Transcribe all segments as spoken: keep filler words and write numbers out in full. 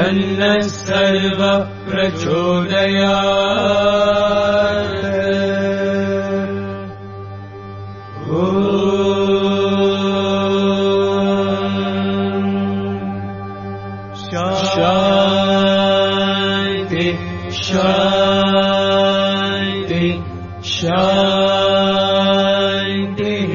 तन्नः सर्व प्रचोदयात्। शान्ति शान्ति शान्तिः।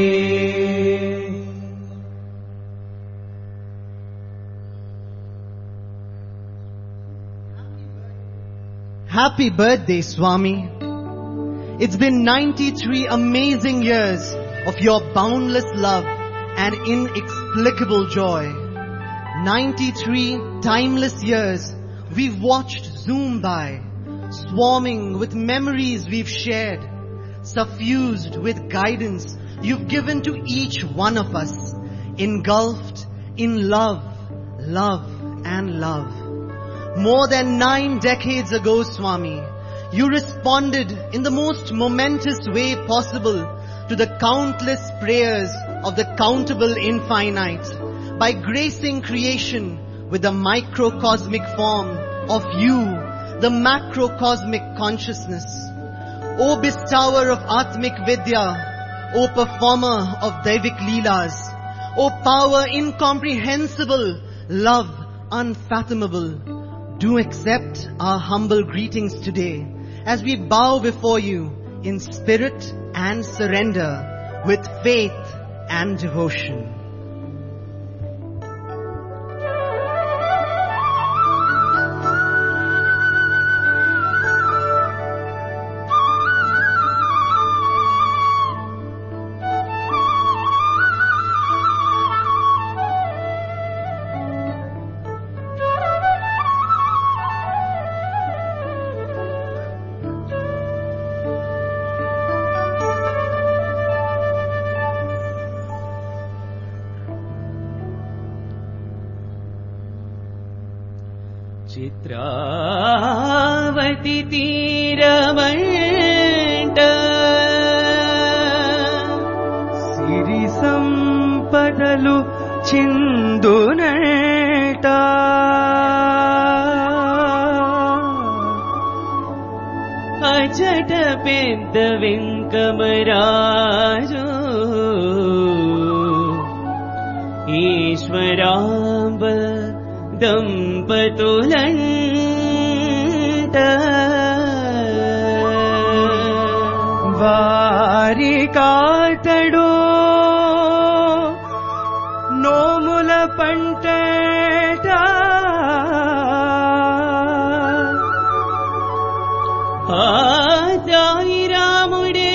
Happy birthday, Swami. It's been ninety-three amazing years of your boundless love and inexplicable joy. ninety-three timeless years we've watched zoom by, swarming with memories we've shared, suffused with guidance you've given to each one of us, engulfed in love, love and love. More than nine decades ago, Swami, you responded in the most momentous way possible to the countless prayers of the countable infinite by gracing creation with the microcosmic form of you, the macrocosmic consciousness. O bestower of Atmik Vidya, O performer of Daivik Leelas, O power incomprehensible, love unfathomable, do accept our humble greetings today as we bow before you in spirit and surrender with faith and devotion. Chitravati तीरमंट सिरि संपदलु चिंदुनट अजट पेद्द वेंकमराजु ईश्वरांब దంపతులంట వారి కాతడు నోముల పంటట ఆ సాయి రాముడే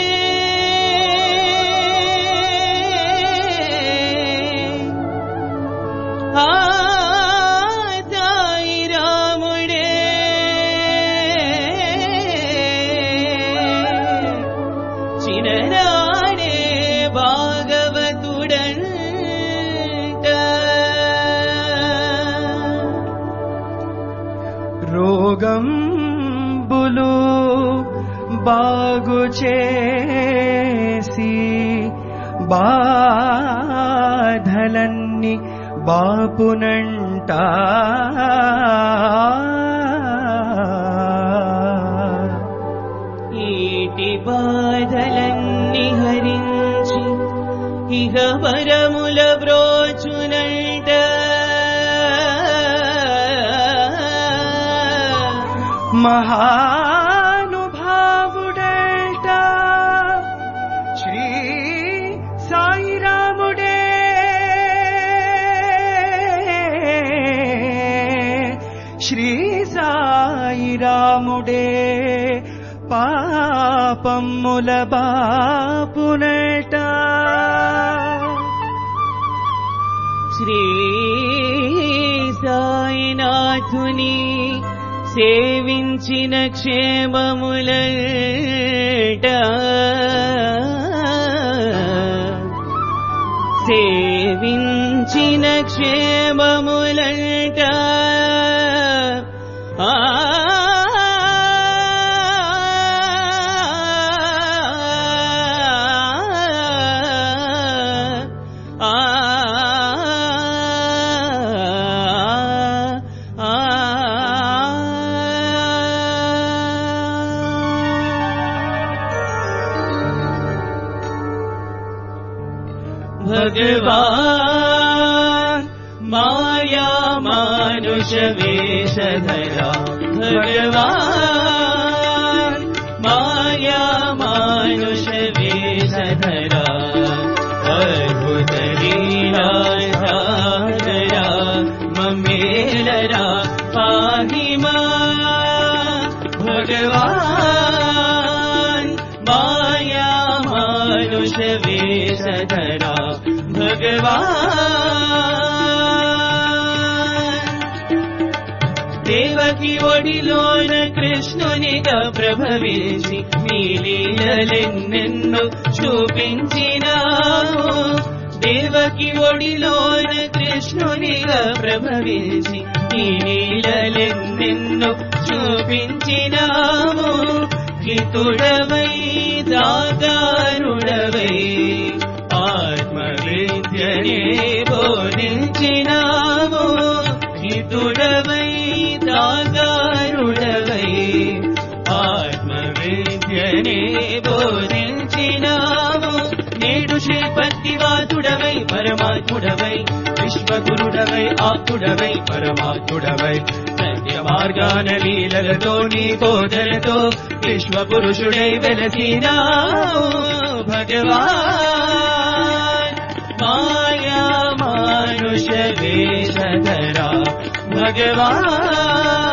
ఆ రోగంబులు బాగు చేసి బాధలన్నీ బాపునంట ఈటి బాధలన్నీ హరించి ఇహ వరముల బ్రోచునంట మహానుభావుడట శ్రీ సాయి రాముడే శ్రీ సాయి రాముడే పాపముల బాపునట శ్రీ సాయినాథుని సేవించిన క్షేమములట సేవించిన క్షేమములట ఆ ఆ भगवान माया मानुष वेश धरा भगवान माया मानुष वेश धरा अद्भुत लीला धारा ममेलरा पाहि मां भगवान माया मानुष वेश धरा भगवान देवकी ఒడిలోన కృష్ణునిగా ప్రభవించి నీ లీలలెన్నెన్నో చూపించినావు దేవకి ఒడిలోన కృష్ణునిగా ప్రభవించి నీ లీలలెన్నెన్నో చూపించినావు హితుడవై దాగారుడవై ఆత్మవిద్యనే బోధించినావు హితుడవై దాగారుడవై ఆత్మవిద్యనే బోధించినావు నేడు శ్రీపతివాదుడవై పరమాత్ముడవై విశ్వగురుడవై ఆప్తుడవై పరమాత్ముడవై సత్య మార్గాన లీలలతో నీ బోధనతో విశ్వపురుషుడై వెలసినావు భగవాన్ మాయా మానుష వేష ధరా భగవాన్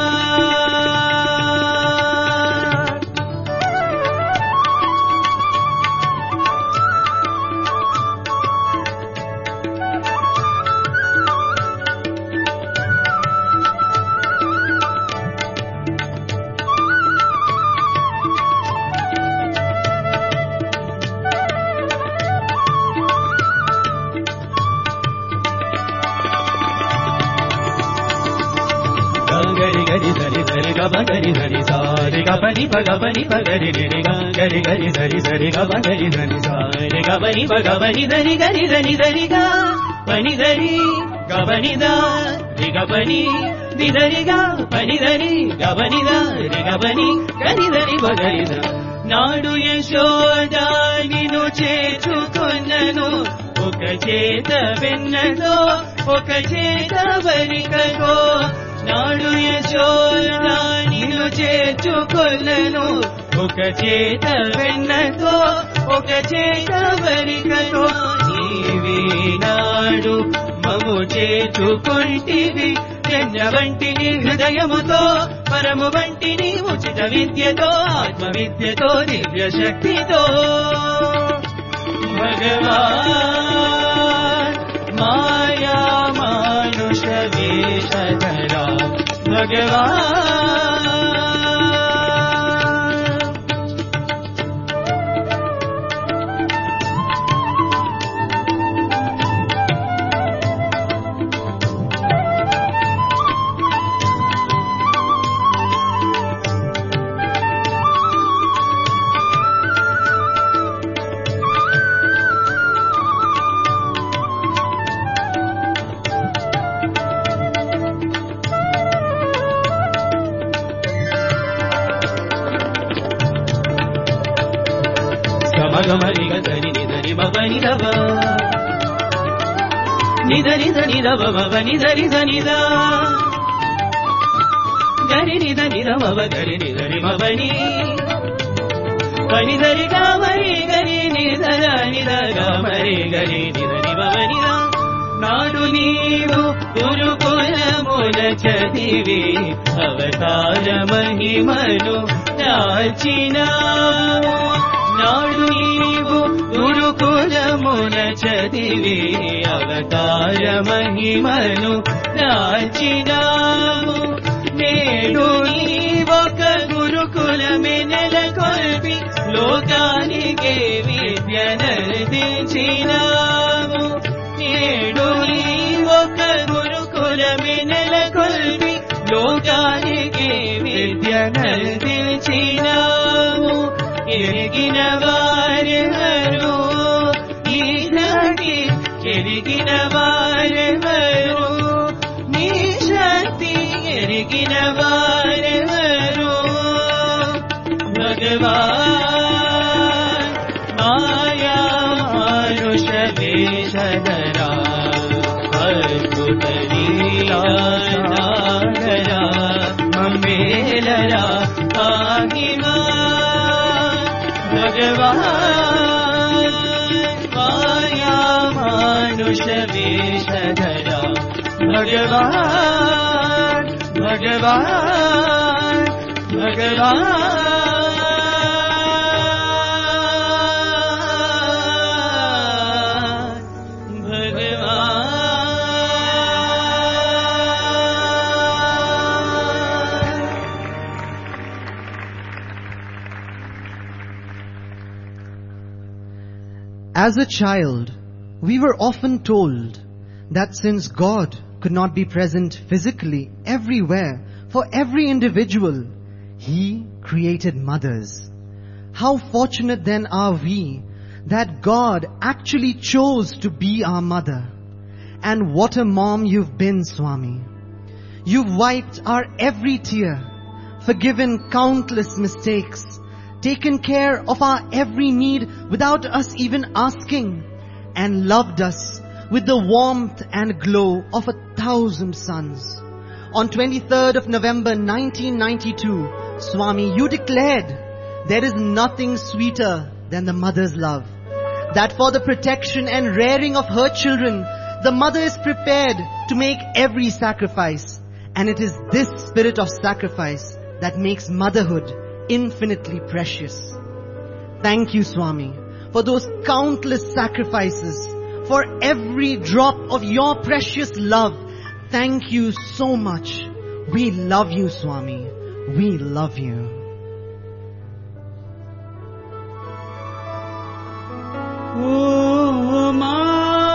గరి సరి సరి గమ గరి సరి సారి గపని పగపని పగరి రి గరి గరి సరి సరి గమ గరి సరి సారి గపని పగపని ధరి గరి ధని ధరి గా పని ధరి గపని దా రి గపని ది ధరి గా పని ధరి గపని దా రి గపని గరి ధరి పగరి దా నాడు యశోద నిన్ను చేర్చుకొన్నను ఒక చేత వెన్నతో ఒక చేత వరికతో నాడు యశోద నిన్ను చేర్చుకొన్నను ఒక చేత వెన్నతో ఒక చేత వరికతో నీవే నాడు మము చేర్చుకొంటివి జన్మ వంటిని హృదయముతో పరము వంటిని ఉచిత విద్యతో ఆత్మ విద్యతో దివ్య శక్తితో భగవాన్ మాయా మానుష వేష ధరా భగవాన్ మగమరి గరి నిధరి మగని దవ నిధరి ధని దవ మగని ధరి ధని దా గరి నిధని దవ గరి నిధరి మగని పని ధరి గా మరి గరి నిధర నిధర మరి గరి నిధరి మగని దా నాడు నీవు గురుకులముల చదివి అవతార మహిమను దాచినావు నాడు నీవు గురుకులమున చదివి అవతార మహిమను దాచినావు నేడు నీవొక గురుకులమే నెలకొల్పి లోకానికే విద్యనర్దించినావు నేడు నీవొక గురుకులమే నెలకొల్పి లోకానికే విద్యనర్దించినావు ఎరిగిన వారెవరు ఈనాటి ఎరిగిన వారెవరు నీ శక్తి ఎరిగిన వారెవరు భగవాన్ మాయా మానుష వేష भगवान माया मानुष वेश धरा भगवान भगवान भगवान As a child, we were often told that since God could not be present physically everywhere for every individual, He created mothers. How fortunate then are we that God actually chose to be our mother. And what a mom you've been, Swami. You've wiped our every tear, forgiven countless mistakes, taken care of our every need without us even asking, and loved us with the warmth and glow of a thousand suns. On twenty-third of November nineteen ninety-two, Swami, you declared there is nothing sweeter than the mother's love. That for the protection and rearing of her children, the mother is prepared to make every sacrifice. And it is this spirit of sacrifice that makes motherhood infinitely precious. Thank you, Swami, for those countless sacrifices, for every drop of your precious love. Thank you so much. We love you, Swami. We love you. Oh, Ma.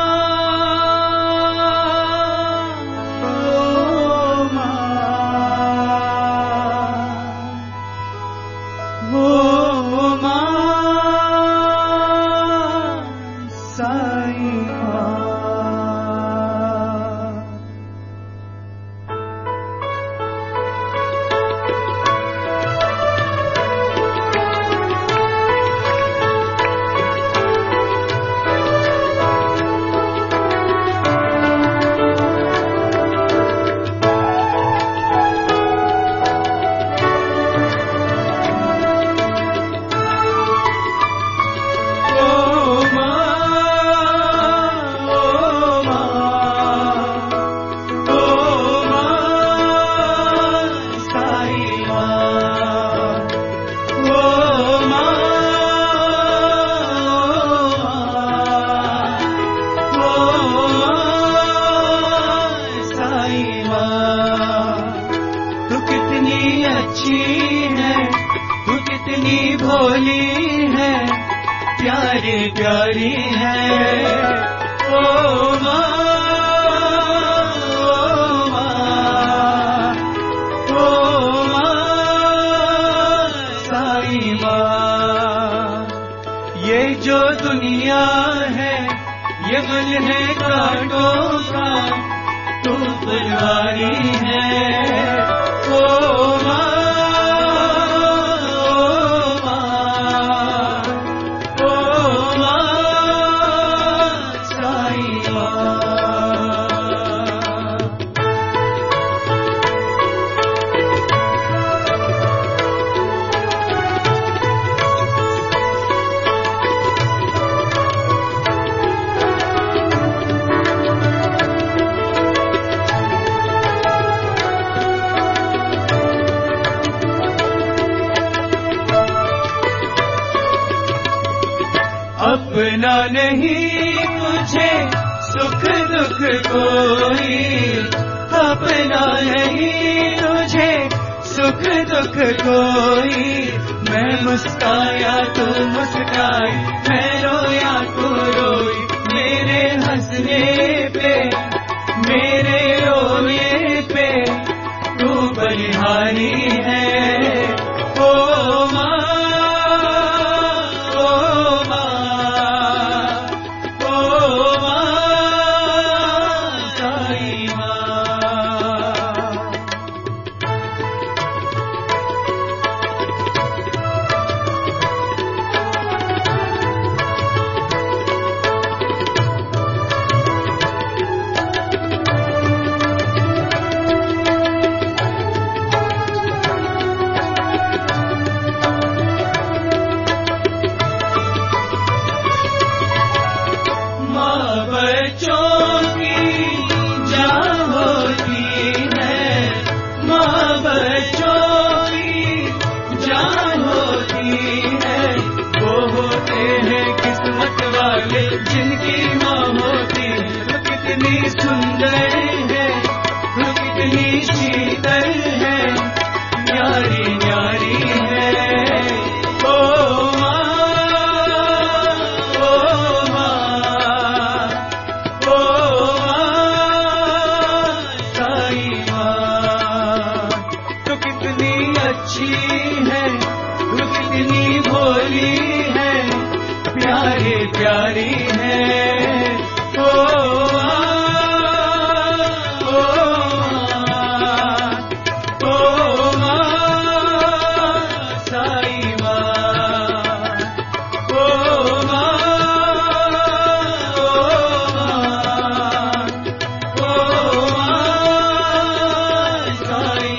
अपना नहीं तुझे सुख दुख कोई, अपना नहीं तुझे सुख दुख कोई। मैं मुस्काया तू मुस्काई, मैं रोया तू रोई, मेरे हंसने पे मेरे रोने पे तू बलिहारी है। ओ माँ सुंदर है, तू कितनी शीतल है, न्यारी न्यारी है। ओ प्यारी है। ओ ओ ओ साई माँ, ओ ओ Sai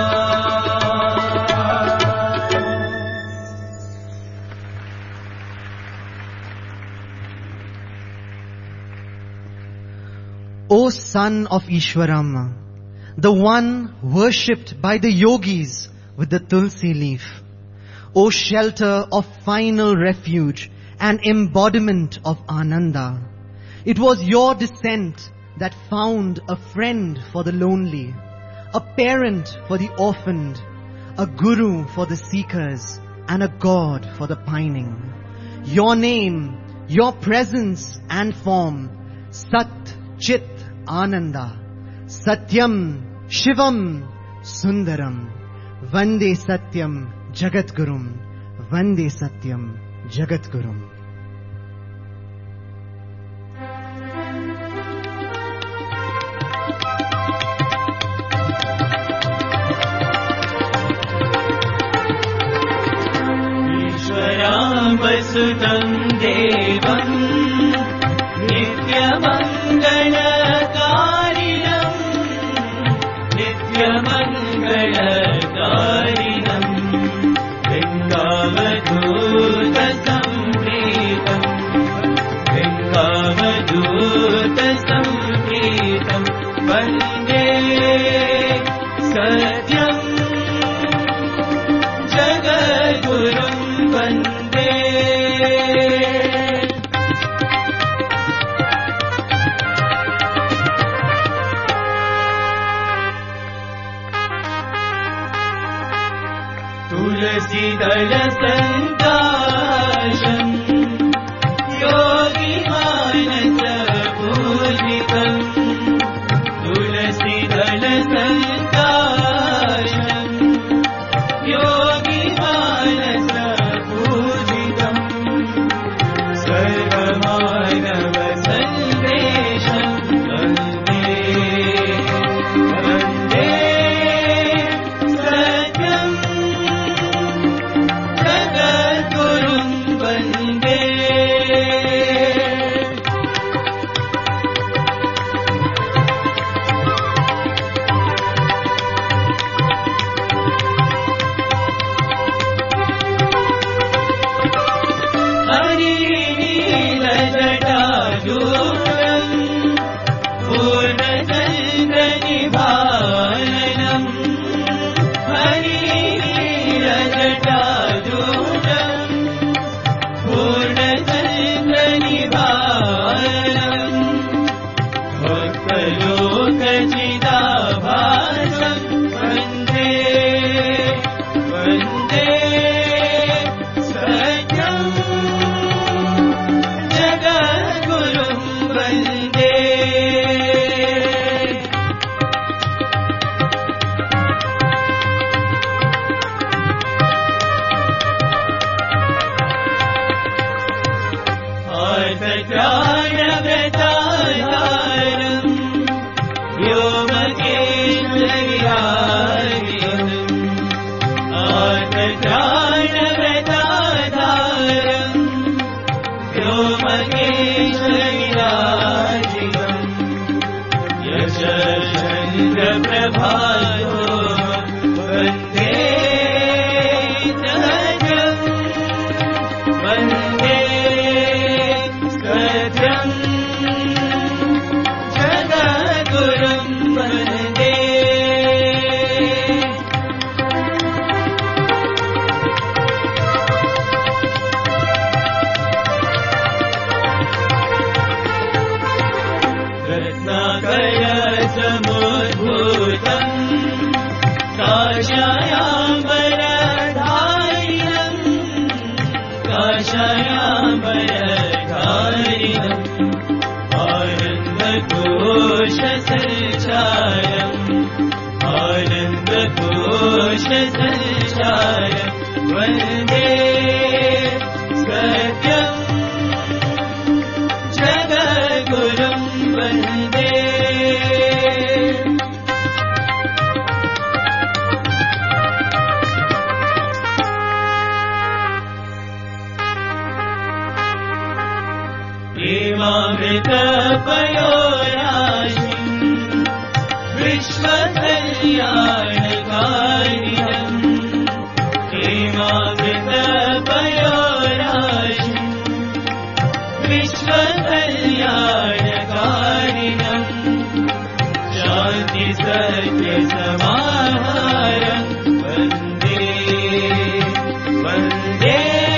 O son of Ishwaram, the one worshipped by the yogis with the tulsi leaf, O shelter of final refuge and embodiment of Ananda, it was your descent that found a friend for the lonely, a parent for the orphaned, a guru for the seekers, and a god for the pining. Your name, your presence and form, Sat Chit Ananda, Satyam Shivam Sundaram, Vande Satyam Jagatgurum, Vande Satyam Jagatgurum. Ishwaram Vasutam Devam Nityamangala Nityamangala-karinam Vrindamadhuta-sampritam Vrindamadhuta-sampritam Vande Satyam Jagadgurum Vande तुलसीदल संकाशम Yogi Manas पूजितम तुलसीदल संकाशम Yogi Manas पूजितम सर्वमानव संदेशम Vande Vande Satyam Krishna Kaya कल्याणकारिणम् हेमामृतपयोराशिम् विश्वकल्याणकारिणम् शान्ति सत्य समाहारम् वन्दे वन्दे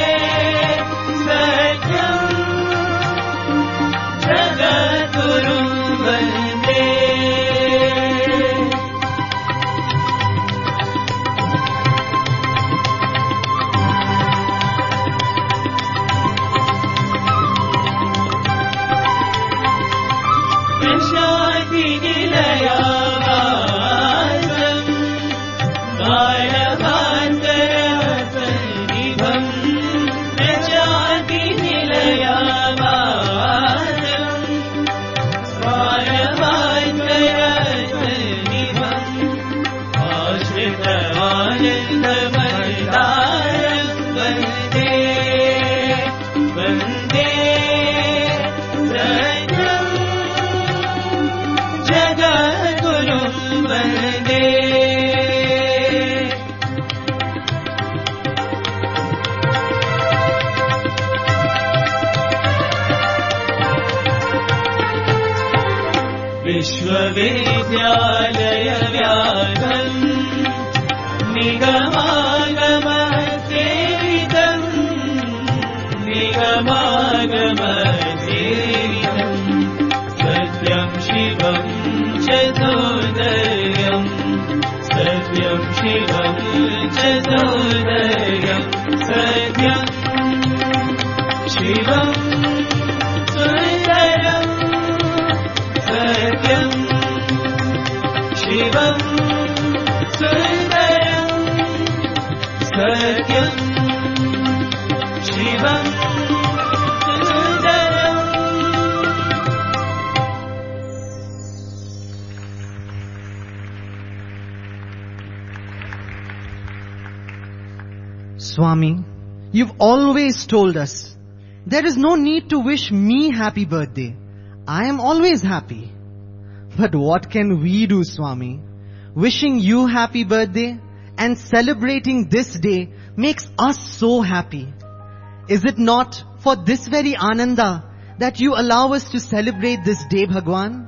सत्यम् जगद्गुरुं वन्दे शान्तिनिलयावासम् बालभास्करसन्निभम् शान्तिनिलयावासम् बालभास्करसन्निभम् आश्रितमानन्दमन्दारम् वन्दे वन्दे सत्यम् जगद्गुरुं वन्दे विश्वविद्यालय व्यासम् निगमागमसेवितम् निगमागमसेवितम् सत्यं शिवं चतुर्दयम् सत्यं शिवं चतुर्दयम् सत्यं शिवं सुन्दरम् सत्यं शिवं सुन्दरम् सत्यं शिवं सुन्दरम् Swami, you've always told us, there is no need to wish me happy birthday. I am always happy. But what can we do, Swami? Wishing you happy birthday and celebrating this day makes us so happy. Is it not for this very Ananda that you allow us to celebrate this day, Bhagwan?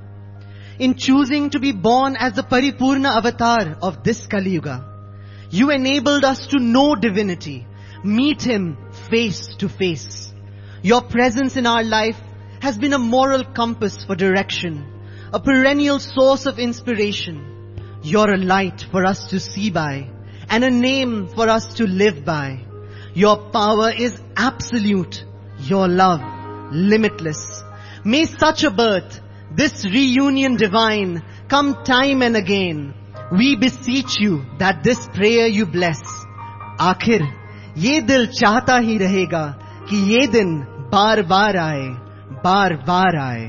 In choosing to be born as the Paripurna avatar of this Kali Yuga, you enabled us to know divinity, meet Him face to face. Your presence in our life has been a moral compass for direction, a perennial source of inspiration. You're a light for us to see by, and a name for us to live by. Your power is absolute, your love limitless. May such a birth, this reunion divine, come time and again. We beseech you that this prayer you bless. आखिर ये दिल चाहता ही रहेगा कि ये दिन बार बार आए, बार बार आए.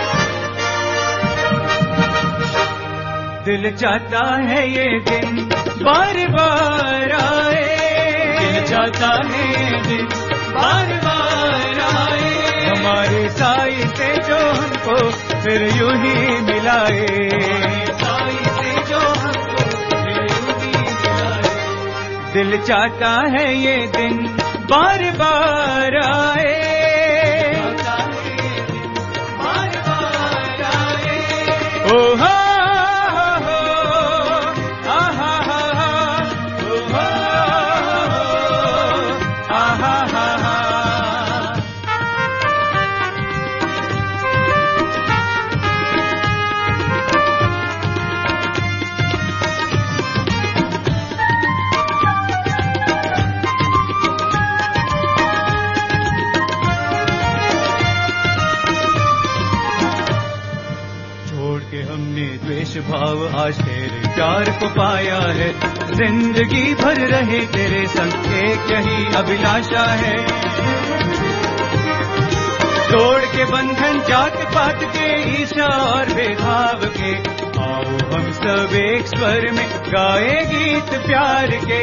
दिल चाहता है ये दिन बार बार आए, दिल चाहता है दिन बार बार आए, हमारे साई से जो हमको फिर यूं ही मिलाए, साई से जो हमको फिर यूं ही मिलाए, दिल चाहता है ये दिन बार बार आए, बार बार आए, ओ हा भाव आज तेरे प्यार को पाया है, जिंदगी भर रहे तेरे संग एक यही अभिलाषा है, तोड़ के बंधन जात पात के ईर्ष्या और भेदभाव के, आओ हम सब एक स्वर में गाए गीत प्यार के,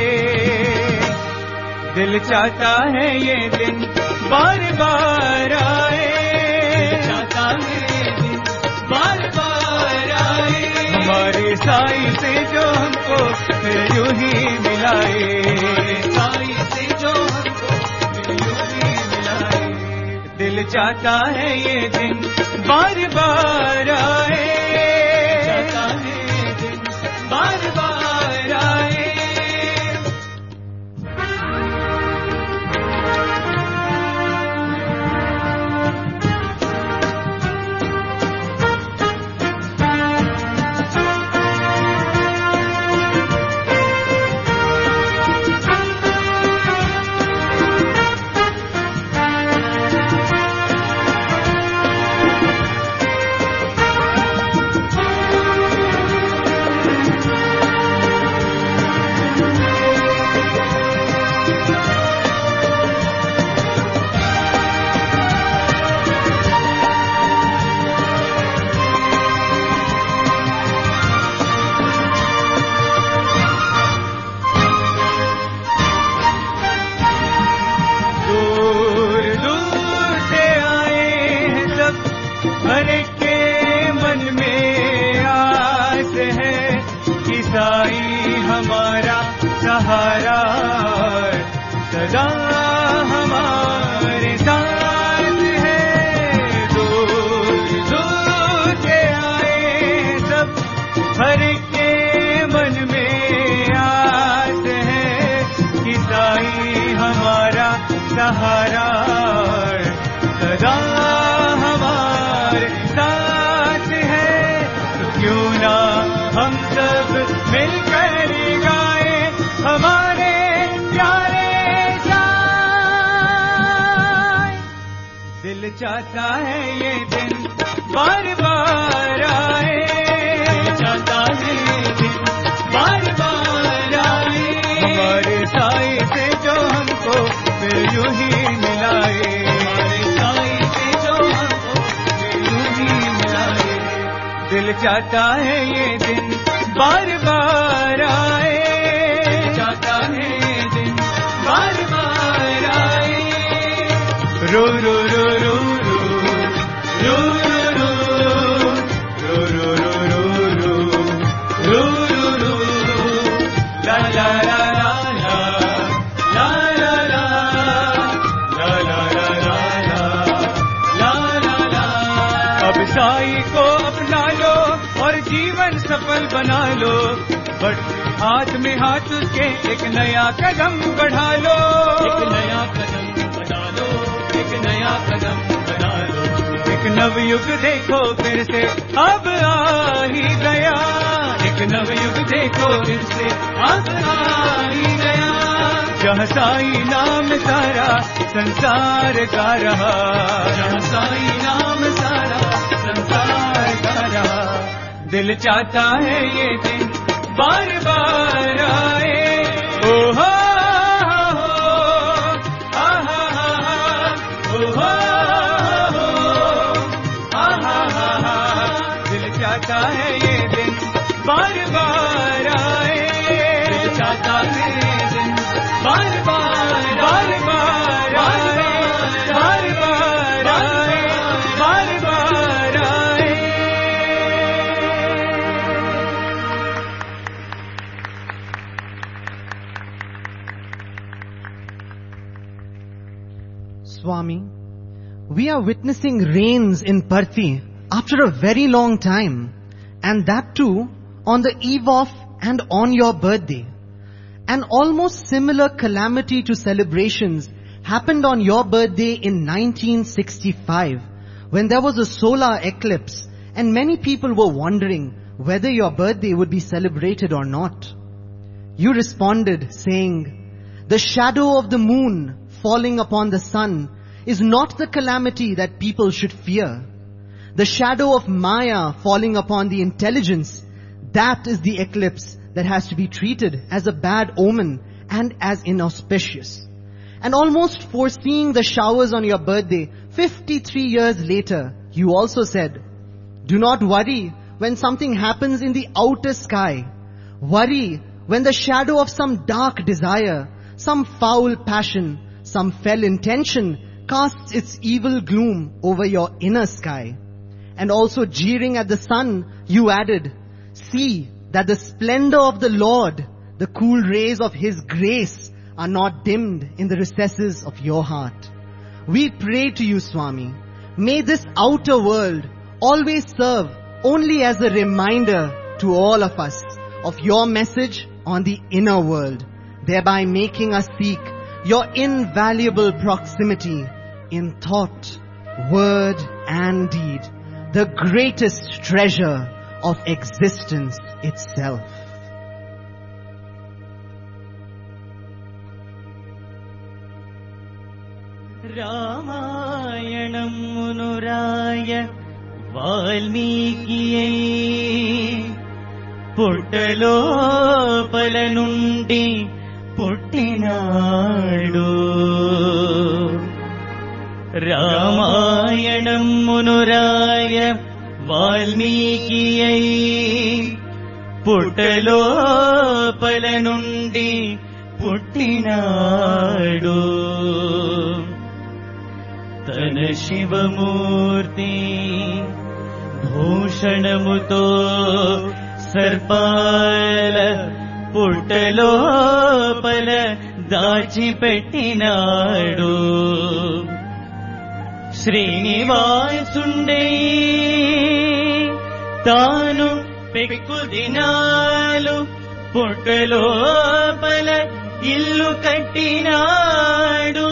दिल चाहता है ये दिन बार बार आए, चाहता है दिन बार बार आए, हमारे साई से जो हमको फिर यूं ही मिलाए, साई से जो हमको फिर यूं ही मिलाए, दिल चाहता है ये दिन बार बार आए, चाहता है दिन बार बार आए, सहारा सदा हमारे साथ है, दूर दूर से आए सब हर के मन में आस है, कि साईं हमारा सहारा सदा हमारे साथ है, तो क्यों ना हम सब मिलकर गाए हमारे प्यारे साईं, दिल चाहता है ये दिन बार बार आए, दिल चाहता है ये दिन बार बार आए, हमारे साईं से जो हमको फिर यूं ही मिलाए, हमारे साईं से जो हमको फिर यूं ही मिलाए, दिल चाहता है ये दिन बार बार आए, चाहता है दिन बार बार आए, रो रो रो रो रो रो रो रो रो रो रो रो रो ला ला ला ला ला ला ला ला ला ला ला ला, अब साईं को अपना लो और जीवन सफल बना लो, बट हाथ में हाथ उसके एक नया कदम बढ़ा लो, एक नया कदम बढ़ा लो, एक नया कदम बढ़ा लो, एक नवयुग देखो फिर से अब आ ही गया, एक नवयुग देखो फिर से अब आ ही गया, जहाँ साईं नाम सारा संसार गा रहा, जहाँ साईं नाम सारा संसार गा रहा, दिल चाहता है ये दिन बार बार आए, ओ हो आ हा हा, ओ हो आ हा हा, दिल चाहता है ये दिन बार बार आए, Swami, we are witnessing rains in Parthi after a very long time, and that too on the eve of and on your birthday. An almost similar calamity to celebrations happened on your birthday in nineteen sixty-five, when there was a solar eclipse and many people were wondering whether your birthday would be celebrated or not. You responded saying, "The shadow of the moon falling upon the sun is not the calamity that people should fear. The shadow of Maya falling upon the intelligence, that is the eclipse that has to be treated as a bad omen and as inauspicious." And almost foreseeing the showers on your birthday, fifty-three years later, you also said, "Do not worry when something happens in the outer sky. Worry when the shadow of some dark desire, some foul passion, some fell intention casts its evil gloom over your inner sky." And also jeering at the sun, you added, "See that the splendor of the Lord, the cool rays of His grace are not dimmed in the recesses of your heart." We pray to you, Swami, may this outer world always serve only as a reminder to all of us of your message on the inner world, thereby making us seek your invaluable proximity in thought, word and deed, the greatest treasure of existence itself. Ramayanam మునురాయ వాల్మీకియై పుట్టలోపల నుండి పుట్టినాడు. రామాయణం మునురాయ వాల్మీకియై పుట్టలోపల నుండి పుట్టినాడు. తన శివమూర్తి భూషణముతో సర్పాల పుట్టలోపల దాచిపెట్టినాడు. శ్రీనివాసుండై తాను పెక్కు దినాలు పుట్టలోపల ఇల్లు కట్టినాడు.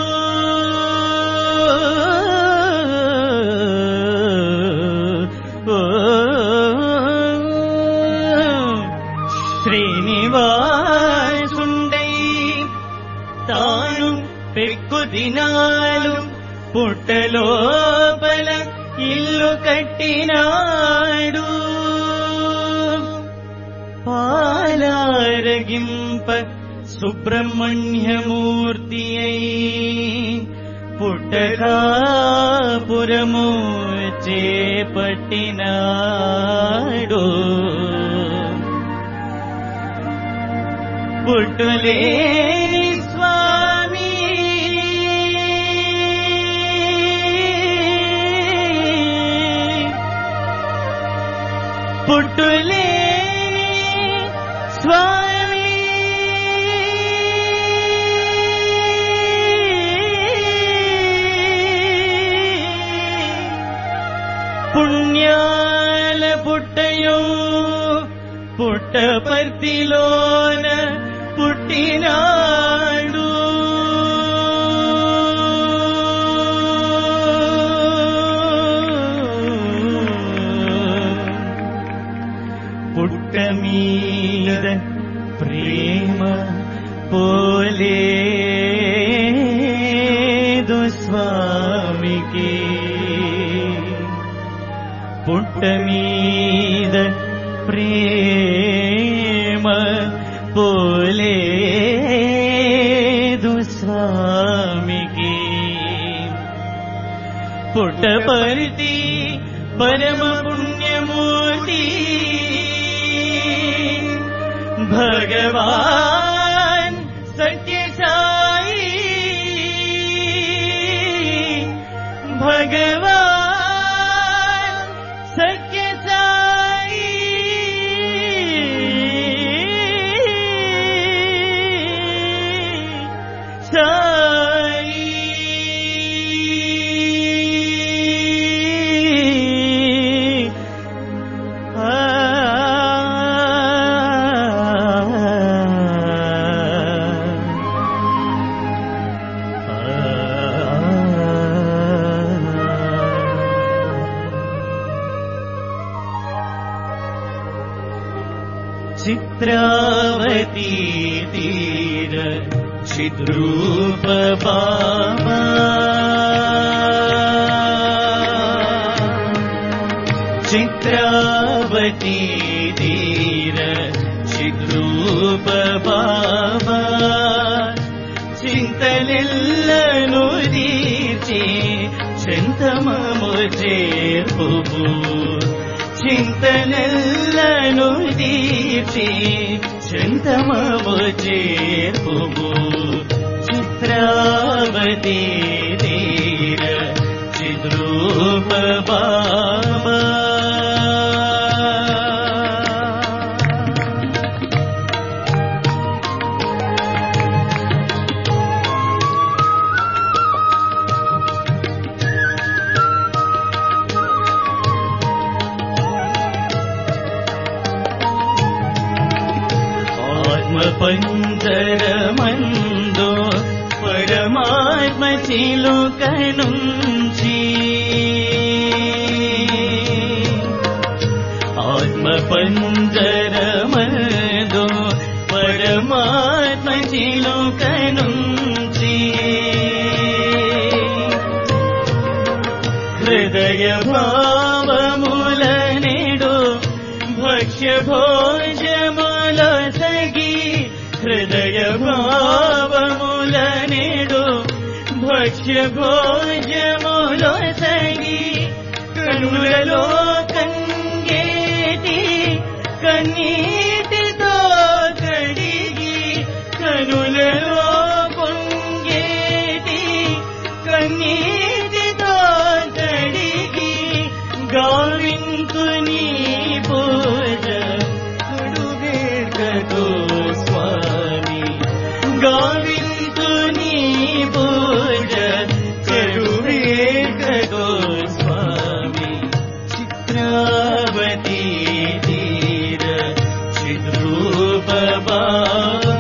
శ్రీనివాసుండై తాను పెక్కు దినాలు పుట్టలోపల ఇల్లు కట్టినాడు. పాలారగింప సుబ్రహ్మణ్యమూర్తి అయి పుట్టకాపురము చేపట్టినాడు. పుట్టులేని స్వామి పుట్టులేని స్వామి పుణ్యాల పుట్టయో పుట్టపర్తిలోన పుట్టినాడు. పుట్ట మీద ప్రేమ పోలేదు స్వామికి. పుట్ట మీద ప్రేమ పోలేదు స్వామికి. పుట్టపర్తి పరమ పుణ్యమూర్తి భగవాన్ సత్యసాయి. భగవాన్ సత్యసాయి సాయి. तीर चिद्रूप बाबा चित्रावती तीर चिद्रूप बाबा चिंतलेल्लनु दीर्ची चिंतममु చేర్పుము చింతనెల్లను దీర్చి చింతమము చేర్పుము చిత్రావతి తీర చిద్రూప బాబా పంజరమందు పరమాత్మ చిలుక నుంచి ఆత్మ పంజరమందు పరమాత్మ చిలుక నుంచి హృదయ భావముల నేడు భక్ష్య భోజముల సగి హృదయ భావముల నేడు భక్ష్య భోజముల సగి కనులలో కంగేటి కన్నీటితో కడిగి కనులలో పొంగేటి కన్నీటితో కడిగి గావింతు నీ పూజ కడువేర్కతో స్వామి గావింతు నీ పూజ కడువేర్కతో స్వామి చిత్రావతి తీర చిద్రూప బాబా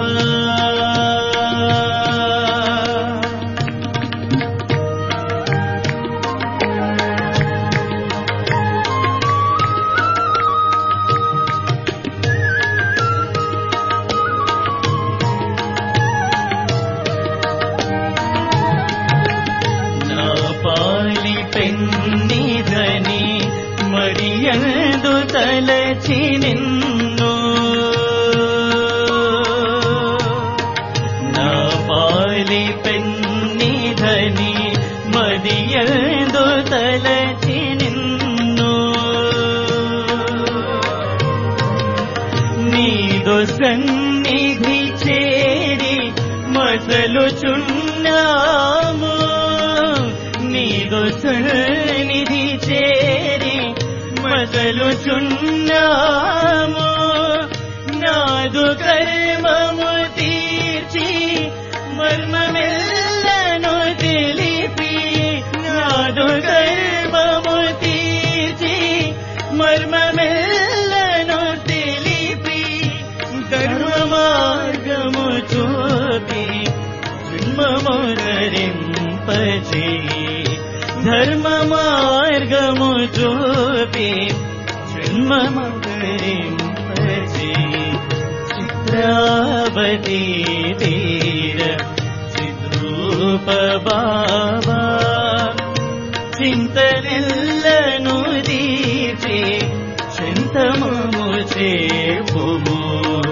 పెన్నిధని మరియందు తలచి నిన్ను నా పాలి పెన్నిధని మరియందు తలచి నిన్ను నీదు సన్నిధి చేరి మసలుచున్నాము నీదు సన్నిధి చేరి మసలుచున్నాము నాదు కర్మము తీర్చి మర్మమెల్లను తెలిపి నాదు కర్మము తీర్చి మర్మమెల్లను తెలిపి ధర్మ మార్గము చూపి జన్మము ధరింపచేయి ధర్మ మార్గము చూపి జన్మము ధరింపచేయి చిత్రావతి తీర చిద్రూప బాబా చింతనెల్లను తీర్చి చింతమము చేర్పుము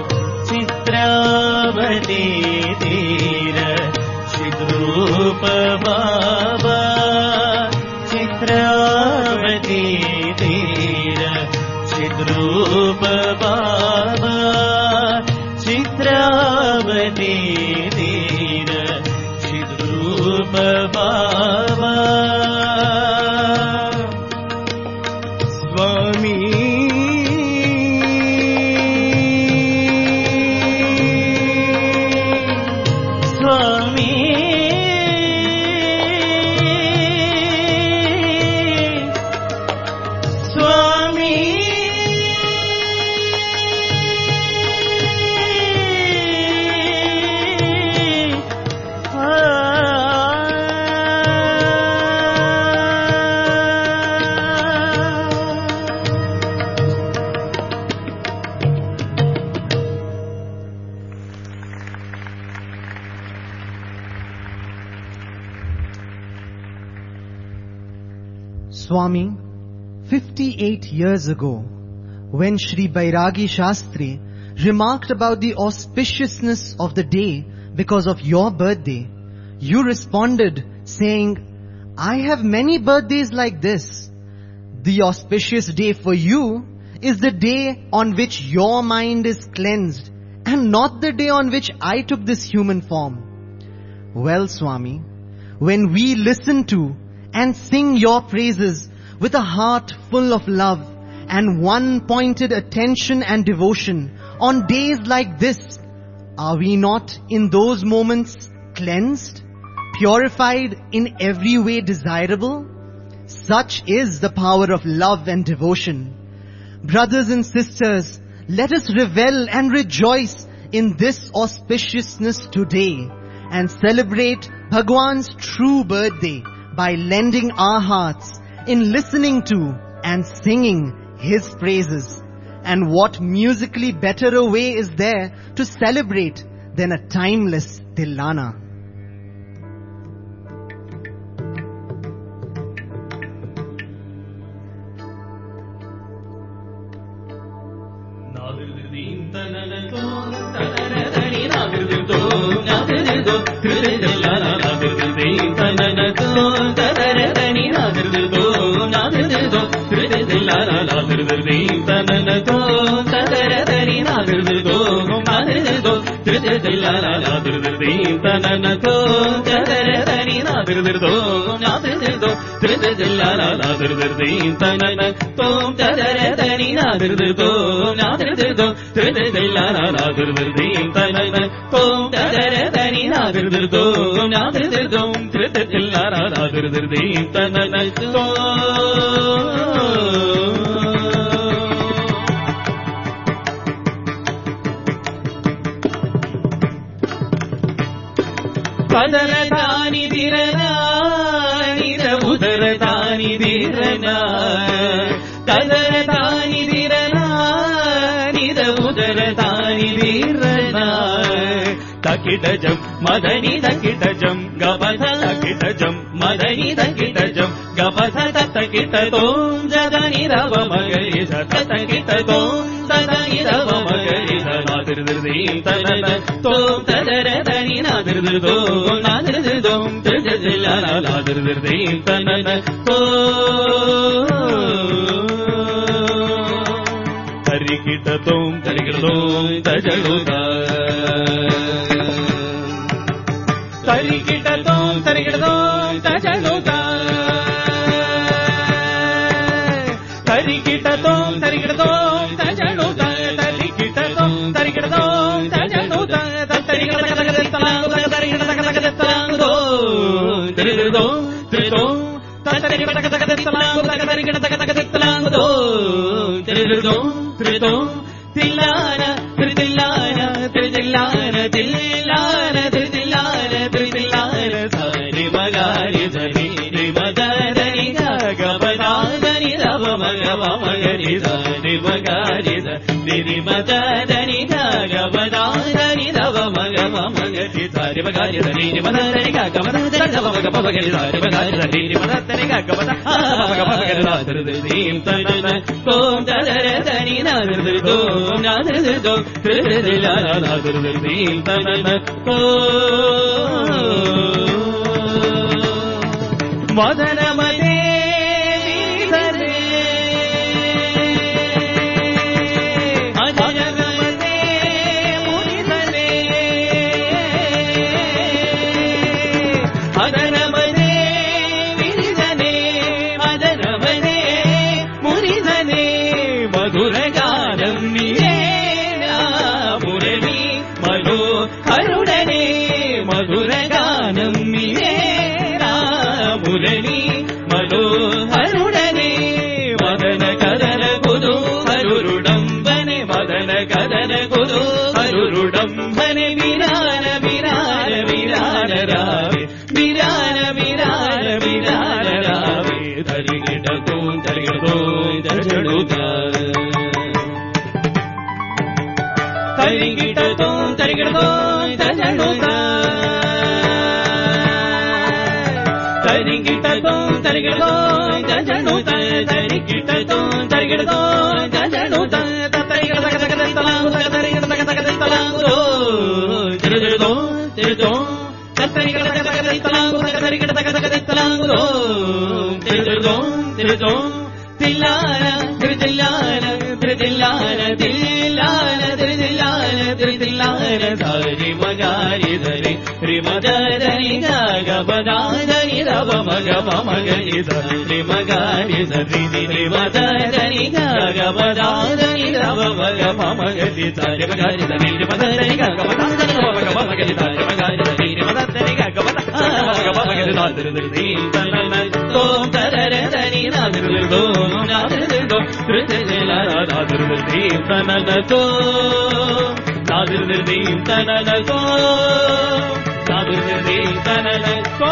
చిత్రావతి తీర చిద్రూప బాబా చిత్రావతి తీర చిద్రూప బాబా చిత్రావతి తీర చిద్రూప బాబా స్వామి స్వామి స్వామి ఆ Swami, fifty-eight years ago, when Shri Bairagi Shastri remarked about the auspiciousness of the day because of your birthday, you responded saying, I have many birthdays like this. The auspicious day for you is the day on which your mind is cleansed and not the day on which I took this human form. Well, Swami, when we listen to and sing your praises with a heart full of love and one-pointed attention and devotion on days like this, are we not in those moments cleansed, purified in every way desirable? Such is the power of love and devotion. Brothers and sisters, let us revel and rejoice in this auspiciousness today and celebrate Bhagwan's true birthday by lending our hearts in listening to and singing His praises. And what musically better a way is there to celebrate than a timeless Tilana? Padaratani dirana, nida udaratani dirana. Padaratani dirana, nida udaratani dirana. Takidajam, madani takidajam, gabadha takidajam, madani takidajam, gabadha takitatom, jadani rava magari, takitatom, jadani rava magari, nadirdirdim tanana, tom tadaradani nadirdirdom, nadirdirdom, tadadilala nadirdirdim tanana, tom. Tarikitatom, tarikitatom, tajaluda. Tarikitatom, tarikitatom, tajaluda. Tarikitatom, tarikitatom, tajaluda. Tarikitatom, tarikitatom, tajaluda. Tarikitatom, tarikitatom, tritom, tritom, tritom, tilana, tritillana, tritillana, tillana, tritillana, tritillana, sari magari jari magadani gabadani rava magava magari sari magari jari magadani gabadani rava magava magari sari magari jari magadani gabadani rava magava magari sari magari jari magadani gabadani magari nadirdim tanana kom tadaradani nadirdim nadirdim tridilala nadirdim tanana kom madanamade vidare ajagamade muridare adanamade viridane adanamade muridane maduraganam niyena murali mano karudane maduraganam niyena murali mano harudane madana kadana kudu harurudambane madana kadana kudu harurudambane virana virana virana rave virana virana virana rave tarigitatum tarigitatum tajaluda tarigitatum tarigitatum tajaluda tarigitatum tarigido jajanu tarikitto tarigido jajanu tarigida talangu tarigida talangu tirido tirido tarigida talangu tarigida talangu tirido tirido tillala tillala tillala tillala tillala tillala sari magari dari ri magari ga badani rava maga magari dari magari dari ri magari ga badani rava maga magari dari magari dari ri magari ga badani rava maga magari dari magari dari ri magari ga badani rava magari dari dari tanana to tarare dari na dari do na dari do tritela na dari tanana to na dari tanana to na dari tanana to.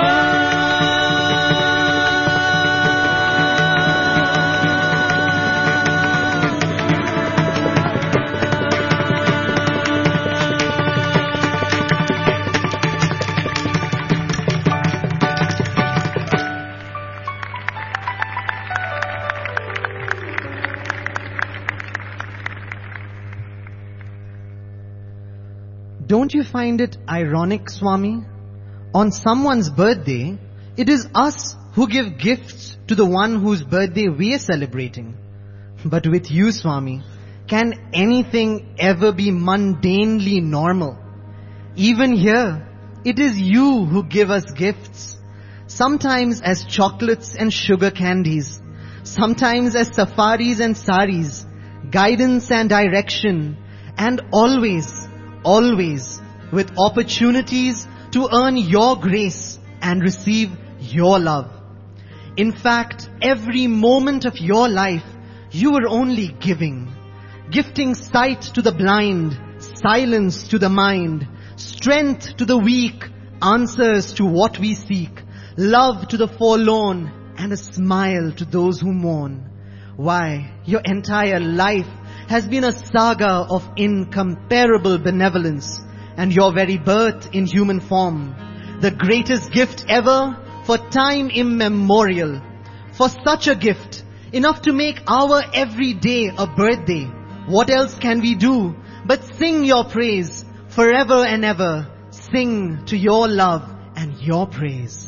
Don't you find it ironic, Swami? On someone's birthday, it is us who give gifts to the one whose birthday we are celebrating. But with you, Swami, can anything ever be mundanely normal? Even here, it is you who give us gifts. Sometimes as chocolates and sugar candies. Sometimes as safaris and saris, guidance and direction, and always, always with opportunities to earn your grace and receive your love. In fact, every moment of your life, you were only giving. Gifting sight to the blind, silence to the mind, strength to the weak, answers to what we seek, love to the forlorn, and a smile to those who mourn. Why, your entire life has been a saga of incomparable benevolence, and your very birth in human form, the greatest gift ever for time immemorial. For such a gift, enough to make our every day a birthday, what else can we do but sing your praise forever and ever, sing to your love and your praise.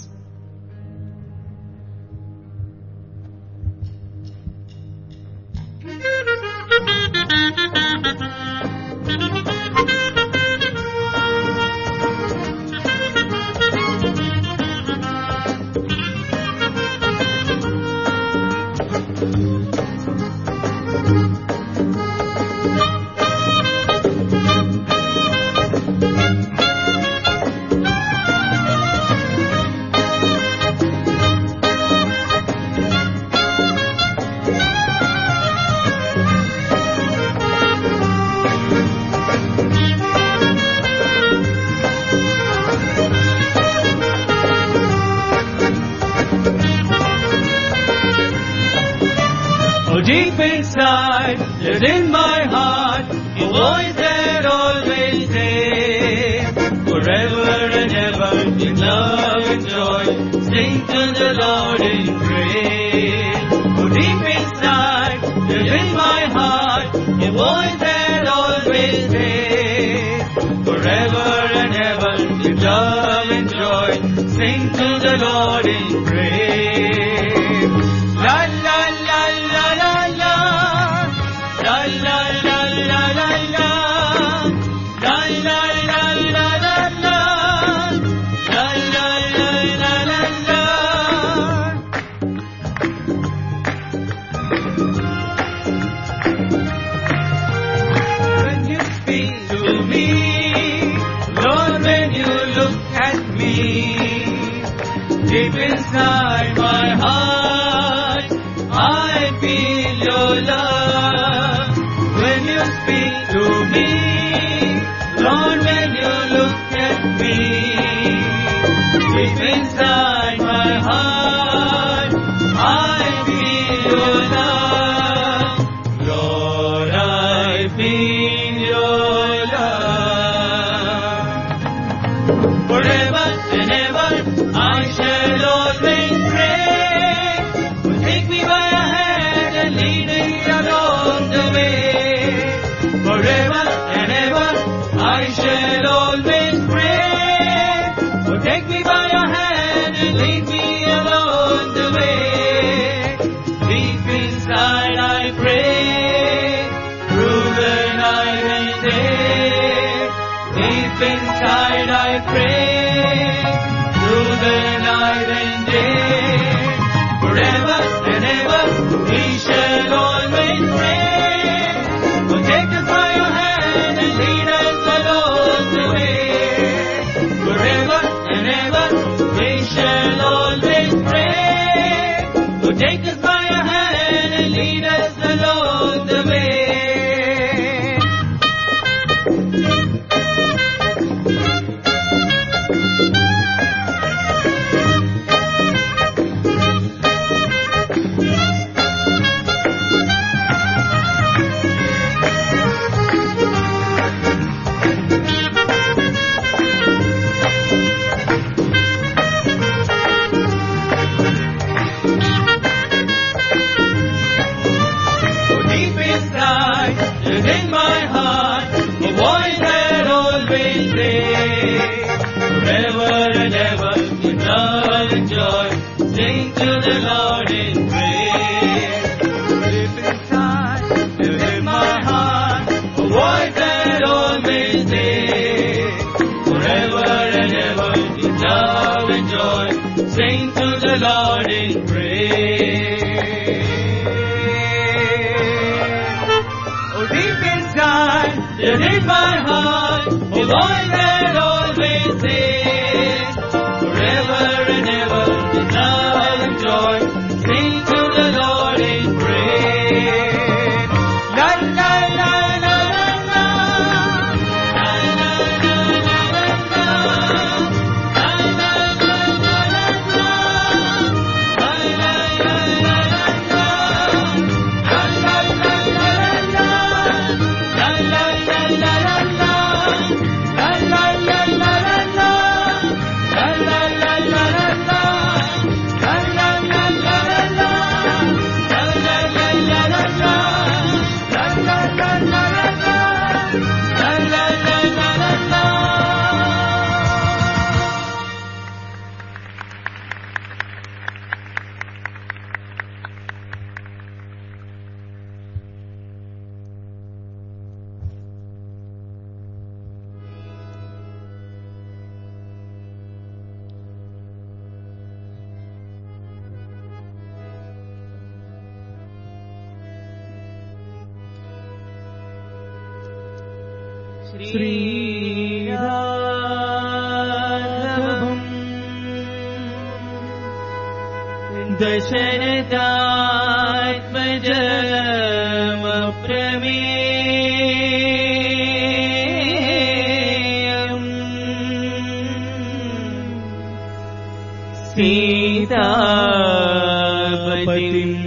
Deep inside, lives in my heart, a voice that always says, forever and ever, in love and joy, sing to the Lord in praise. Oh, deep inside, lives in my heart, a voice that always says, forever and ever, in love and joy, sing to the Lord in praise. La la la la la la, la la la la la la, la la la la la la, la la la la la la. When you speak to me, Lord, when you look at me, deep inside my heart, I feel your love. When you speak to me, Lord, when you look at me, deep inside my heart, I feel your love. Lord, I feel your love. Forever and ever, I shall always pray. deep inside I pray, through the night and day, forever and ever we shall always pray. Oh, take us by your hand and lead us along the way. Forever and ever we shall always pray. Oh, take us by your hand and lead us along the way. In my heart, a voice that always says, forever and ever, in love and joy, sing to the Lord in praise. Deep inside, in my heart, a voice that always says, forever and ever, in love and joy, sing to the Lord in praise. Yet in my heart, a voice that always says, forever and ever, in love and joy, sing to the Lord in praise. La la la la la la, la la la la la la, la la la la la la, la la la la la, la la la la la. श्रीराघवम् दशरथात्मजमप्रमेयम् सीतापतिम्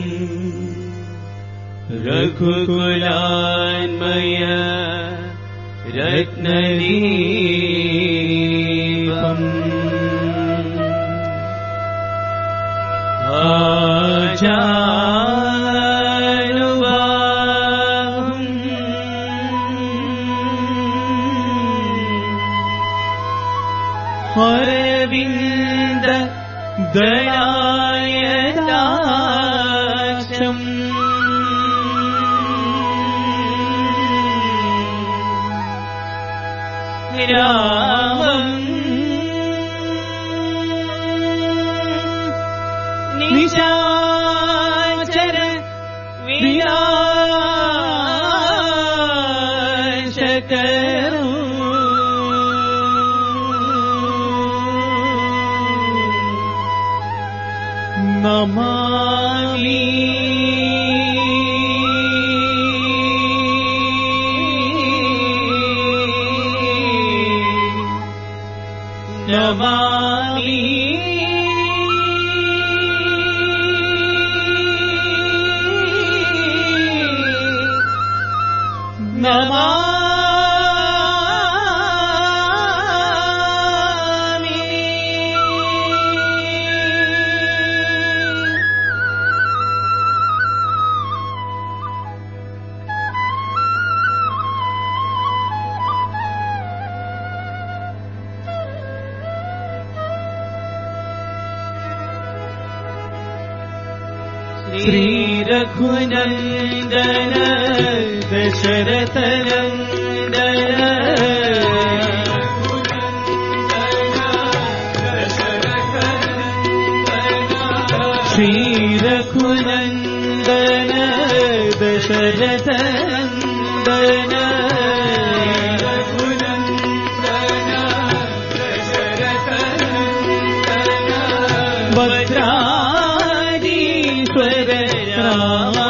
रघुकुलान्मय रत्नदीपम् आजानुबाहुम् Arvind दयायदाक्षम् रामम् निशाचर विनाशकरम् नमामि नमामि नमामि श्री रघुनंदन दशरथ नंदन रघुनंदन दशरथ नंदन रघुनंदन दशरथ नंदन भद्राधीश्वर रामा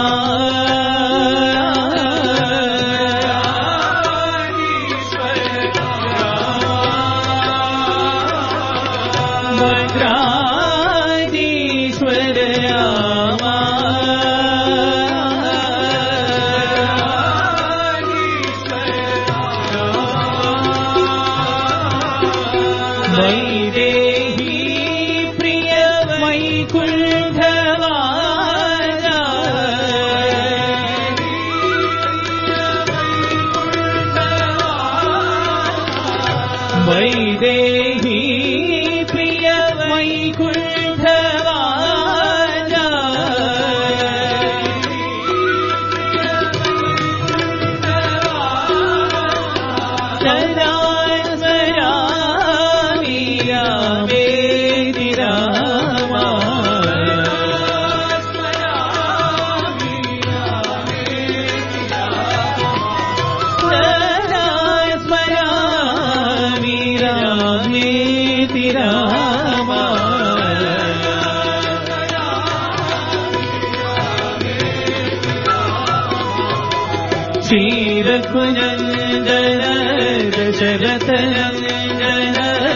रघुनंदन दशरथ नंदन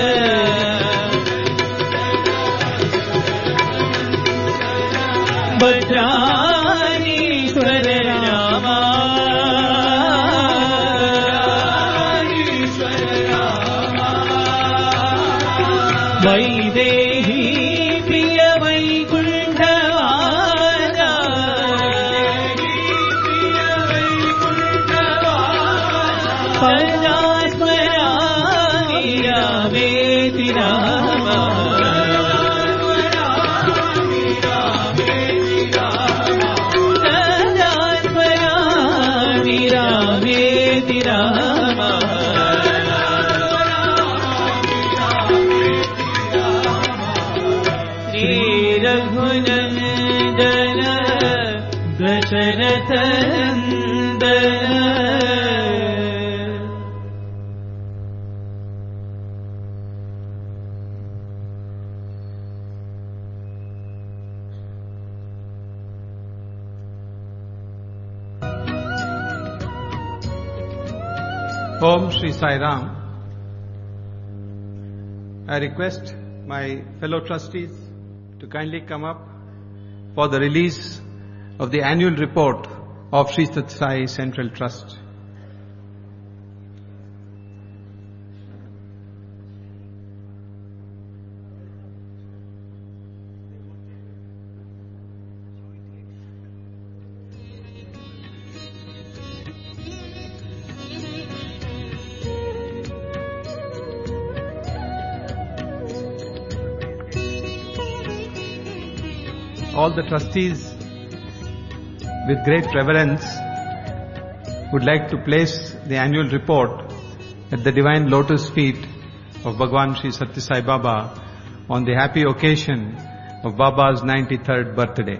भद्राधीश्वर रामा वैदेही प्रिय वैकुंठवासा सदा स्मरामि रामेति रामा सदा स्मरामि रामेति रामा श्री रघुनंदन दशरथ नंदन. Om Shri Sai Ram. I request my fellow trustees to kindly come up for the release of the annual report of Sri Sathya Sai Central Trust. All the trustees, with great reverence, would like to place the annual report at the divine lotus feet of Bhagwan Sri Sathya Sai Baba on the happy occasion of Baba's ninety-third birthday.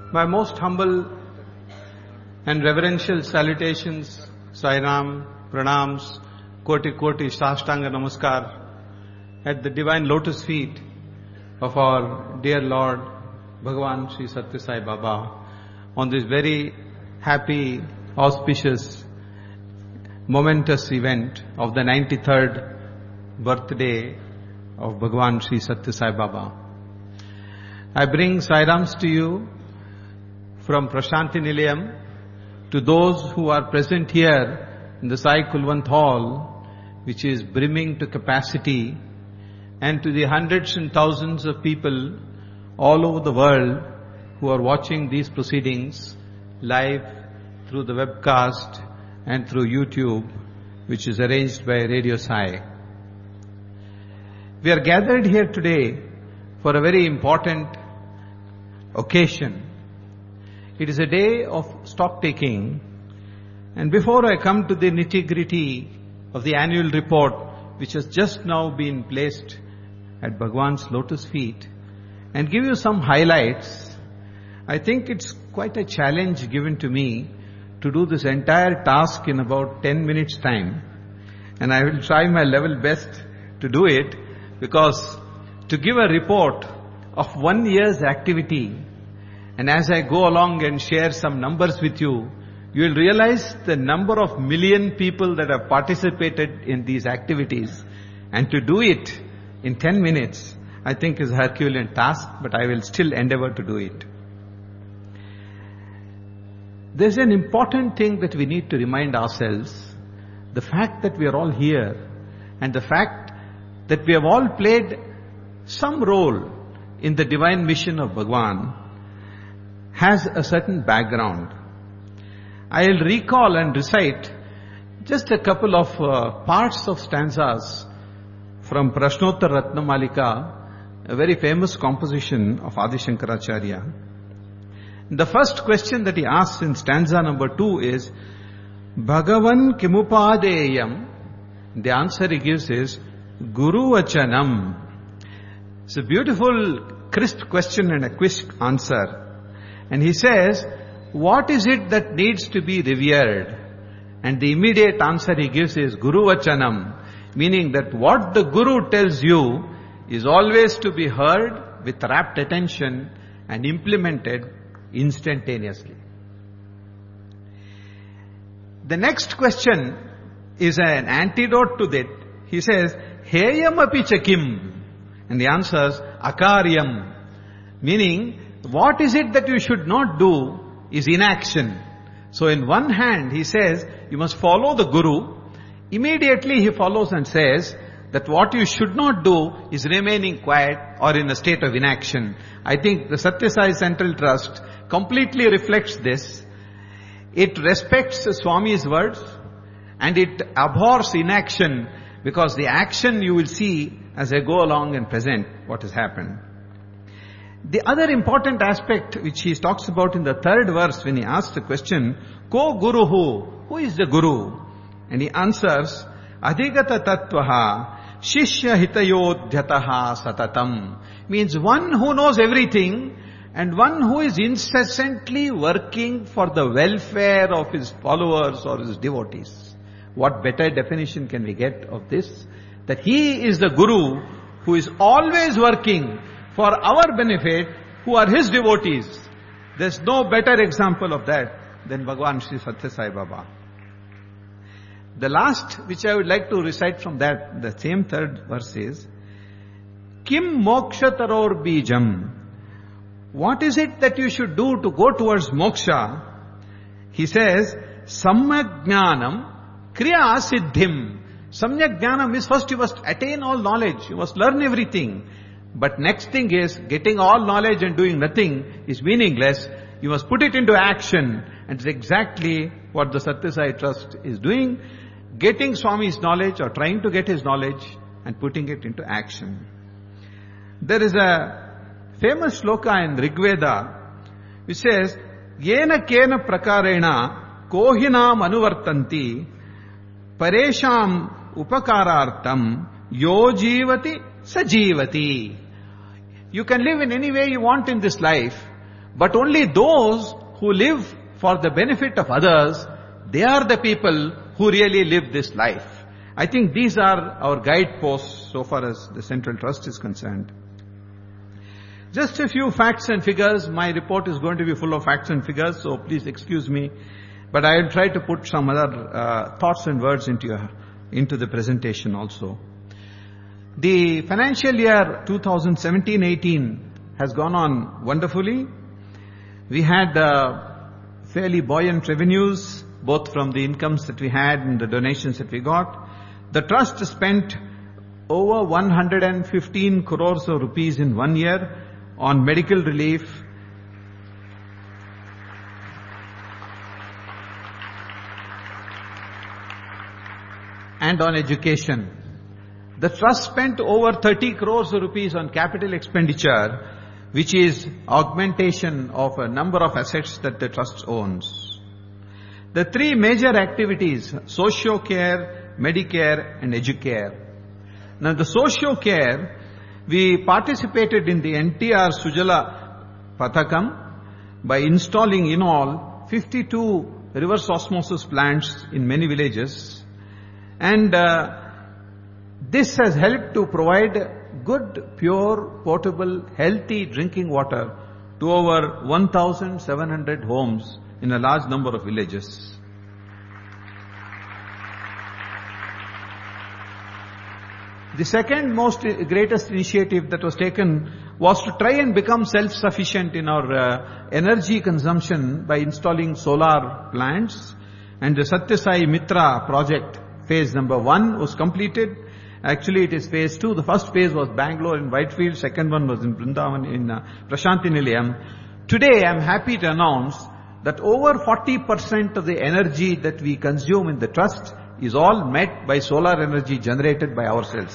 My most humble and reverential salutations, Sairam, Pranams, Koti Koti, Sashtanga Namaskar at the divine lotus feet of our dear Lord Bhagavan Sri Satya Sai Baba on this very happy, auspicious, momentous event of the ninety-third birthday of Bhagavan Sri Satya Sai Baba. I bring Sairams to you from Prashanti Nilayam to those who are present here in the Sai Kulwant Hall, which is brimming to capacity, and to the hundreds and thousands of people all over the world who are watching these proceedings live through the webcast and through YouTube, which is arranged by Radio Sai. We are gathered here today for a very important occasion. It is a day of stock taking, and before I come to the nitty-gritty of the annual report, which has just now been placed at Bhagwan's lotus feet, and give you some highlights, I think it's quite a challenge given to me to do this entire task in about ten minutes time, and I will try my level best to do it, because to give a report of one year's activity, and as I go along and share some numbers with you, you will realize the number of million people that have participated in these activities. And to do it in ten minutes, I think is a Herculean task, but I will still endeavor to do it. There's an important thing that we need to remind ourselves. The fact that we are all here, and the fact that we have all played some role in the divine mission of Bhagwan, has a certain background. I'll recall and recite just a couple of uh, parts of stanzas from Prashnottar Ratnamalika, a very famous composition of Adi Shankaracharya. The first question that he asks in stanza number two is, Bhagavan kimupadeyam? The answer he gives is, Guru Vachanam. It's a beautiful, crisp question and a crisp answer. And he says, what is it that needs to be revered? And the immediate answer he gives is Guru Vachanam, meaning that what the Guru tells you is always to be heard with rapt attention and implemented instantaneously. The next question is an antidote to that. He says, Heyam api chakim. And the answer is Akaryam, meaning what is it that you should not do is inaction. So in one hand he says you must follow the Guru. Immediately he follows and says that what you should not do is remaining quiet or in a state of inaction. I think the Satya Sai Central Trust completely reflects this. It respects Swami's words and it abhors inaction, because the action you will see as I go along and present what has happened. The other important aspect which he talks about in the third verse, when he asks the question, Ko Guruhu? Who is the Guru? And he answers, Adhigata Tattvaha Shishya Hitayodhyataha Satatam. Means one who knows everything and one who is incessantly working for the welfare of his followers or his devotees. What better definition can we get of this? That he is the Guru who is always working for our benefit, who are his devotees. There's no better example of that than Bhagavan Sri Satya Sai Baba. The last which I would like to recite from that, the same third verse is, Kim moksha taror bijam. What is it that you should do to go towards moksha? He says, Samyak jnanam kriya siddhim. Samyak jnanam is first you must attain all knowledge, you must learn everything. But next thing is, getting all knowledge and doing nothing is meaningless. You must put it into action. And it's exactly what the Satya Sai Trust is doing. Getting Swami's knowledge or trying to get his knowledge and putting it into action. There is a famous shloka in Rig Veda which says, Yena kena prakarena kohinam anuvartanti paresham upakarartam yojivati sajivati. You can live in any way you want in this life, But only those who live for the benefit of others, they are the people who really live this life. I think these are our guideposts so far as the Central Trust is concerned. Just a few facts and figures. My report is going to be full of facts and figures, so please excuse me. But I will try to put some other uh, thoughts and words into, your, into the presentation also. The financial year twenty seventeen eighteen has gone on wonderfully. We had uh, fairly buoyant revenues, both from the incomes that we had and the donations that we got. The trust spent over one hundred fifteen crores of rupees in one year on medical relief, and on education. The trust spent over thirty crores of rupees on capital expenditure, which is augmentation of a number of assets that the trust owns. The three major activities, socio-care, Medicare and Educare. Now the socio-care, we participated in the N T R Sujala Pathakam by installing in all fifty-two reverse osmosis plants in many villages. And uh, this has helped to provide good, pure, portable, healthy drinking water to over one thousand seven hundred homes in a large number of villages. The second most greatest initiative that was taken was to try and become self-sufficient in our uh, energy consumption by installing solar plants. And the Satya Sai Mitra project, phase number one, was completed. Actually, it is phase two. The first phase was Bangalore in Whitefield. Second one was in Vrindavan in uh, Prashanti Nilayam. Today, I am happy to announce that over forty percent of the energy that we consume in the trust is all met by solar energy generated by ourselves.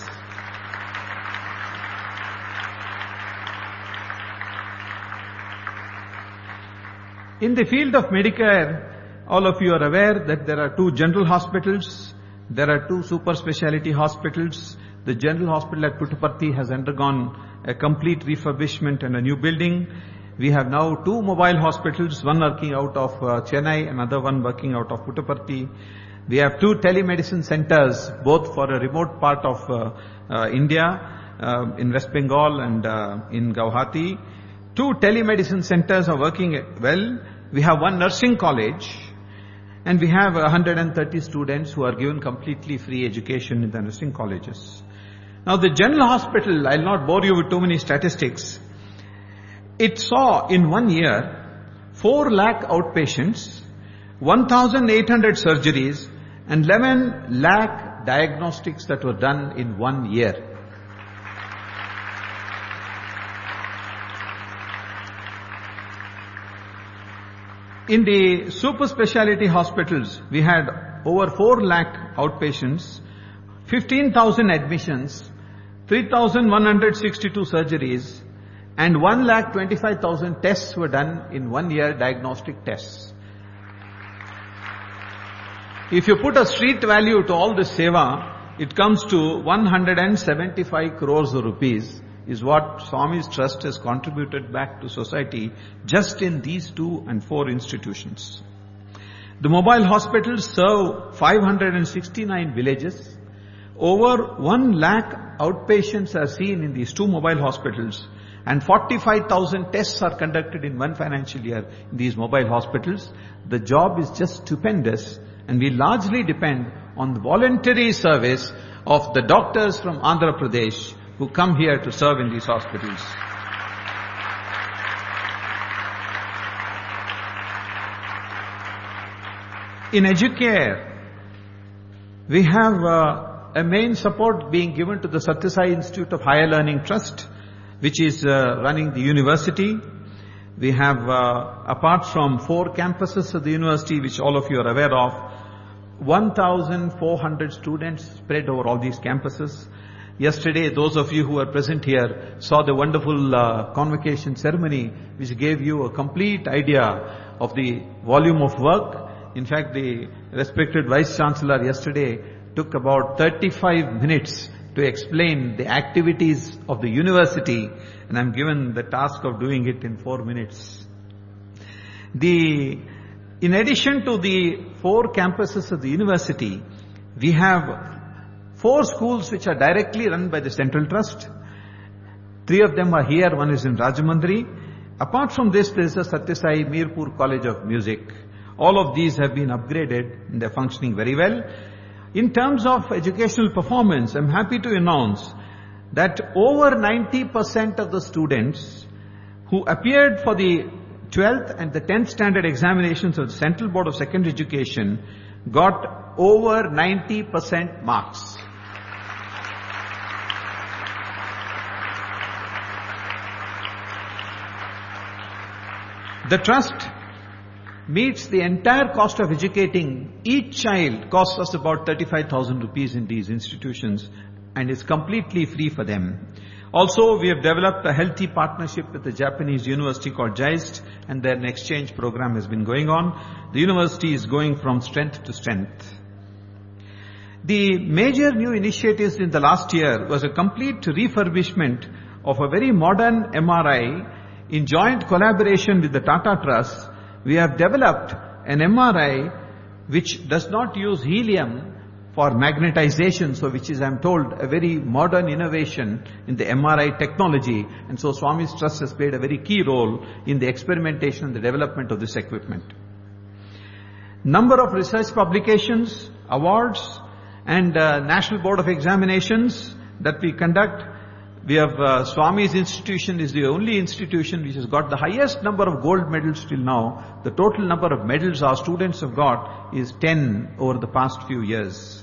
In the field of Medicare, all of you are aware that there are two general hospitals, there are two super speciality hospitals. The general hospital at Puttaparthi has undergone a complete refurbishment and a new building. We have now two mobile hospitals, one working out of uh, Chennai, another one working out of Puttaparthi. We have two telemedicine centers, both for a remote part of uh, uh, India, uh, in West Bengal and uh, in Guwahati. Two telemedicine centers are working well. We have one nursing college, and we have one hundred thirty students who are given completely free education in the nursing colleges. Now the general hospital, I'll not bore you with too many statistics. It saw in one year four lakh outpatients, one thousand eight hundred surgeries, and eleven lakh diagnostics that were done in one year. In the super speciality hospitals, we had over four lakh outpatients, fifteen thousand admissions, three thousand one hundred sixty-two surgeries, and one lakh twenty-five thousand tests were done in one year, diagnostic tests. If you put a street value to all this seva, it comes to one hundred seventy-five crores of rupees, is what Swami's Trust has contributed back to society just in these two and four institutions. The mobile hospitals serve five hundred sixty-nine villages. Over one lakh outpatients are seen in these two mobile hospitals, and forty-five thousand tests are conducted in one financial year in these mobile hospitals. The job is just stupendous, and we largely depend on the voluntary service of the doctors from Andhra Pradesh who come here to serve in these hospitals. In Educare, we have uh, a main support being given to the Satya Sai Institute of Higher Learning Trust, which is uh, running the university. We have, uh, apart from four campuses of the university, which all of you are aware of, one thousand four hundred students spread over all these campuses. Yesterday, those of you who are present here saw the wonderful uh, convocation ceremony, which gave you a complete idea of the volume of work. In fact, the respected Vice Chancellor yesterday took about thirty-five minutes to explain the activities of the university, and I'm given the task of doing it in four minutes. The, in addition to the four campuses of the university, we have four schools which are directly run by the Central Trust. Three of them are here, one is in Rajamundry. Apart from this, there is a Satya Sai Mirpur College of Music. All of these have been upgraded and they are functioning very well. In terms of educational performance, I am happy to announce that over ninety percent of the students who appeared for the twelfth and the tenth standard examinations of the Central Board of Secondary Education got over ninety percent marks. The trust meets the entire cost of educating each child, costs us about thirty-five thousand rupees in these institutions, and is completely free for them. Also, we have developed a healthy partnership with the Japanese university called JAIST, and their exchange program has been going on. The university is going from strength to strength. The major new initiatives in the last year was a complete refurbishment of a very modern M R I. In joint collaboration with the Tata Trust, we have developed an M R I which does not use helium for magnetization, so which is, I am told, a very modern innovation in the M R I technology. And so Swami's Trust has played a very key role in the experimentation and the development of this equipment. Number of research publications, awards, and uh, National Board of Examinations that we conduct. We have, uh, Swami's institution is the only institution which has got the highest number of gold medals till now. The total number of medals our students have got is ten over the past few years.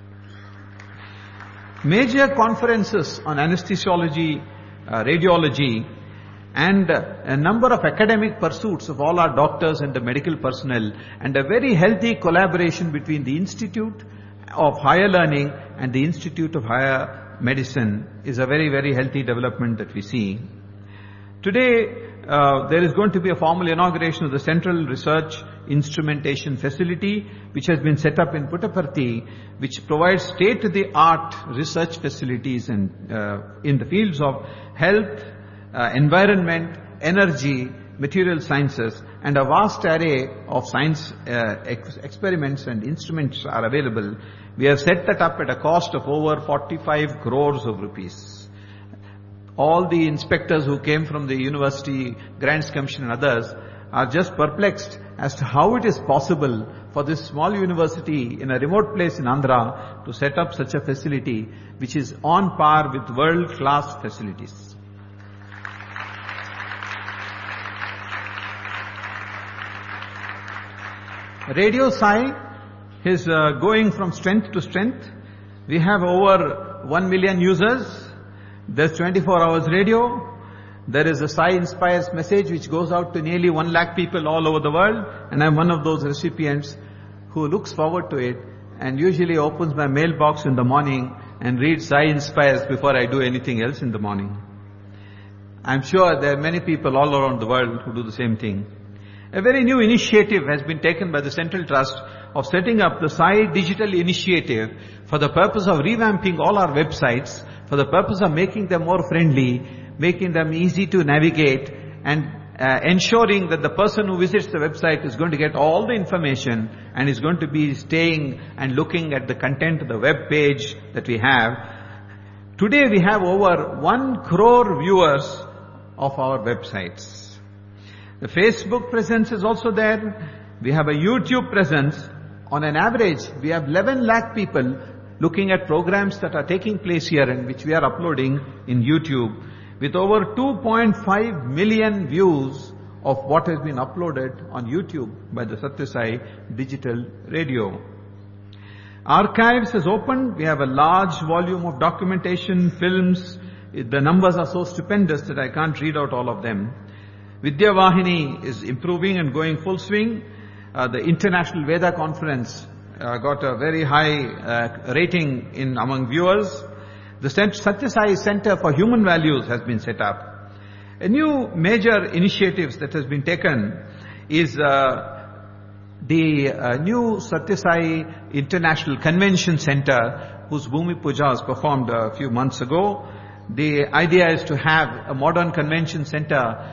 Major conferences on anesthesiology, uh, radiology, and uh, a number of academic pursuits of all our doctors and the medical personnel, and a very healthy collaboration between the Institute of Higher Learning and the Institute of Higher Medicine is a very, very healthy development that we see. Today, uh, there is going to be a formal inauguration of the Central Research Instrumentation Facility, which has been set up in Puttaparthi, which provides state-of-the-art research facilities and, uh, in the fields of health, uh, environment, energy, material sciences, and a vast array of science uh, ex experiments and instruments are available. We have set that up at a cost of over forty-five crores of rupees. All the inspectors who came from the University Grants Commission and others are just perplexed as to how it is possible for this small university in a remote place in Andhra to set up such a facility which is on par with world-class facilities. Radio Sai is uh, going from strength to strength. We have over one million users. There's twenty-four hours radio. There is a Sai Inspires message which goes out to nearly one lakh people all over the world. And I'm one of those recipients who looks forward to it and usually opens my mailbox in the morning and reads Sai Inspires before I do anything else in the morning. I'm sure there are many people all around the world who do the same thing. A very new initiative has been taken by the Central Trust of setting up the Sai Digital Initiative for the purpose of revamping all our websites, for the purpose of making them more friendly, making them easy to navigate, and uh, ensuring that the person who visits the website is going to get all the information and is going to be staying and looking at the content of the web page that we have. Today we have over one crore viewers of our websites. The Facebook presence is also there. We have a YouTube presence. On an average, we have eleven lakh people looking at programs that are taking place here and which we are uploading in YouTube, with over two point five million views of what has been uploaded on YouTube by the Satya Sai Digital Radio. Archives is opened. We have a large volume of documentation, films. The numbers are so stupendous that I can't read out all of them. Vidya Vahini is improving and going full swing. Uh, the International Veda Conference uh, got a very high uh, rating in among viewers. The Satya Sai Center for Human Values has been set up. A new major initiative that has been taken is uh, the uh, new Satya Sai International Convention Center, whose Bhumi Puja was performed a few months ago. The idea is to have a modern convention center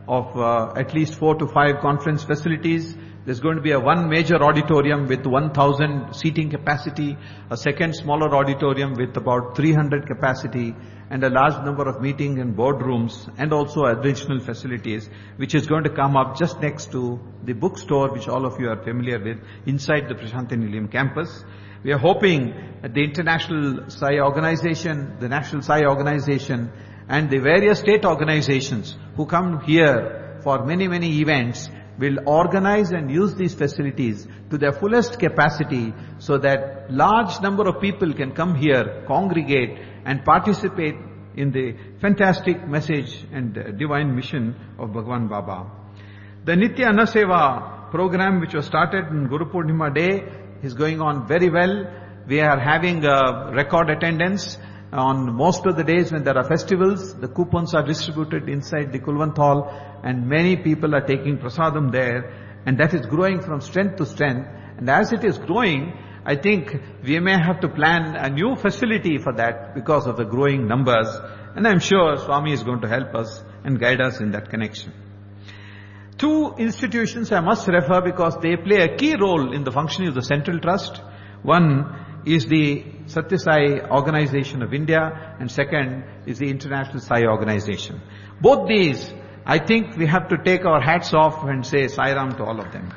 of uh, at least four to five conference facilities. There's going to be a one major auditorium with one thousand seating capacity, a second smaller auditorium with about three hundred capacity, and a large number of meeting and boardrooms, and also additional facilities, which is going to come up just next to the bookstore, which all of you are familiar with, inside the Prasanthi Nilayam campus. We are hoping that the International Sai Organization, the National Sai Organization, and the various state organizations who come here for many, many events will organize and use these facilities to their fullest capacity so that large number of people can come here, congregate and participate in the fantastic message and divine mission of Bhagwan Baba. The Nitya Annaseva program, which was started on Guru Purnima Day, is going on very well. We are having a record attendance on most of the days when there are festivals. The coupons are distributed inside the Kulwant Hall, and many people are taking prasadam there, and that is growing from strength to strength. And as it is growing, I think we may have to plan a new facility for that because of the growing numbers, and I'm sure Swami is going to help us and guide us in that connection. Two institutions I must refer because they play a key role in the functioning of the Central Trust. One is the Satya Sai Organization of India, and second is the International Sai Organization. Both these, I think we have to take our hats off and say Sai Ram to all of them.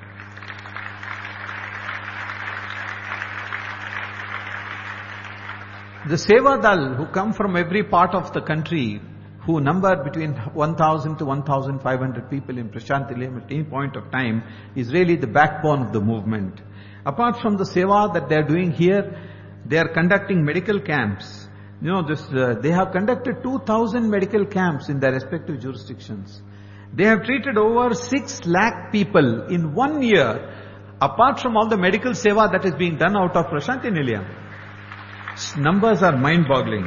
The Seva Dal, who come from every part of the country, who number between one thousand to one thousand five hundred people in Prasanthi Nilayam at any point of time, is really the backbone of the movement. Apart from the seva that they are doing here, they are conducting medical camps. You know, this, uh, they have conducted two thousand medical camps in their respective jurisdictions. They have treated over six lakh people in one year, apart from all the medical seva that is being done out of Prasanthi Nilayam. Numbers are mind-boggling.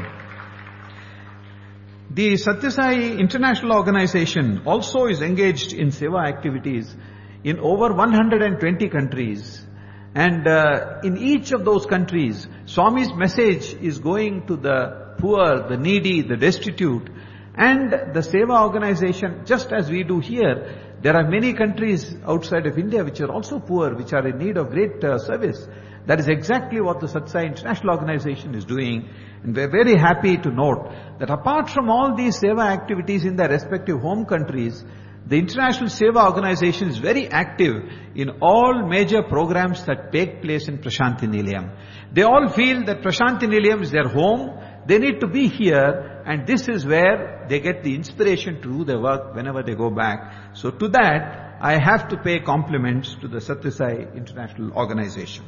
The Satya Sai International Organization also is engaged in seva activities in over one hundred twenty countries. And uh, in each of those countries, Swami's message is going to the poor, the needy, the destitute. And the Seva organization, just as we do here, there are many countries outside of India which are also poor, which are in need of great uh, service. That is exactly what the Satya Sai International Organization is doing. And we are very happy to note that apart from all these Seva activities in their respective home countries, the International Seva Organization is very active in all major programs that take place in Prasanthi Nilayam. They all feel that Prasanthi Nilayam is their home. They need to be here, and this is where they get the inspiration to do their work whenever they go back. So to that, I have to pay compliments to the Satya Sai International Organization.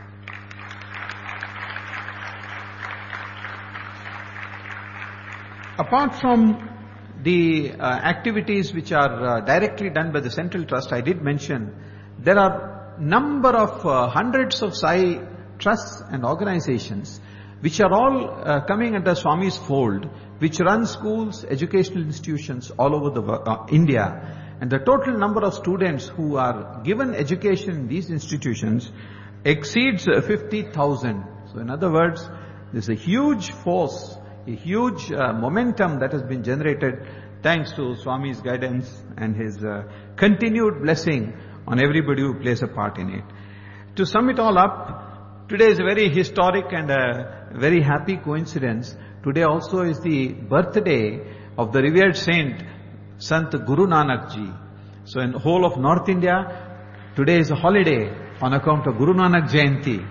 Apart from the uh, activities which are uh, directly done by the Central Trust, I did mention, there are number of uh, hundreds of Sai trusts and organizations which are all uh, coming under Swami's fold, which run schools, educational institutions all over the uh, India. And the total number of students who are given education in these institutions exceeds uh, fifty thousand. So in other words, there's a huge force, a huge uh, momentum that has been generated thanks to Swami's guidance and his uh, continued blessing on everybody who plays a part in it. To sum it all up, today is a very historic and a very happy coincidence. Today also is the birthday of the revered saint, Sant Guru Nanak Ji. So in the whole of North India, today is a holiday on account of Guru Nanak Jayanti.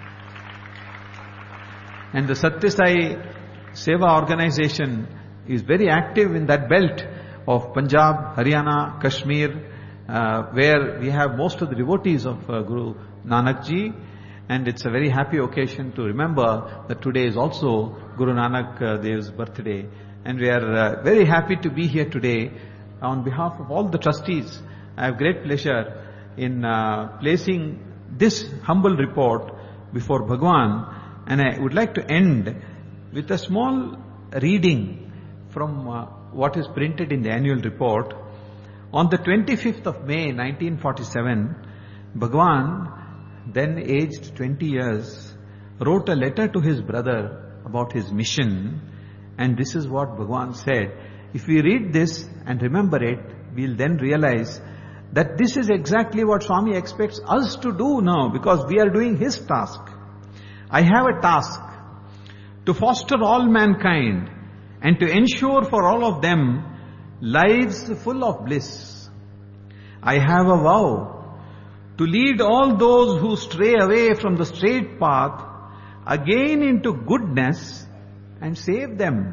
And the Satya Sai Seva organization is very active in that belt of Punjab, Haryana, Kashmir, uh, where we have most of the devotees of uh, Guru Nanak Ji. And it's a very happy occasion to remember that today is also Guru Nanak uh, Dev's birthday. And we are uh, very happy to be here today. On behalf of all the trustees, I have great pleasure in uh, placing this humble report before Bhagwan. And I would like to end with a small reading from uh, what is printed in the annual report. On the twenty-fifth of May nineteen forty-seven, Bhagwan, then aged twenty years, wrote a letter to his brother about his mission. And this is what Bhagwan said. If we read this and remember it, we'll then realize that this is exactly what Swami expects us to do now, because we are doing his task. I have a task to foster all mankind and to ensure for all of them lives full of bliss. I have a vow to lead all those who stray away from the straight path again into goodness and save them.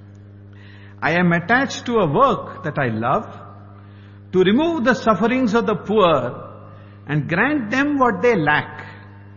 I am attached to a work that I love, to remove the sufferings of the poor and grant them what they lack.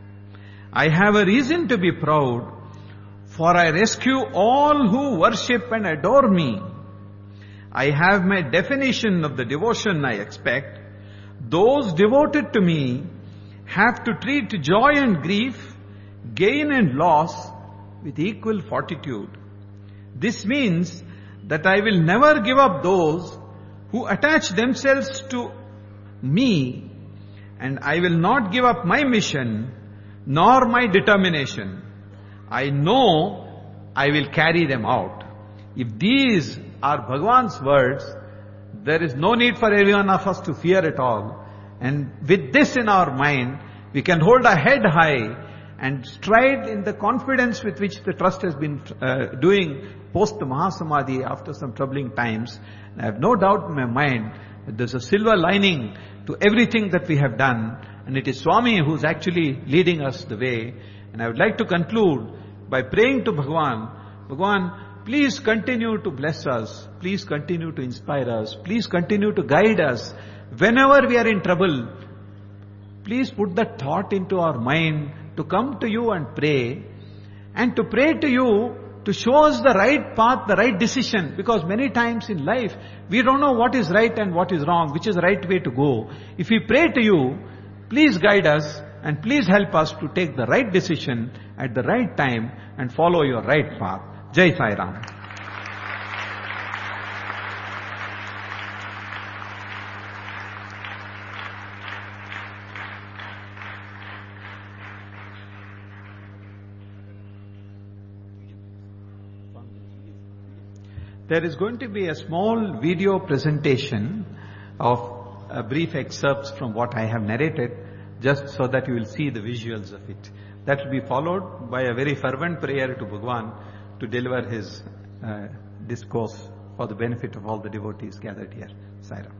I have a reason to be proud, for I rescue all who worship and adore me. I have my definition of the devotion I expect. Those devoted to me have to treat joy and grief, gain and loss with equal fortitude. This means that I will never give up those who attach themselves to me, and I will not give up my mission nor my determination. I know I will carry them out. If these are Bhagwan's words, there is no need for every one of us to fear at all. And with this in our mind, we can hold our head high and stride in the confidence with which the trust has been uh, doing post the Mahasamadhi after some troubling times. And I have no doubt in my mind that there's a silver lining to everything that we have done, and it is Swami who's actually leading us the way. And I would like to conclude by praying to Bhagwan, Bhagwan, please continue to bless us, please continue to inspire us, please continue to guide us. Whenever we are in trouble, please put that thought into our mind to come to you and pray, and to pray to you to show us the right path, the right decision, because many times in life, we don't know what is right and what is wrong, which is the right way to go. If we pray to you, please guide us and please help us to take the right decision at the right time and follow your right path. Jai Sai Ram. There is going to be a small video presentation of uh, brief excerpts from what I have narrated, just so that you will see the visuals of it. That will be followed by a very fervent prayer to Bhagwan to deliver his uh, discourse for the benefit of all the devotees gathered here. Sai Ram.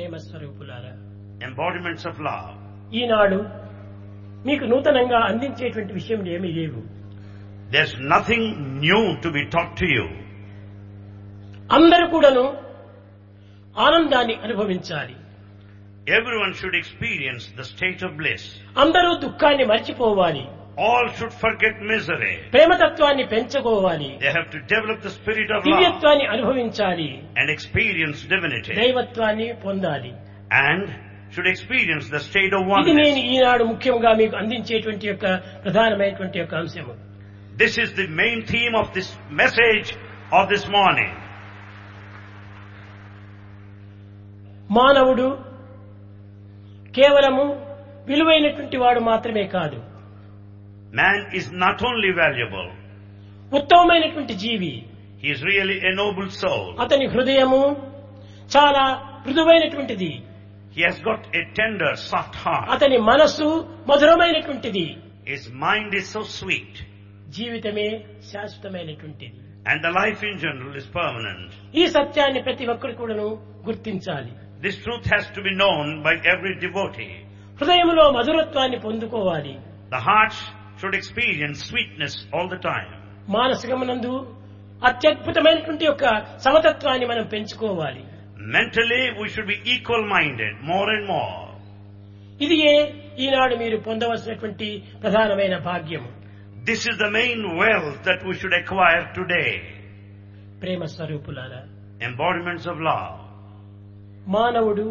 ప్రేమ స్వరూపులారా, embodiments of love. ఈనాడు మీకు నూతనంగా అందించేటువంటి విషయం ఏమీ లేవు. There's nothing new to be taught to you. అందరూ కూడాను ఆనందాన్ని అనుభవించాలి. Everyone should experience the state of bliss. అందరూ దుఃఖాన్ని మర్చిపోవాలి. All should forget misery. ప్రేమతత్వాన్ని పెంచుకోవాలి. They have to develop the spirit of love దివ్యత్వాన్ని అనుభవించాలి. and experience divinity. దైవత్వాన్ని పొందాలి. And should experience the state of ఇది నేను oneness. ఈనాడు ముఖ్యంగా మీకు అందించేటువంటి యొక్క ప్రధానమైనటువంటి యొక్క అంశము. This is the main theme of this message of this morning. మానవుడు కేవలము విలువైనటువంటి వాడు మాత్రమే కాదు, Man is not only valuable, ఉత్తమమైనటువంటి జీవి. he is really a noble soul. అతని హృదయము చాలా మృదువైనటువంటిది. He has got a tender, soft heart. అతని మనస్సు మధురమైనటువంటిది. His mind is so sweet. జీవితమే శాశ్వతమైనటువంటిది. And the life in general is permanent. ఈ సత్యాన్ని ప్రతి ఒక్కరు కూడాను గుర్తించాలి. This truth has to be known by every devotee. హృదయంలో మధురత్వాన్ని పొందుకోవాలి. The heart should experience sweetness all the time. మానసికమునందు అత్యద్భుతమైనటువంటి యొక్క సమతత్వాన్ని మనం పెంచుకోవాలి. Mentally, we should be equal-minded more and more. ఇది ఈనాడు మీరు పొందవలసినటువంటి ప్రధానమైన భాగ్యం. This is the main wealth that we should acquire today. ప్రేమ స్వరూపులారా, Embodiments of love. మానవుడు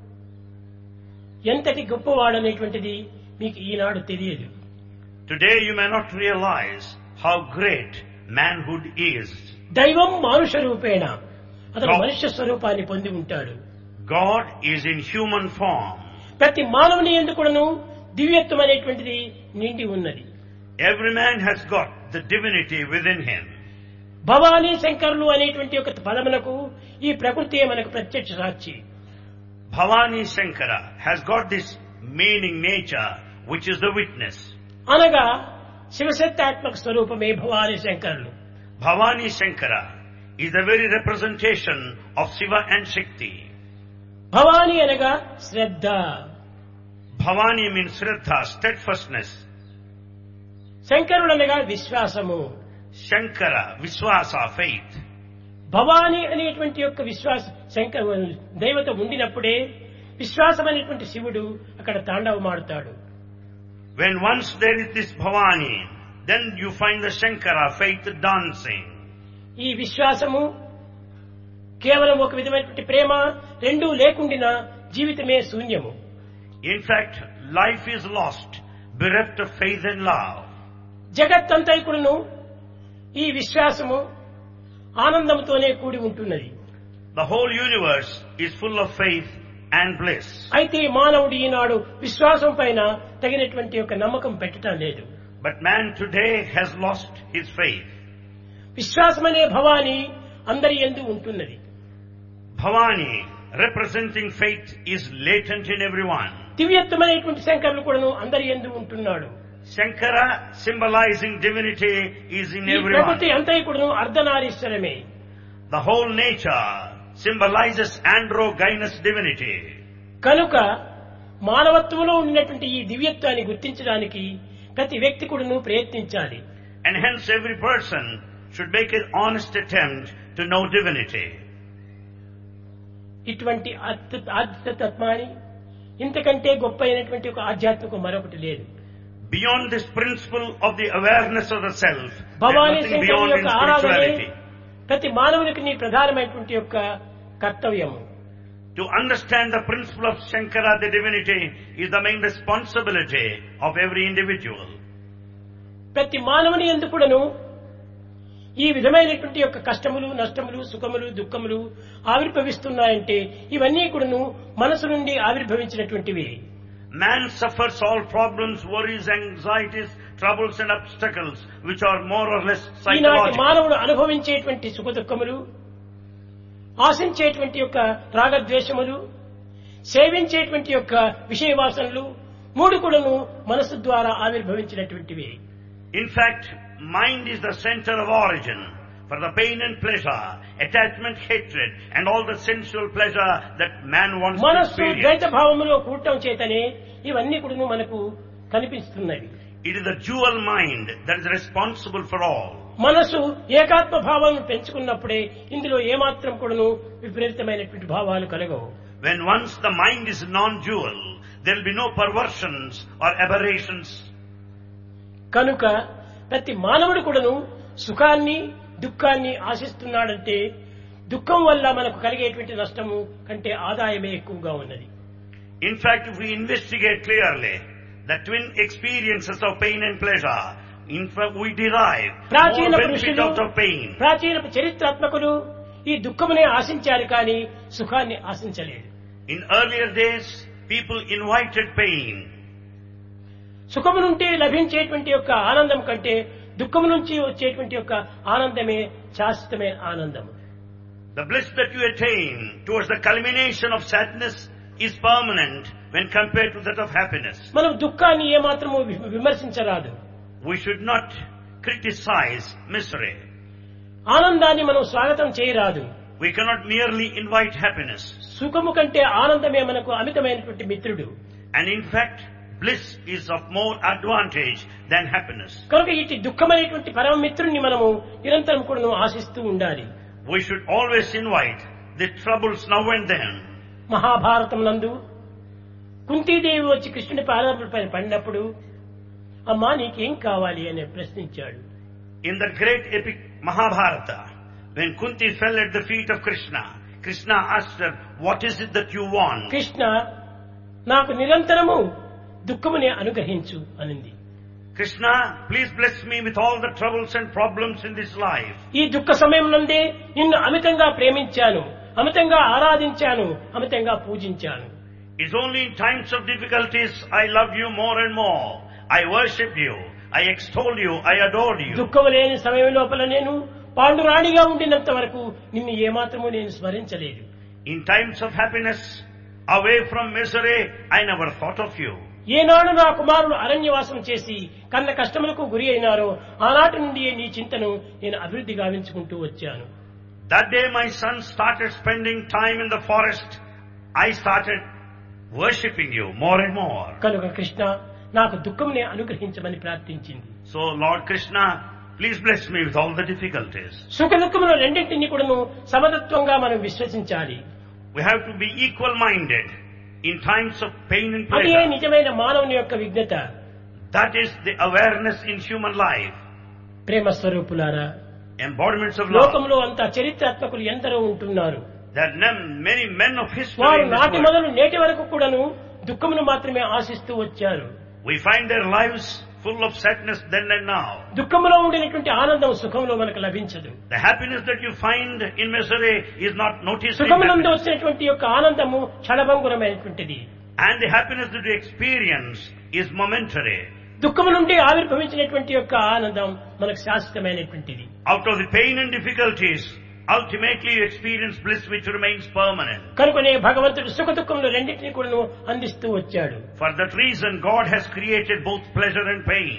ఎంతటి గొప్పవాడనేటువంటిది మీకు ఈనాడు తెలియదు. Today you may not realize how great manhood is. దైవం మానుష రూపేణ, అతను God- మనుష్య స్వరూపాన్ని పొంది ఉంటాడు. God is in human form. ప్రతి మానవుని ఎందుకును దివ్యత్వం అనేటువంటిది నిండి ఉన్నది. Every man has got the divinity within him. Bhavani శంకరులు అనేటువంటి ఒక పదములకు ఈ ప్రకృతియే మనకు ప్రత్యక్ష సాక్షి. Bhavani Shankara has got this meaning nature which is the witness. అనగా శివశక్తాత్మక స్వరూపమే భవానీ శంకరులు. Bhavani Shankara is the very representation of Shiva and Shakti. Bhavani అనగా శ్రద్ధ, Bhavani means Shraddha, steadfastness. శంకరుడు అనగా విశ్వాసము. Shankara, Vishwasa, faith. భవానీ అనేటువంటి యొక్క విశ్వాస శంకర దైవత ఉండినప్పుడే విశ్వాసం అనేటువంటి శివుడు అక్కడ తాండవమాడుతాడు. When once there is this Bhavani, then you find the Shankara, faith, dancing. ఈ విశ్వాసము కేవలం ఒక విధమైనటువంటి ప్రేమ రెండూ లేకుండినా జీవితమే శూన్యము. In fact, life is lost, bereft of faith and love. జగత్తంతైకుడును ఈ విశ్వాసము ఆనందంతోనే కూడి ఉంటున్నది. The whole universe is full of faith and bliss. అయితే మానవుడు ఈనాడు విశ్వాసం పైన తగినటువంటి ఒక నమ్మకం పెట్టడం లేదు. But man today has lost his faith. విశ్వాసమనే Bhavani అందరి యందు ఉంటున్నది. Bhavani, representing faith, is latent in everyone. దివ్యత్వమైనటువంటి శంకరులు కూడాను అందరి యందు ఉంటున్నాడు. Shankara, symbolizing divinity, is in ఈ everyone. ప్రకృతి అంతైకుడును అర్ధనారీశ్వరమే. The whole nature symbolizes androgynous divinity. కనుక మానవత్వంలో ఉన్నటువంటి ఈ దివ్యత్వాన్ని గుర్తించడానికి ప్రతి వ్యక్తి కూడాను ప్రయత్నించాలి. And hence every person should make an honest attempt to know divinity. ఇటువంటి ఆధ్యాత్మికత్వాన్ని ఇంతకంటే గొప్ప అయినటువంటి ఒక ఆధ్యాత్మిక మరొకటి లేదు. Beyond this principle of the awareness of the self, there is Bhavani nothing శంకరుని beyond in యొక్క ఆరాధనే spirituality. ప్రతి మానవునికి నీ ప్రధానమైనటువంటి యొక్క కర్తవ్యము. To understand the principle of Shankara, the divinity, is the main responsibility of every individual. ప్రతి మానవుని యందు కూడాను ఈ విధమైనటువంటి యొక్క కష్టములు, నష్టములు, సుఖములు, దుఃఖములు ఆవిర్భవిస్తున్నాయంటే ఇవన్నీ కూడాను మనసు నుండి ఆవిర్భవించినటువంటివి. Man suffers all problems, worries, anxieties, troubles and obstacles which are more or less ఈనాటి psychological. మానవుడు అనుభవించేటువంటి సుఖ దుఃఖములు, ఆశించేటువంటి యొక్క రాగద్వేషములు, సేవించేటువంటి యొక్క విషయ వాసనలు మూడు కూడాను మనసు ద్వారా ఆవిర్భవించినటువంటివి. In fact, mind is the center of origin for the pain and pleasure, attachment, hatred, and all the sensual pleasure that man wants to మనస్సు experience. ద్వైత భావములో కూడటం చేతనే ఇవన్నీ కూడా మనకు కనిపిస్తున్నవి. It is the dual mind that is responsible for all. మనసు ఏకాత్మ భావాలను పెంచుకున్నప్పుడే ఇందులో ఏమాత్రం కూడాను విపరీతమైనటువంటి భావాలు కలగవు. When once the mind is non-dual, there will be no perversions or aberrations. కనుక ప్రతి మానవుడు కూడాను సుఖాన్ని దుఃఖాన్ని ఆశిస్తున్నాడంటే దుఃఖం వల్ల మనకు కలిగేటువంటి నష్టము కంటే ఆదాయమే ఎక్కువగా ఉన్నది. In fact, if we investigate clearly the twin experiences of pain and pleasure, in fact we derive ప్రాచీన more benefit పురుషులు out of pain. ప్రాచీన చరిత్రాత్మకులు ఈ దుఃఖమునే ఆశించారు కానీ సుఖాన్ని ఆశించలేదు. In earlier days, people invited pain. సుఖము నుండి లభించేటువంటి యొక్క ఆనందం కంటే దుఃఖము నుంచి వచ్చేటువంటి యొక్క ఆనందమే శాశ్వతమైన ఆనందము. The bliss that you attain towards the culmination of sadness is permanent when compared to that of happiness. మనం దుఃఖాన్ని ఏమాత్రము వి- విమర్శించరాదు. We should not criticize misery. ఆనందాన్ని మనం స్వాగతం చేయరాదు. We cannot merely invite happiness. సుఖము కంటే ఆనందమే మనకు అమితమైనటువంటి మిత్రుడు. And in fact, bliss is of more advantage than happiness. కనుక ఇటు దుఃఖమైనటువంటి పరమ మిత్రుడిని మనము నిరంతరం కూడా ఆశిస్తూ ఉండాలి. We should always invite the troubles now and then. Mahabharatam నందు కుంతీదేవి వచ్చి కృష్ణుని పాదాలపై పడినప్పుడు అమ్మా నీకేం కావాలి అని ప్రశ్నించాడు. In the great epic Mahabharata, when Kunti fell at the feet of Krishna, Krishna asked her, what is it that you want? Krishna నాకు నిరంతరము దుఃఖమునే అనుగ్రహించు అనింది. Krishna, please bless me with all the troubles and problems in this life. ఈ దుఃఖ సమయం నందే నిన్ను అమితంగా ప్రేమించాను, అమితంగా ఆరాధించాను, అమితంగా పూజించాను. It's only in times of difficulties I love you more and more. I worship you. I extol you. I adore you. దుఃఖము లేని సమయం లోపల నేను పాండురాణిగా ఉండినంత వరకు నిన్ను ఏమాత్రము నేను స్మరించలేదు. In times of happiness, away from misery, I never thought of you. ఏనాడు నా కుమారుడు అరణ్యవాసం చేసి కన్న కష్టములకు గురి అయినారో ఆనాటి నుండి నీ చింతను నేను అభివృద్ధి గావించుకుంటూ వచ్చాను. That day my son started spending time in the forest. I started worshipping you more and more. కనుక కృష్ణ నాకు దుఃఖంనే అనుగ్రహించమని ప్రార్థించింది. So Lord Krishna, please bless me with all the difficulties. సుఖ దుఃఖముల రెండింటినీ కూడాను సమతత్వంగా మనం విశ్వసించాలి. We have to be equal-minded in times of pain and అదే pleasure. నిజమైన మానవుని యొక్క విజ్ఞత. That is the awareness in human life. ప్రేమ స్వరూపులారా, Embodiments of love. లోకంలో అంతా చరిత్రాత్మకులు ఎందరో ఉంటున్నారు. There are nem- many men of history వారు in this నాటి world. మొదలు నేటి వరకు కూడాను దుఃఖమును మాత్రమే ఆశిస్తూ వచ్చారు. We find their lives full of sadness then and now. దుఃఖములో ఉండినటువంటి ఆనందం సుఖంలో మనకు లభించదు. The happiness that you find in misery is not noticed in సుఖమునందు happiness. వచ్చినటువంటి యొక్క ఆనందము క్షణభంగురమైనటువంటిది. And the happiness that you experience is momentary. దుఃఖము నుండి ఆవిర్భవించినటువంటి యొక్క ఆనందం మనకు శాశ్వతమైనటువంటిది. Out of the pain and difficulties, ultimately you experience bliss which remains permanent. కనుకనే భగవంతుడు సుఖ దుఃఖములు రెండింటినీ కూడా అందిస్తూ వచ్చాడు. For that reason, God has created both pleasure and pain.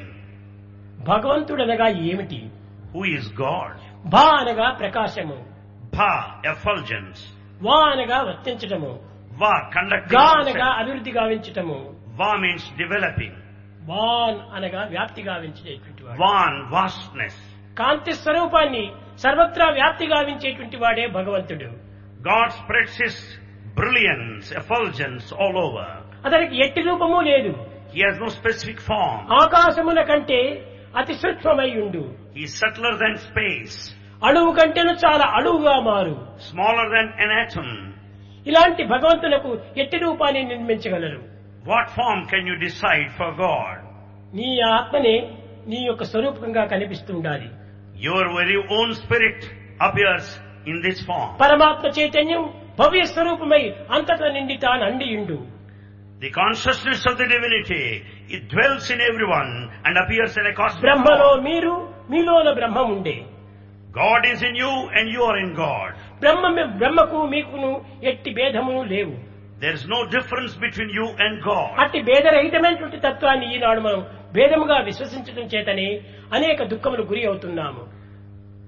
భగవంతుడు అనగా ఏమిటి? Who is God? భా అనగా ప్రకాశము, Bha, effulgence. వా అనగా వర్తించటము, Va, conducting. గా oneself. అనగా అభివృద్ధి గావించటము, Va means developing. వాన్ అనగా వ్యాప్తి గావించేటువంటి వాడు. Van, vastness. కాంతి స్వరూపాన్ని సర్వత్రా వ్యాప్తి గావించేటువంటి వాడే భగవంతుడు. God spreads His brilliance, effulgence all over. అతనికి ఎట్టి రూపము లేదు. He has no specific form. ఆకాశముల కంటే అతి సూక్ష్మమై ఉండు, He is subtler than space, అణువు కంటేను చాలా అణువుగా మారు. smaller than an atom. ఇలాంటి భగవంతులకు ఎట్టి రూపాన్ని నిర్మించగలరు? What form can you decide for God? నీ ఆత్మనే నీ యొక్క స్వరూపంగా కనిపిస్తూ ఉండాలి. Your very own spirit appears in this form. పరమాత్మ చైతన్యం భవ్య స్వరూపమై అంతటా నిండి తాను అండియుండు. The consciousness of the divinity, it dwells in everyone and appears in a cosmic బ్రహ్మలో form. మీరు, మీలోన బ్రహ్మం ఉండే. God is in you and you are in God. బ్రహ్మ బ్రహ్మకు మీకును ఎట్టి భేదమును లేవు. There is no difference between you and God. అట్టి భేదరహితమైనటువంటి తత్వాన్ని ఈనాడు మనం భేదముగా విశ్వసించడం చేతనే అనేక దుఃఖములు గురి అవుతున్నాము.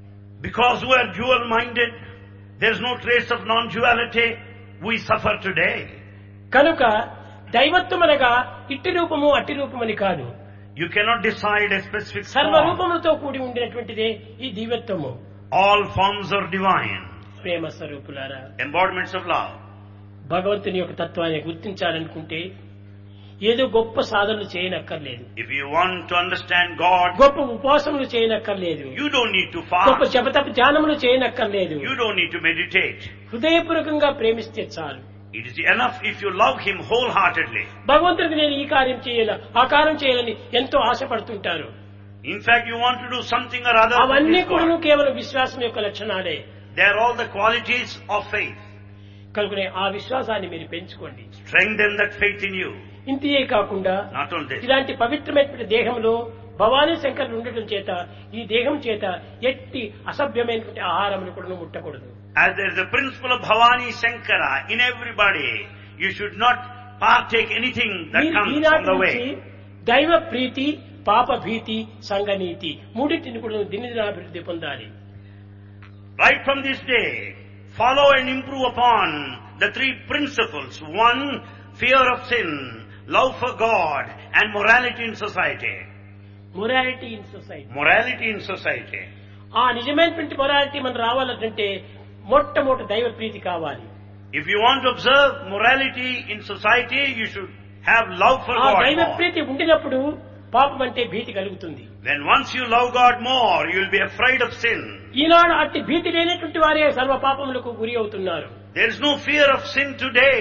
Because we are dual-minded, there is no trace of non-duality, we suffer today. కనుక దైవత్వం అనగా ఇట్టి రూపము అట్టి రూపమని కాదు, You cannot decide a specific form. సర్వరూపములతో కూడి ఉండినటువంటిదే ఈ దివ్యత్వము. All forms are divine, ప్రేమ స్వరూపులారా, embodiments of love. భగవంతుని యొక్క తత్వాన్ని గుర్తించాలనుకుంటే ఏదో గొప్ప సాధనలు చేయనక్కర్లేదు, If you want to understand God, గొప్ప ఉపవాసములు చేయనక్కర్లేదు, you don't need to గొప్ప fast, జపతప ధ్యానములు చేయనక్కర్లేదు. you don't need to meditate. హృదయపూర్వకంగా ప్రేమిస్తే చాలు. It is enough if you love Him wholeheartedly. భగవంతుడికి నేను ఈ కార్యం చేయాల ఆ కార్యం చేయాలని ఎంతో ఆశపడుతుంటారు. In fact, you want to do something or other. for అవన్నీ this కూడా God. కేవలం విశ్వాసం యొక్క లక్షణాలే. They are all the qualities of faith. కనుకనే ఆ విశ్వాసాన్ని మీరు పెంచుకోండి. Strengthen that faith in you. ఇంతియే కాకుండా Not only this. ఇలాంటి పవిత్రమైనటువంటి దేహంలో భవానీ శంకరులు ఉండటం చేత ఈ దేహం చేత ఎట్టి అసభ్యమైనటువంటి ఆహారములు కూడా ముట్టకూడదు. As there is a principle of Bhavani Shankara in everybody, you should not partake anything that మీరు comes ఈనాటి on the నుంచి way. దైవ ప్రీతి, పాప భీతి, సంఘనీతి మూడింటిని కూడా దినదినాభివృద్ధి పొందాలి. Right from this day, follow and improve upon the three principles. One, fear of sin, love for God, and morality in society. Morality in society. Morality in society. ఆ నిజమైనటువంటి మొరాలిటీ మనం రావాలంటే మొట్టమొదటి దైవ ప్రీతి కావాలి. If you want to observe morality in society, you should have love for ఆ God దైవ more. ప్రీతి ఉండినప్పుడు పాపం అంటే భీతి కలుగుతుంది. When once you love God more, you will be afraid of sin. ఈనాడు అట్టి భీతి లేనటువంటి వారే సర్వ పాపములకు గురి అవుతున్నారు. There is no fear of sin today.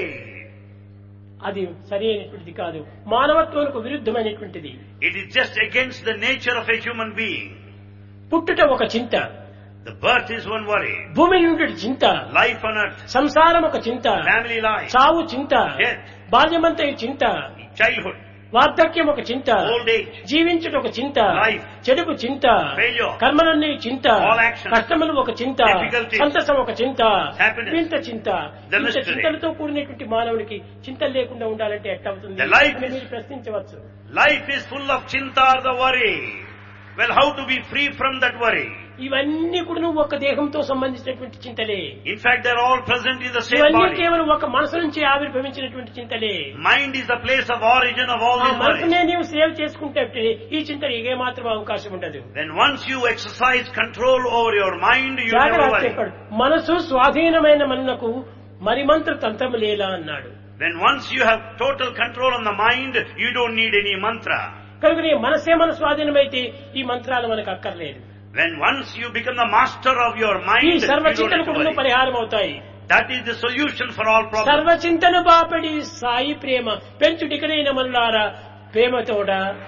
అది సరి అయినటువంటిది కాదు, మానవత్వానికి విరుద్ధమైనటువంటిది. It is just against the nature of a human being. పుట్టుట ఒక చింత, The birth is one worry. భూమి నుండి చింత, Life on earth, సంసారం ఒక చింత, family life, చావు చింత, death, బాల్యమంతా చింత, childhood, వార్ధక్యం ఒక చింత, old age, జీవించుట ఒక చింత, Life. చెడుపు చింత, Failure. కర్మలన్నీ చింత, All actions. కష్టములు ఒక చింత, Difficulties. సంతసం ఒక చింత, Happiness. వింత చింత. The ఇంత mystery. చింతలతో కూడినటువంటి మానవుడికి చింతలు లేకుండా ఉండాలంటే ఎట్లవుతుంది The life అని is- మీరు ప్రశ్నించవచ్చు. life is full of chinta or the worry. Well, how to be free from that worry? ఇవన్నీ కూడా నువ్వు ఒక దేహంతో సంబంధించినటువంటి చింతలే. In fact, they are all present in the same ఇవన్నీ body. కేవలం ఒక మనసు నుంచి ఆవిర్భవించినటువంటి చింతలే. Mind is the place of origin of all ఆ these worries. మనసునే నీవు సేవ్ చేసుకుంటే ఈ చింతలు ఏ మాత్రం అవకాశం ఉండదు. Then once you exercise control over your mind, you never జాగ్రత్త worry. చెప్పాడు, మనసు స్వాధీనమైన మనకు మరిమంత్ర తంత్రము లేలా అన్నాడు. Then once you have total control on the mind, you don't need any mantra. కనుక నీ మనసే మన స్వాధీనమైతే ఈ మంత్రాలు మనకు అక్కర్లేదు. When once you become the master of your ఈ mind, you సర్వ don't చింతలు need to కూడా worry. పరిహారం అవుతాయి. That is the solution for all problems. సర్వ చింతను బాపడి సాయి ప్రేమ పెంచుటికనైన మనులారా ప్రేమతోడ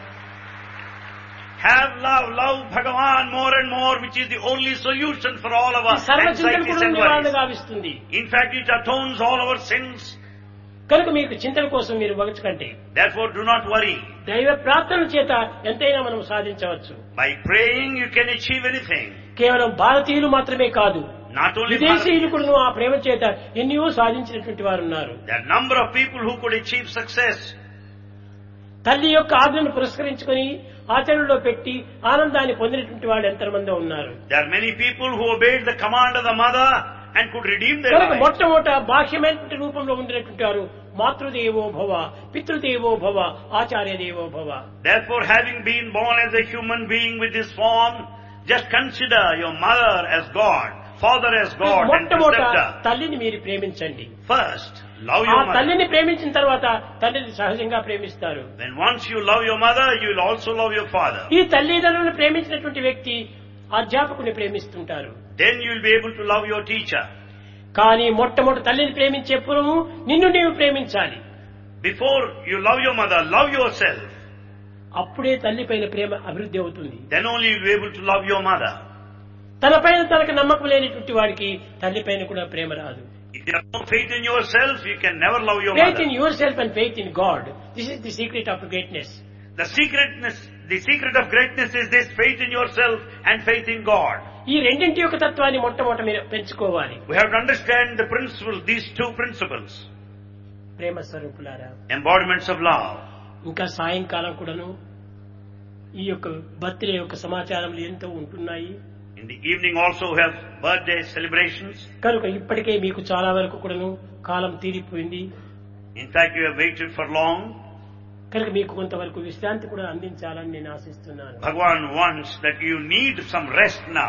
Have love, love Bhagavan more and more, which is the only solution for all of ఈ our సర్వ చింతలు anxieties కూడా and నివారణ worries. గావిస్తుంది. In fact, it atones all our sins. కనుక మీకు చింతల కోసం మీరు వగచకండి. Therefore, do not worry. దైవ ప్రార్థన చేత ఎంతైనా మనం సాధించవచ్చు. By praying, you can achieve anything. కేవలం భారతీయులు మాత్రమే కాదు, Not only విదేశీయులు Bharat. కూడా ఆ ప్రేమ చేత ఎన్నో సాధించినటువంటి వారు ఉన్నారు. There are a number of people who could achieve success. తల్లి యొక్క ఆజ్ఞను పురస్కరించుకొని ఆచరణలో పెట్టి ఆనందాన్ని పొందినటువంటి వాళ్ళు ఎంతమందో ఉన్నారు. There are many people who obeyed the command of the mother and could redeem their కనుక lives. మొట్టమొదట బాహ్యమైనటువంటి రూపంలో ఉండినటువంటి వారు మాతృదేవో భవ, పితృదేవో భవ, ఆచార్య దేవో భవ. Therefore, having been born as a human being with this form, just consider your mother as God, father as God, and మొట్టమొదట preceptor. తల్లిని మీరు ప్రేమించండి. First, love ఆ your mother. తల్లిని ప్రేమించిన తర్వాత తండ్రిని సహజంగా ప్రేమిస్తారు. Then once you love your mother, you will also love your father. ఈ తల్లిదండ్రులను ప్రేమించినటువంటి వ్యక్తి అధ్యాపకుని ప్రేమిస్తుంటారు. Then you will be able to love your teacher. కానీ మొట్టమొదటి తల్లిని ప్రేమించే పూర్వము నిన్ను నీవు ప్రేమించాలి. Before you love your mother, love yourself. అప్పుడే తల్లి పైన ప్రేమ అభివృద్ధి అవుతుంది. Then only you will be able to love your mother. తన పైన తనకు నమ్మకం లేనిటువంటి వాడికి తల్లి పైన కూడా ప్రేమ రాదు. If you have no faith in yourself, you can never love your Faith in mother. yourself and faith in God. This is the secret of greatness. The secretness, the secret of greatness is this: faith in yourself and faith in God. ఈ రెండింటి యొక్క తత్వాన్ని మొట్టమొదట మీరు పెంచుకోవాలి. We have to understand the principle, these two principles, ప్రేమ స్వరూపులారా, embodiments of love. ఇంకా సాయంకాలం కూడాను ఈ యొక్క బర్త్డే యొక్క సమాచారములు ఎంతో ఉంటున్నాయి. In the evening also we have birthday celebrations. కనుక ఇప్పటికే మీకు చాలా వరకు కూడాను కాలం తీరిపోయింది. In fact, you have waited for long. కనుక మీకు కొంతవరకు విశ్రాంతి కూడా అందించాలని నేను ఆశిస్తున్నాను. Bhagavan wants that you need some rest now.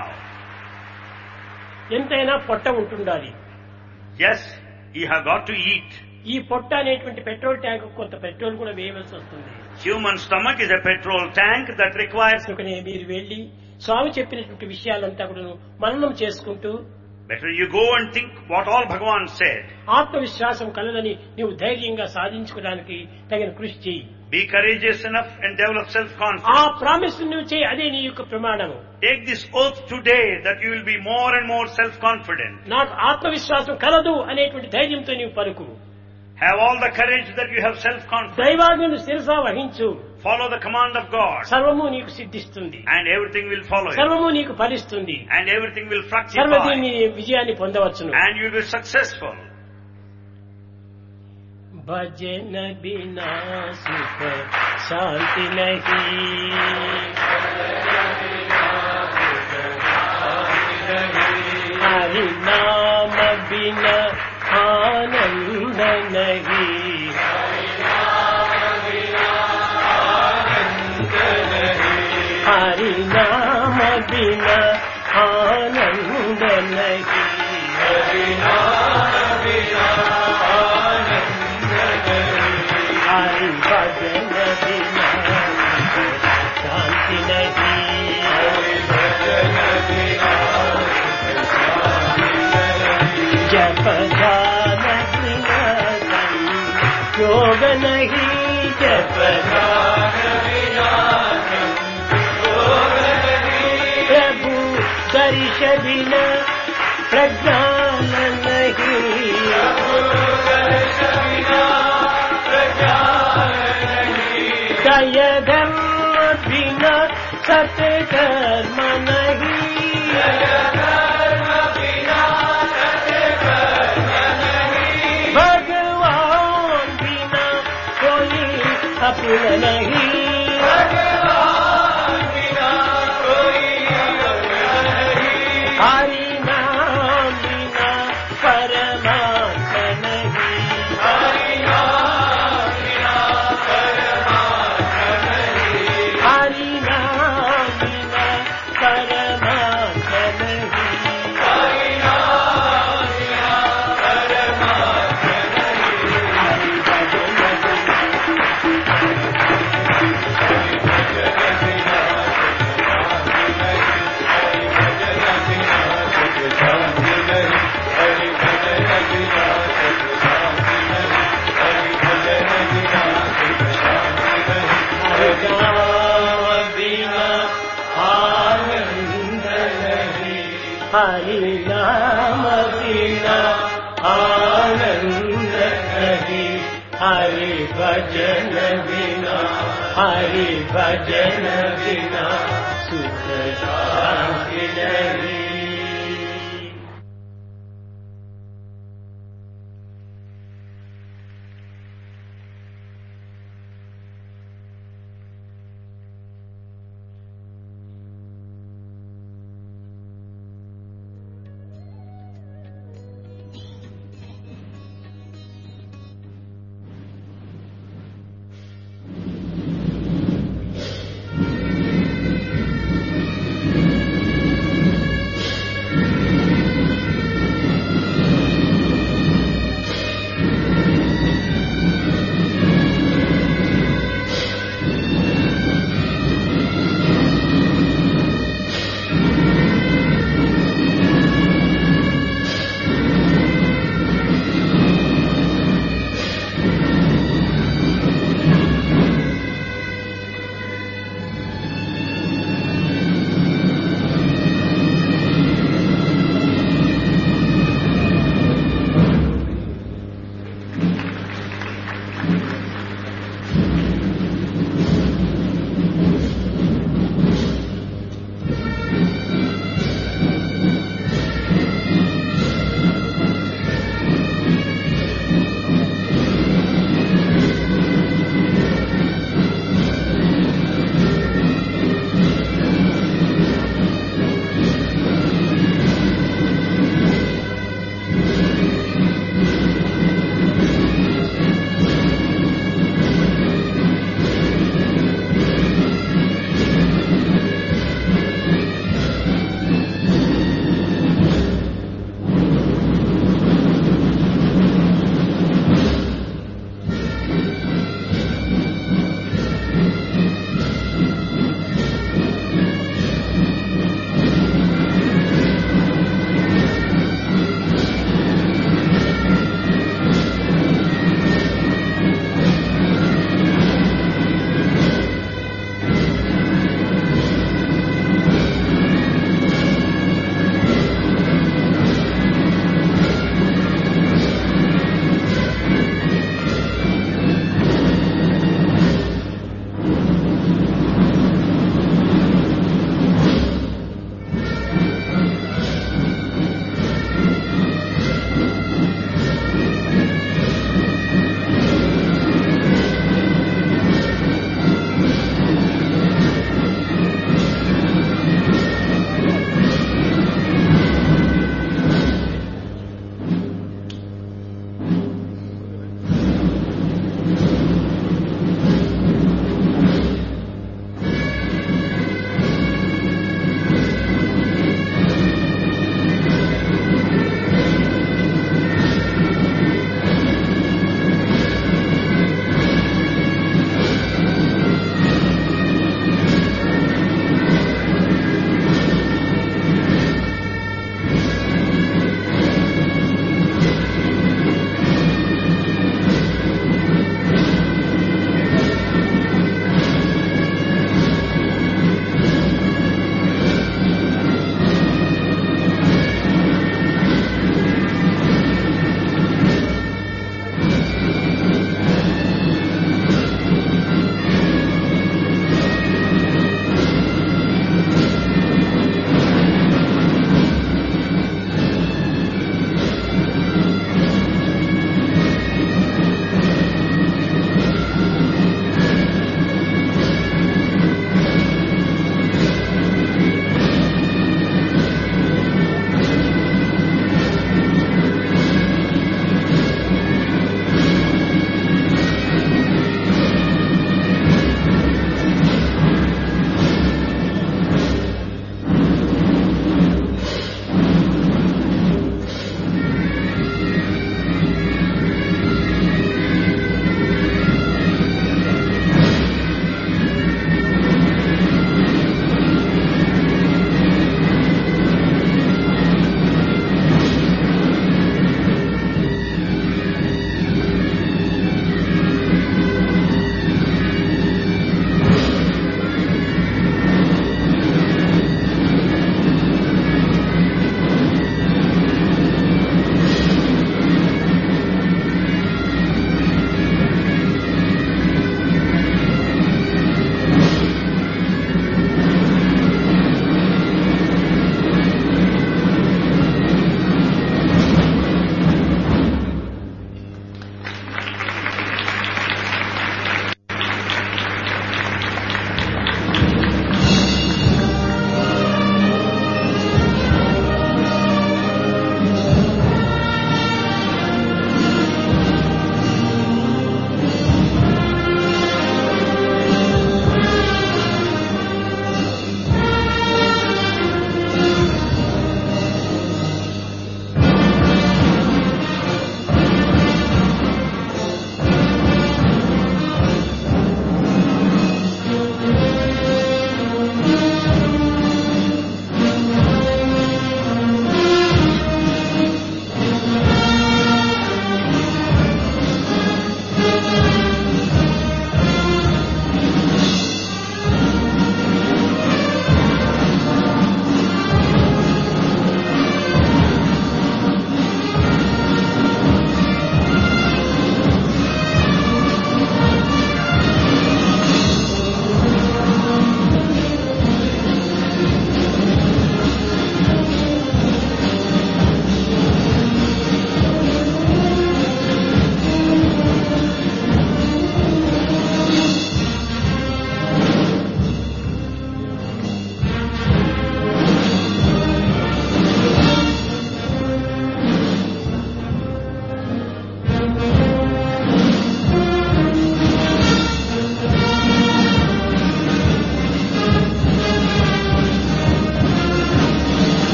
ఎంతైనా పొట్ట ఉంటుండాలి. Yes, you have got to eat. ఈ పొట్ట అనేటువంటి పెట్రోల్ ట్యాంక్ కొంత పెట్రోల్ కూడా వేయవలసి వస్తుంది. Human stomach is a petrol tank that requires. కనుకనే మీరు వెళ్లి స్వామి చెప్పినటువంటి విషయాలంతా కూడా మననం చేసుకుంటూ Better you go and think what all Bhagavan said. ఆత్మవిశ్వాసం కలదని నీవు ధైర్యంగా సాధించుకోవడానికి తగిన కృషి చేయి. Be courageous enough and develop ఆ self-confidence. ప్రామిస్ నువ్వు చేయి, అదే నీ యొక్క ప్రమాణము. Take this oath today that you will be more and more self-confident. నాకు ఆత్మవిశ్వాసం కలదు అనేటువంటి ధైర్యంతో నీవు పలుకు. Have all the courage that you have self-confidence. దైవాజ్ఞను శిరసా వహించు. Follow the command of God సర్వము నీకు సిద్ధిస్తుంది, and everything will follow you. సర్వము నీకు ఫలిస్తుంది, And everything will సర్వది fructify నీ విజయాన్ని పొందవచ్చును. and you will be successful. భజన బినా సుఖ శాంతి నహీ, హరి నామ బినా ఆనంద నహీ, హరి నామ బినా ఆనంద నహీ, హరి భజన బినా శాంతి నహీ, జప ధ్యాన బినా योग नहीं, जप प्रभु दर्श बिना प्रज्ञान नहीं, दय धर्म बिना सत्कर्म नहीं, भगवान बिना कोई अपना नहीं, हरि नाम बिना परमात्मा नहीं, हरि नाम बिना परमात्मा नहीं, हरि नाम बिना आनंद नहीं, हरि भजन बिना, हरि भजन बिना सुख शांति नहीं।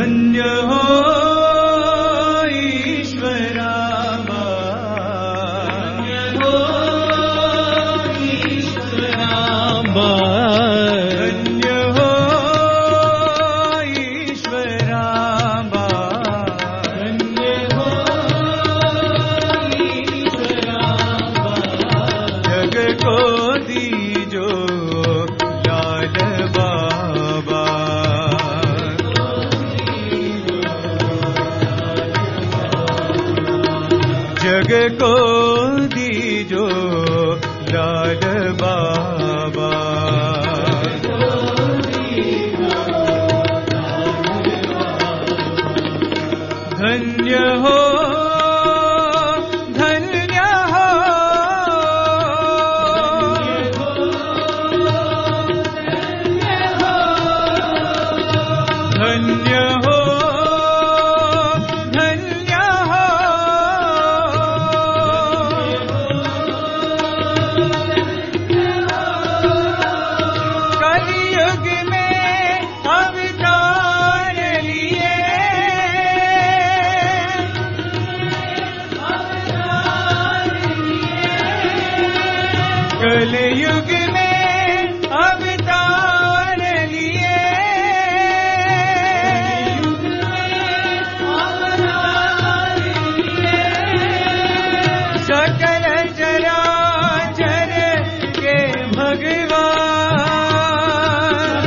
धन्य हो ईश्वरांबा, धन्य हो ईश्वरांबा, धन्य हो ईश्वरांबा, धन्य हो ईश्वरांबा, जग को दीजो लाल बाबा, जग को दीजो लाल बाबा, धन्य हो धन्य हो, धन्य हो धन्य हो, कलयुग में अवतार लिए, कलयुग में अवतार लिए, सकल चराचर के भगवान,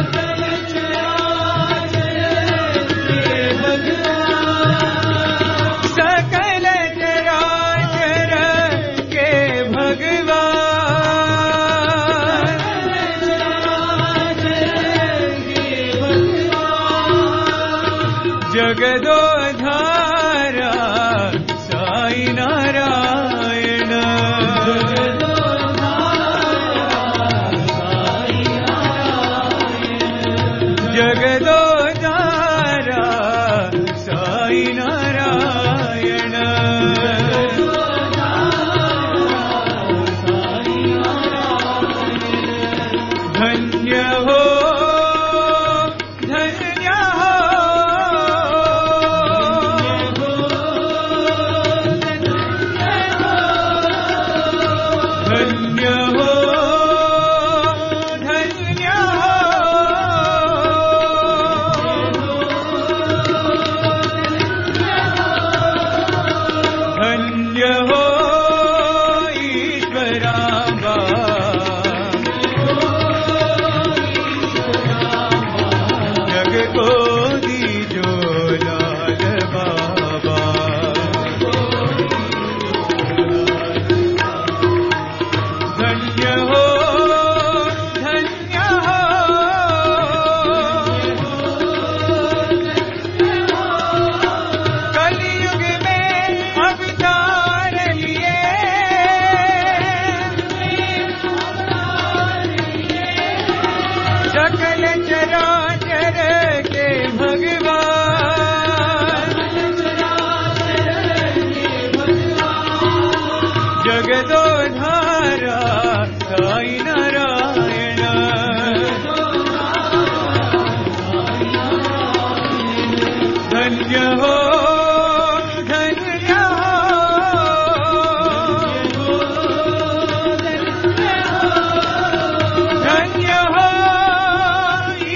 सकल चराचर के भगवान, जगदोधारा साई नारायण, जगदोधारा साई नारायण, धन्य हो धन्य हो, धन्य हो धन्य हो, धन्य हो ईश्वरांबा, जग को दीजो लाल बाबा, धन्य हो धन्य हो, कलयुग में अवतार लिए, सकल चराचर के भगवान, जगदोधारा साई नारायण, धन्य हो धन्य हो, धन्य हो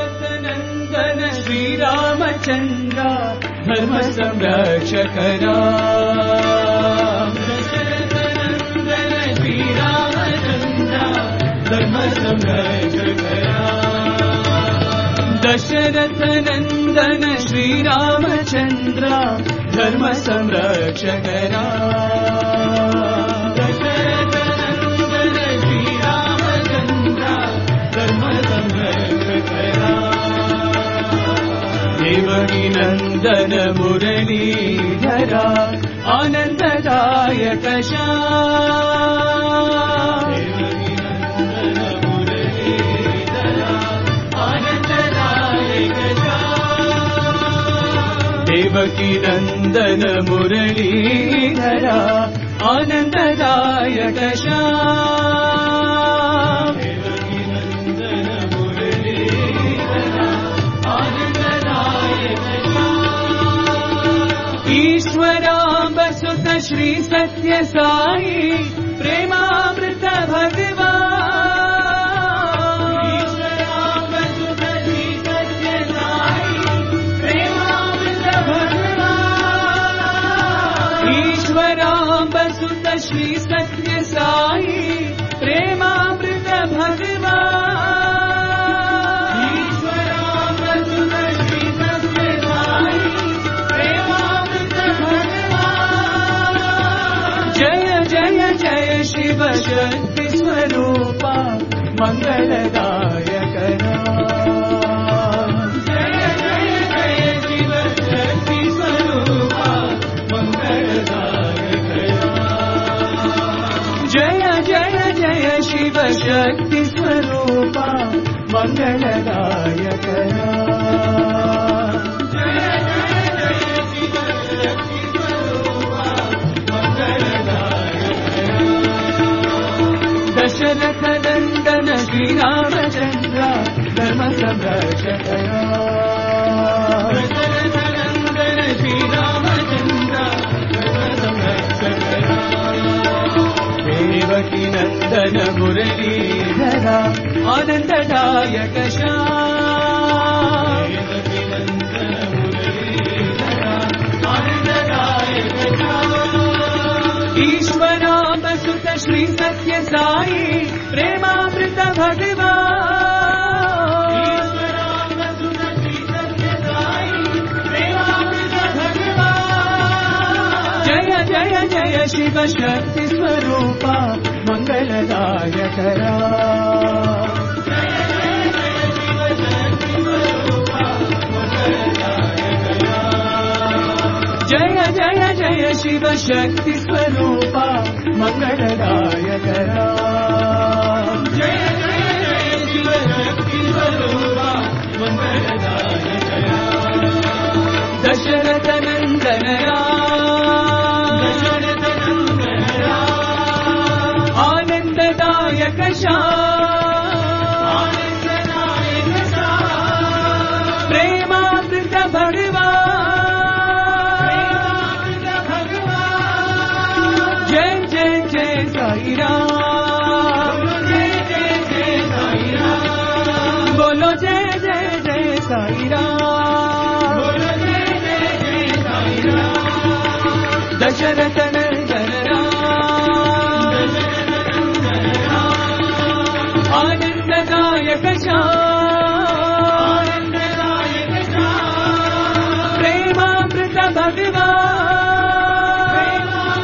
दशरथ नंदन श्री रामचंद्र धर्म संरक्षकरा दशरथ नंदन श्री रामचंद्र धर्म संरक्षकरा दशरथ नंदन श्री रामचंद्र धर्म संरक्षकरा दशरथ नंदन श्री रामचंद्र धर्म संरक्षकरा देवकी नंदन मुरलीधरा आनंददायक श्याम देवकी नंदन मुरलीधरा आनंददायक श्याम देवकी नंदन मुरलीधरा आनंददायक श्याम ईश्वराम्ब सुत श्री सत्य साई प्रेमामृत भगवान ईश्वराम्ब सुत श्री सत्य साई ईश्वराम्ब सुत श्री सत्य साई प्रेमामृत भगवान ईश्वराम्ब सुत श्री सत्य साई प्रेमामृत भगवान जय जय जय शिव शक्ति स्वरूपा मंगलदायक शिव शक्ति स्वरूपा मंगलदायक दशरथ नंदन श्री रामचंद्र धर्म संरक्षकरा दशरथ नंदन श्री रामचंद्र धर्म संरक्षकरा देवकी नंदन मुरलीधरा आनंददायक श्याम देवकी नंदन मुरलीधरा आनंददायक श्याम ईश्वराम्ब सुत श्री सत्य साई प्रेमामृत भगवान ईश्वराम्ब सुत श्री सत्य साई प्रेमामृत भगवान जय जय जय शिव शक्ति स्वरूपा मंगलदायकरा जय जय जय शिव शक्ति स्वरूपा मंगलदायकरा जय जय जय शिव शक्ति स्वरूपा मंगलदायकरा दशरथ नंदन आनंददायक श्याम प्रेमामृत भगवान जय जय जय साई राम जय जय जय साई राम बोलो जय जय जय साई राम बोलो जय जय जय साई राम दशरथ नंदन आनंददायक श्याम प्रेमामृत भगवान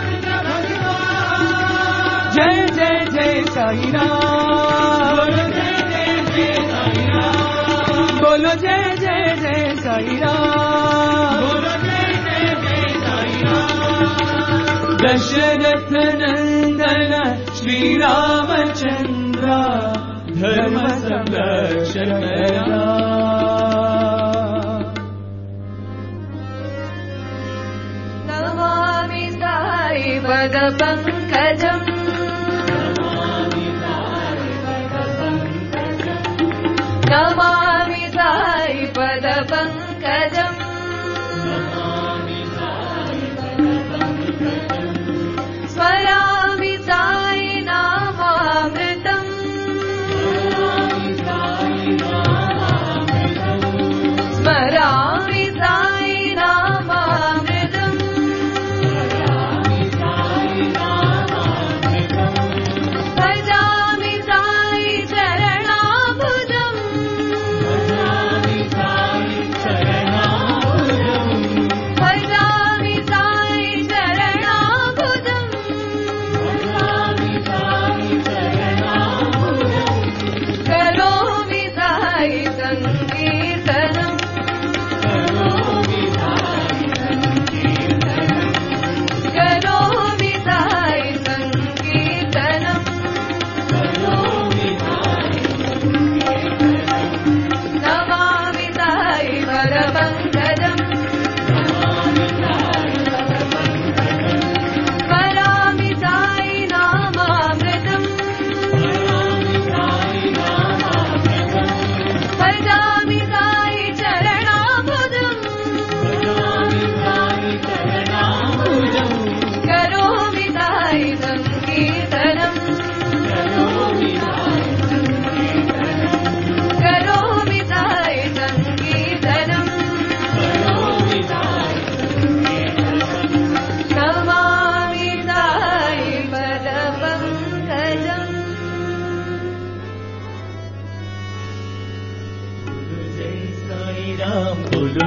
जय जय जय साई राम बोलो जय जय जय साई राम दशरथ नंदन श्री रामचंद्र धर्म संरक्षकरा नमामि साई पद पंकजम् नमामि साई पद पंकजम् स्मरामि साई नामामृतम्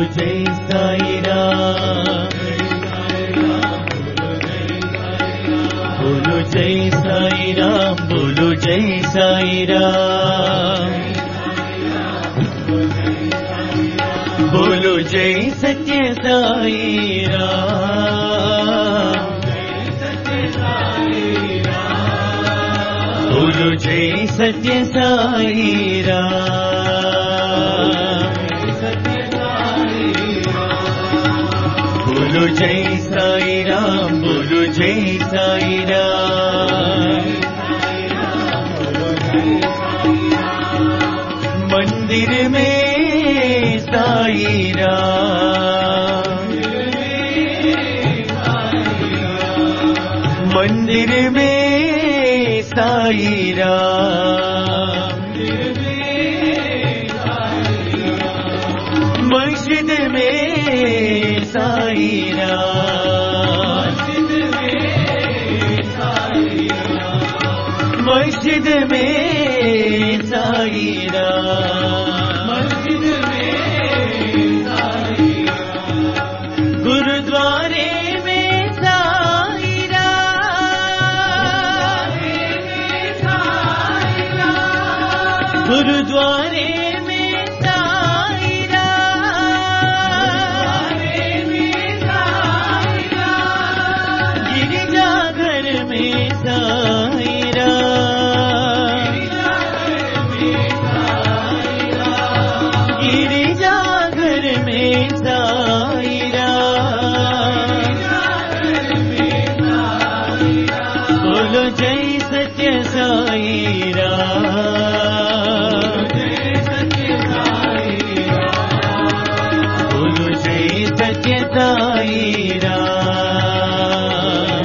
जय साई राम, बोलो जय साई राम, बोलो जय साई राम, बोलो जय सत्य साई राम, बोलो जय सत्य साई राम, बोलो जय साई राम, बोलो जय साई राम, मंदिर में साई राम, मंदिर में साई राम, मस्जिद में साई राम, मस्जिद में साई राम, गुरुद्वारे में साई राम, गुरुद्वारे में साई राम, गिरजाघर में साई राम, गिरजाघर में साई राम, बोलो जय सत्य साई राम, बोलो जय सत्य साई राम,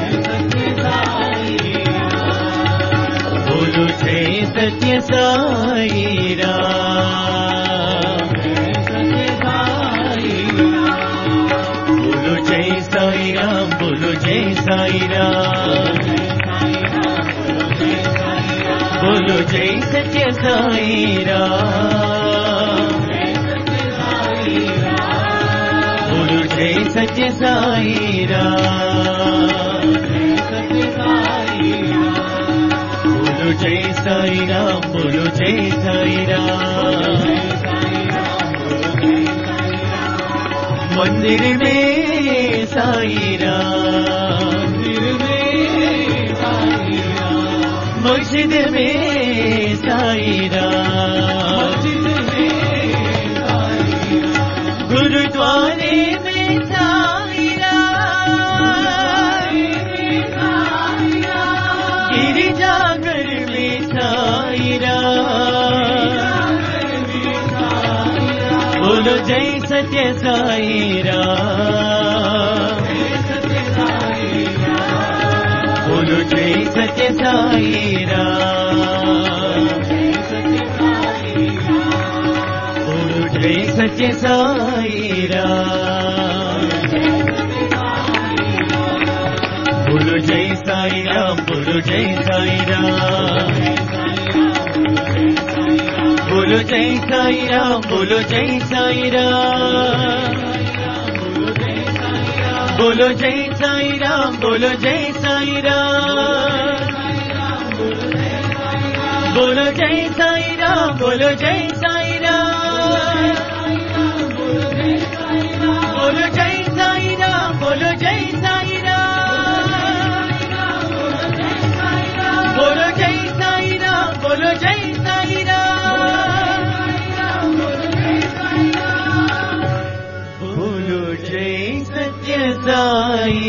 बोलो जय सत्य साई राम, बोलो जय साई राम, बोलो जय साई राम, बोलो जय सत्य साई राम, बोलो जय सत्य साई राम, बोलो जय साई राम, बोलो जय साई राम, मंदिर में साई राम, मस्जिद में साई राम, गुरुद्वारे में साई राम, गिरजाघर में साई राम, बोलो जय सत्य साई राम, बोलो जय सत्य साई राम, बोलो जय सत्य साई राम, बोलो जय साई राम, बोलो जय साई राम, बोलो जय साई राम, बोलो जय साई राम, बोलो जय साई राम, बोलो जय साई राम, बोलो जय साई राम, बोलो जय साई राम, बोलो जय साई राम, बोलो जय साई राम, बोलो जय साई राम, बोलो जय साई राम, बोलो जय सत्य साई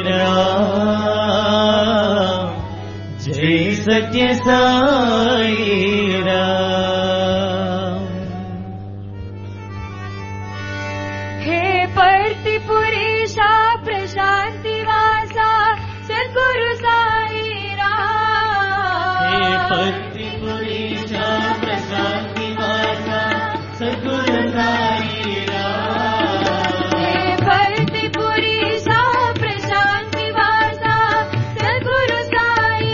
राम, जय सत्य साई राम। हे पर्तिपुरीशा प्रशांतिवासा सद्गुरु साई राम, हे पर्तिपुरीशा प्रशांतिवासा सद्गुरु साई राम, हे पर्तिपुरीशा प्रशांतिवासा सद्गुरु साई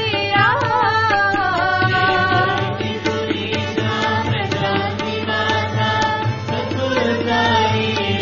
राम,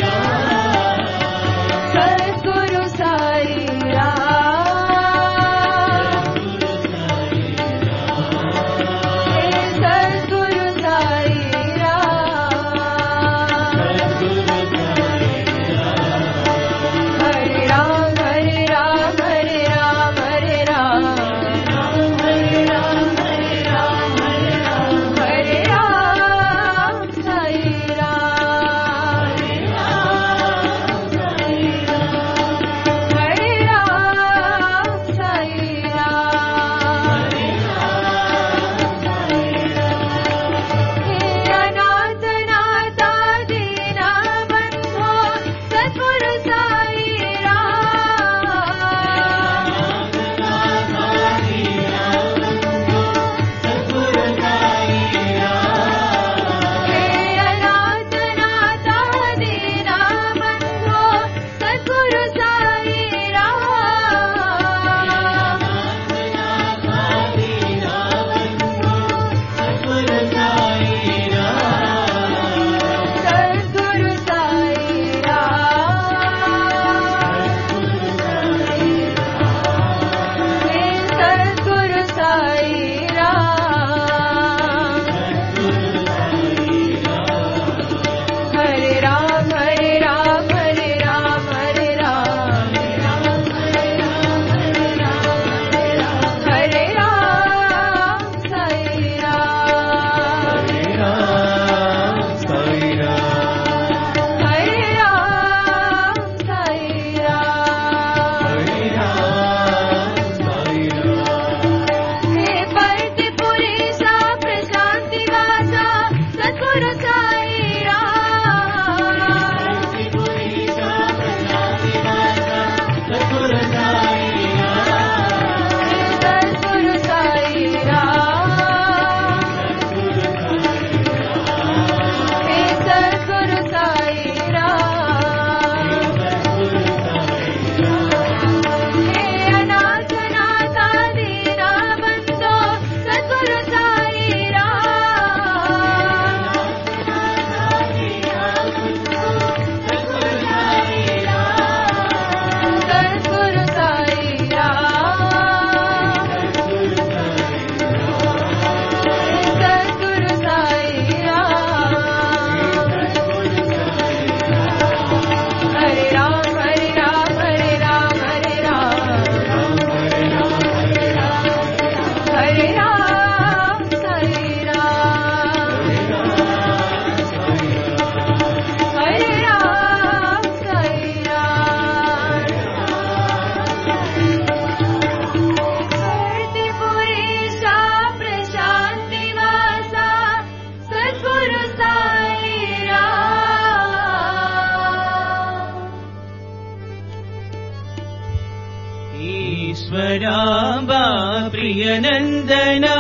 ईश्वराम्बा प्रियनन्दना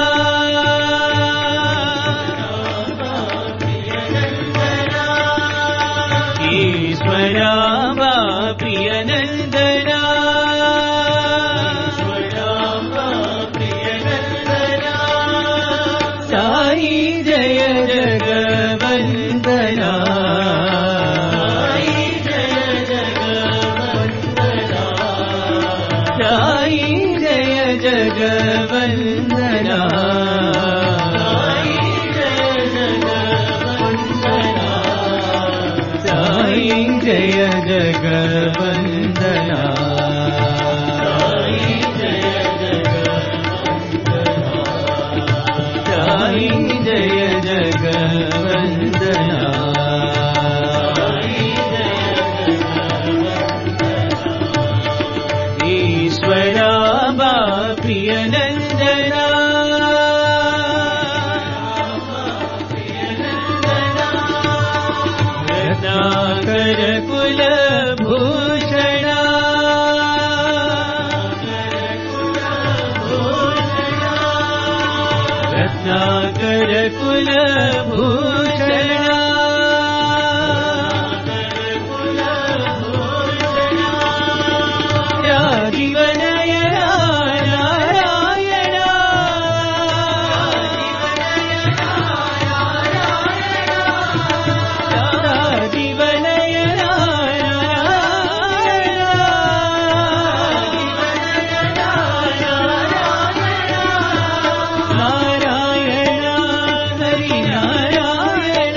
ईश्वराम्बा प्रियनन्दना साई जय जगवन्दना साई जय जगवन्दना साई जय जगवन्दना साई जय जगवन्दना ईश्वराम्बा प्रियनन्दना रत्नाकर कुलभूषणा रत्नाकर कुलभूषणा जीवनयना नारायणा जीवनयना नारायण हरि नारायण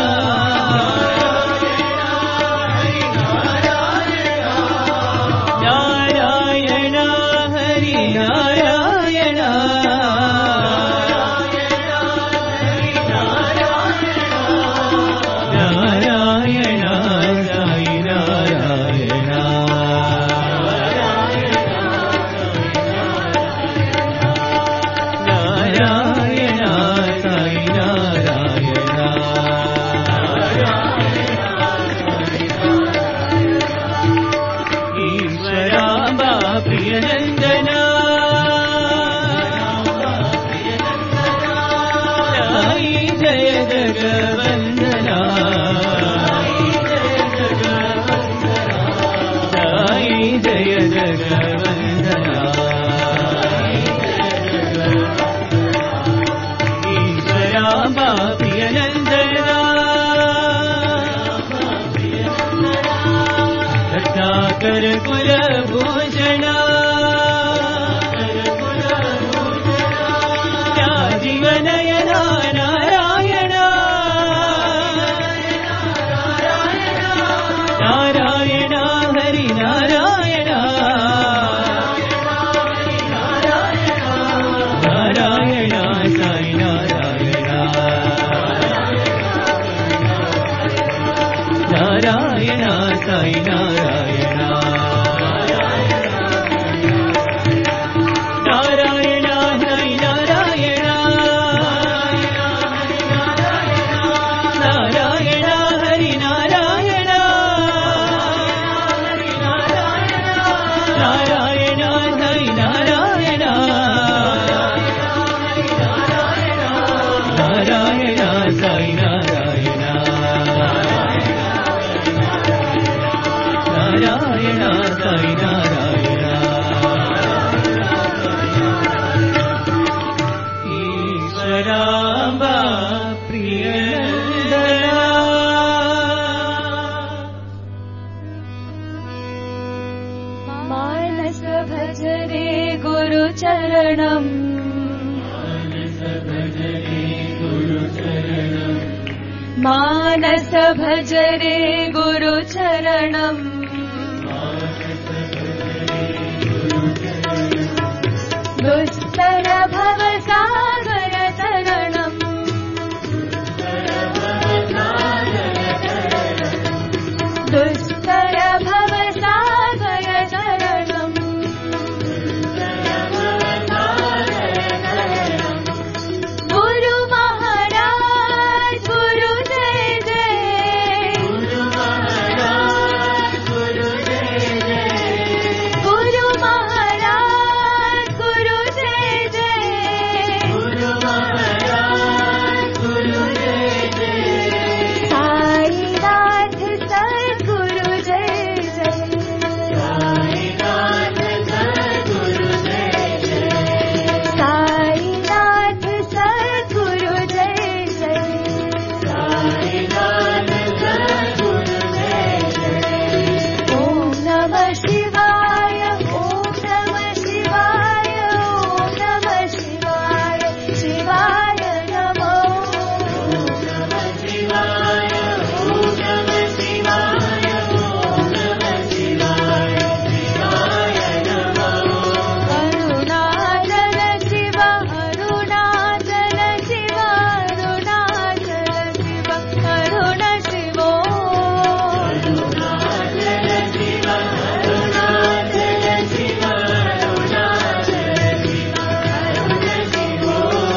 नारायण हरि नारायण नारायण साई नारायण नारायण साई नारायण ईश्वराम्बा प्रियनन्दना साई जय जगवन्दना साई जय जगवन्दना ईश्वराम्बा प्रियनन्दना रत्नाकर कुलभूषणा जीवनयना नारायण नारायण हरि नारायण नारायण साई नारायण नारायण साई नारायण नारायण साई नारायण नारायण हरि नारायण नारायण साई नारायण नारायण साई नारायण नारायण साई नारायण ईश्वराम्बा प्रियनन्दना मानस भज रे गुरुचरणम् मानस भज रे गुरुचरणम् दुस्तर भवसागर तरणम् दुष्कर भवसागर तरणम् गुरु महाराज गुरु जय जय गुरु महाराज गुरु जय जय गुरु महाराज गुरु जय जय गुरु महाराज गुरु जय जय साईनाथ सद्गुरु जय जय साईनाथ सद्गुरु जय जय साईनाथ सद्गुरु जय जय साईनाथ सद्गुरु जय जय ओम नमः शिवाय ओम नमः शिवाय ओम नमः शिवाय शिवाय नमो ओम नमः शिवाय ओम नमः शिवाय ओम नमः शिवाय शिवाय नमो अरुणाचल शिव अरुणाचल शिव अरुणाचल शिव अरुण शिवो अरुणाचल शिव अरुणाचल शिव अरुणाचल शिव अरुण शिवो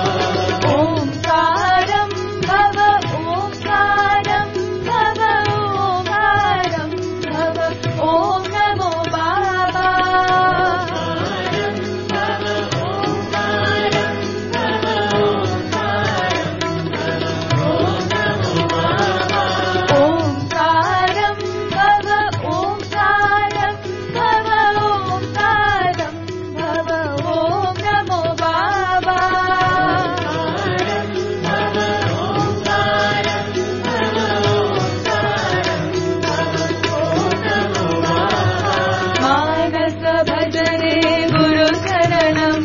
ओंकारं भव ओंकारं भव ओंकारं भव ओम नमो बाबा ओंकारं भव ओंकारं भव ओंकारं भव ओम नमो बाबा ओंकारं भव ओंकारं भव ओंकारं भव ओम नमो बाबा ओंकारं भव ओंकारं भव ओंकारं भव ओम नमो बाबा मानस भजने गुरु शरणम्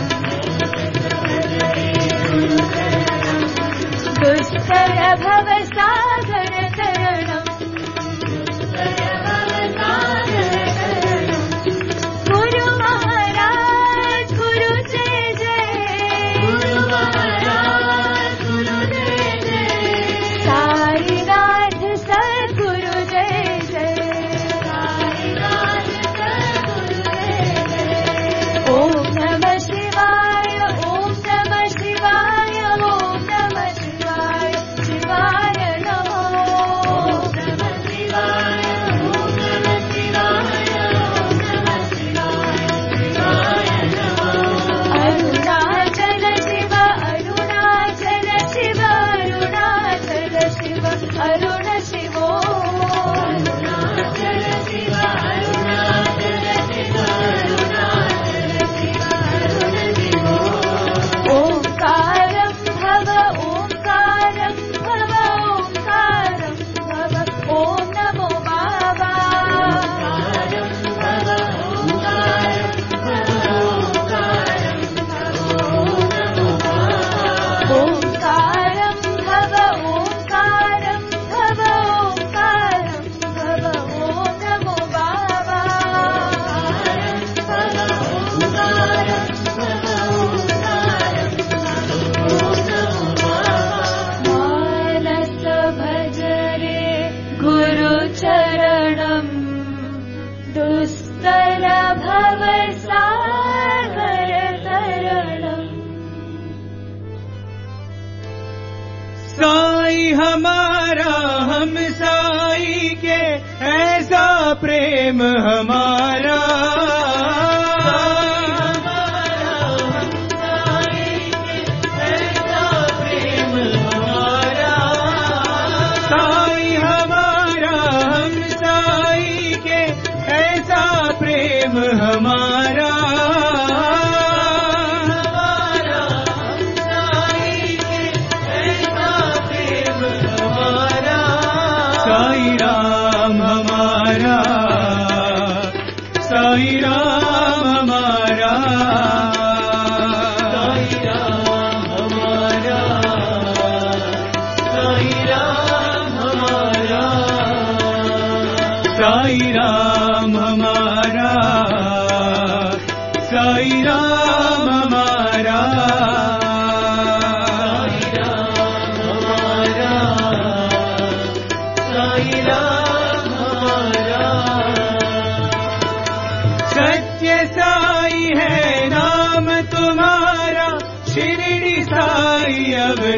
दुष्कर भवसागर तरणम् गुरु महाराज गुरु जय जय गुरु महाराज गुरु जय जय साईनाथ सद्गुरु जय जय साईनाथ सद्गुरु जय जय ओम नमः शिवाय ओम नमः शिवाय ओम नमः शिवाय शिवाय नमो ओम नमः शिवाय ओम नमः शिवाय ओम नमः शिवाय शिवाय नमो अरुणाचल शिव अरुणाचल शिव अरुणाचल शिव अरुण शिवो अरुणाचल शिव अरुणाचल शिव अरुणाचल शिव अरुण शिवो ओंकारं भव ओंकारं भव ओंकारं भव ओम नमो बाबा ओंकारं भव ओंकारं भव ओंकारं भव ओम नमो बाबा ओंकारं भव ओंकारं भव ओंकारं भव ओम नमो बाबा ओंकारं भव ओंकारं भव ओंकारं भव ओम नमो बाबा मानस भजरे गुरु चरणम् दुस्तर भवसागर तरणम् साई हमारा हम साई के ऐसा प्रेम हमारा साई हमारा हम साई के ऐसा प्रेम हमारा साई राम हमारा साई राम हमारा साई राम हमारा साई राम हमारा साई राम हमारा साई राम हमारा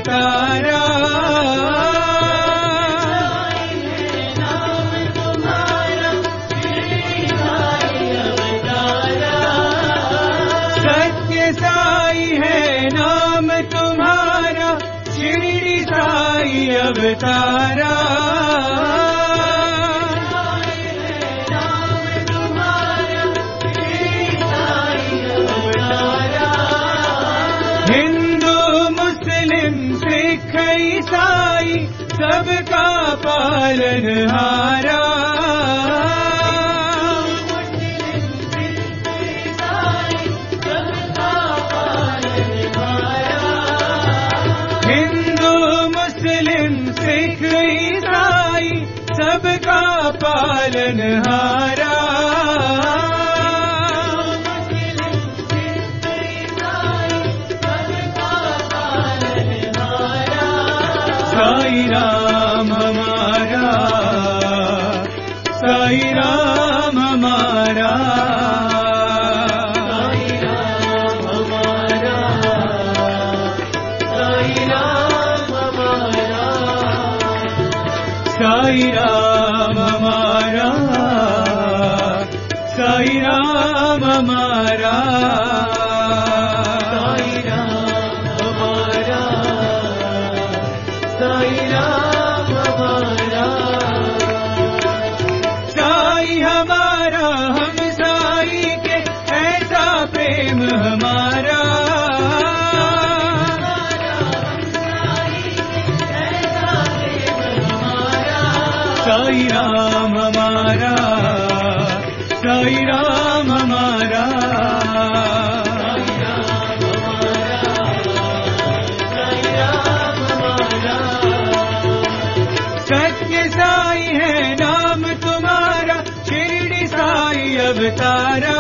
अवतारा सत्य साई है नाम तुम्हारा शिरडी साई अवतारा हिंदू मुस्लिम सिख ईसाई सबका पालनहारा हिंदू मुस्लिम सिख ईसाई सबका पालनहारा साई राम हमारा साई राम हमारा साई राम हमारा साई राम हमारा साई राम हमारा साई राम हमारा साई राम हमारा साई राम हमारा साई हमारा हम साई के ऐसा प्रेम हमारा साई राम हमारा साई राम हमारा सत्य साई है नाम तुम्हारा शिरडी साई अवतारा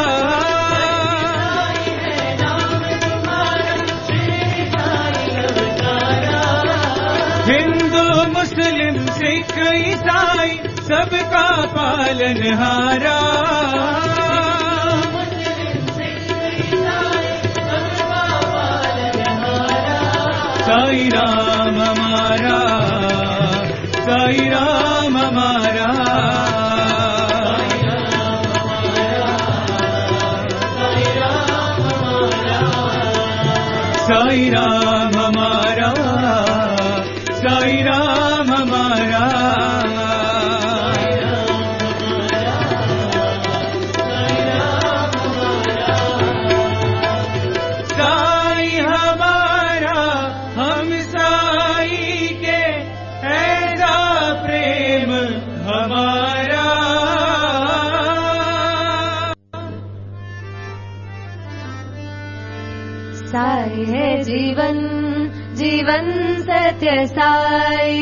हिंदू मुस्लिम सिख ईसाई सबका पालनहारा साई राम हमारा साई राम हमारा साई राम हमारा साई राम हमारा साई हमारा हम साई के ऐसा प्रेम हमारा साई है जीवन जीवन सत्य साई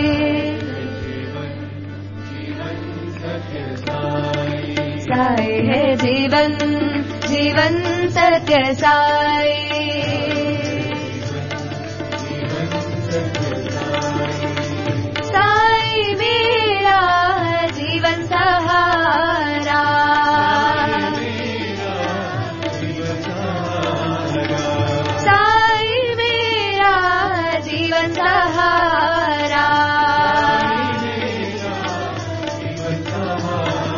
साई है जीवन जीवन सत्य साई साई मेरा जीवन सहारा साई मेरा जीवन सहारा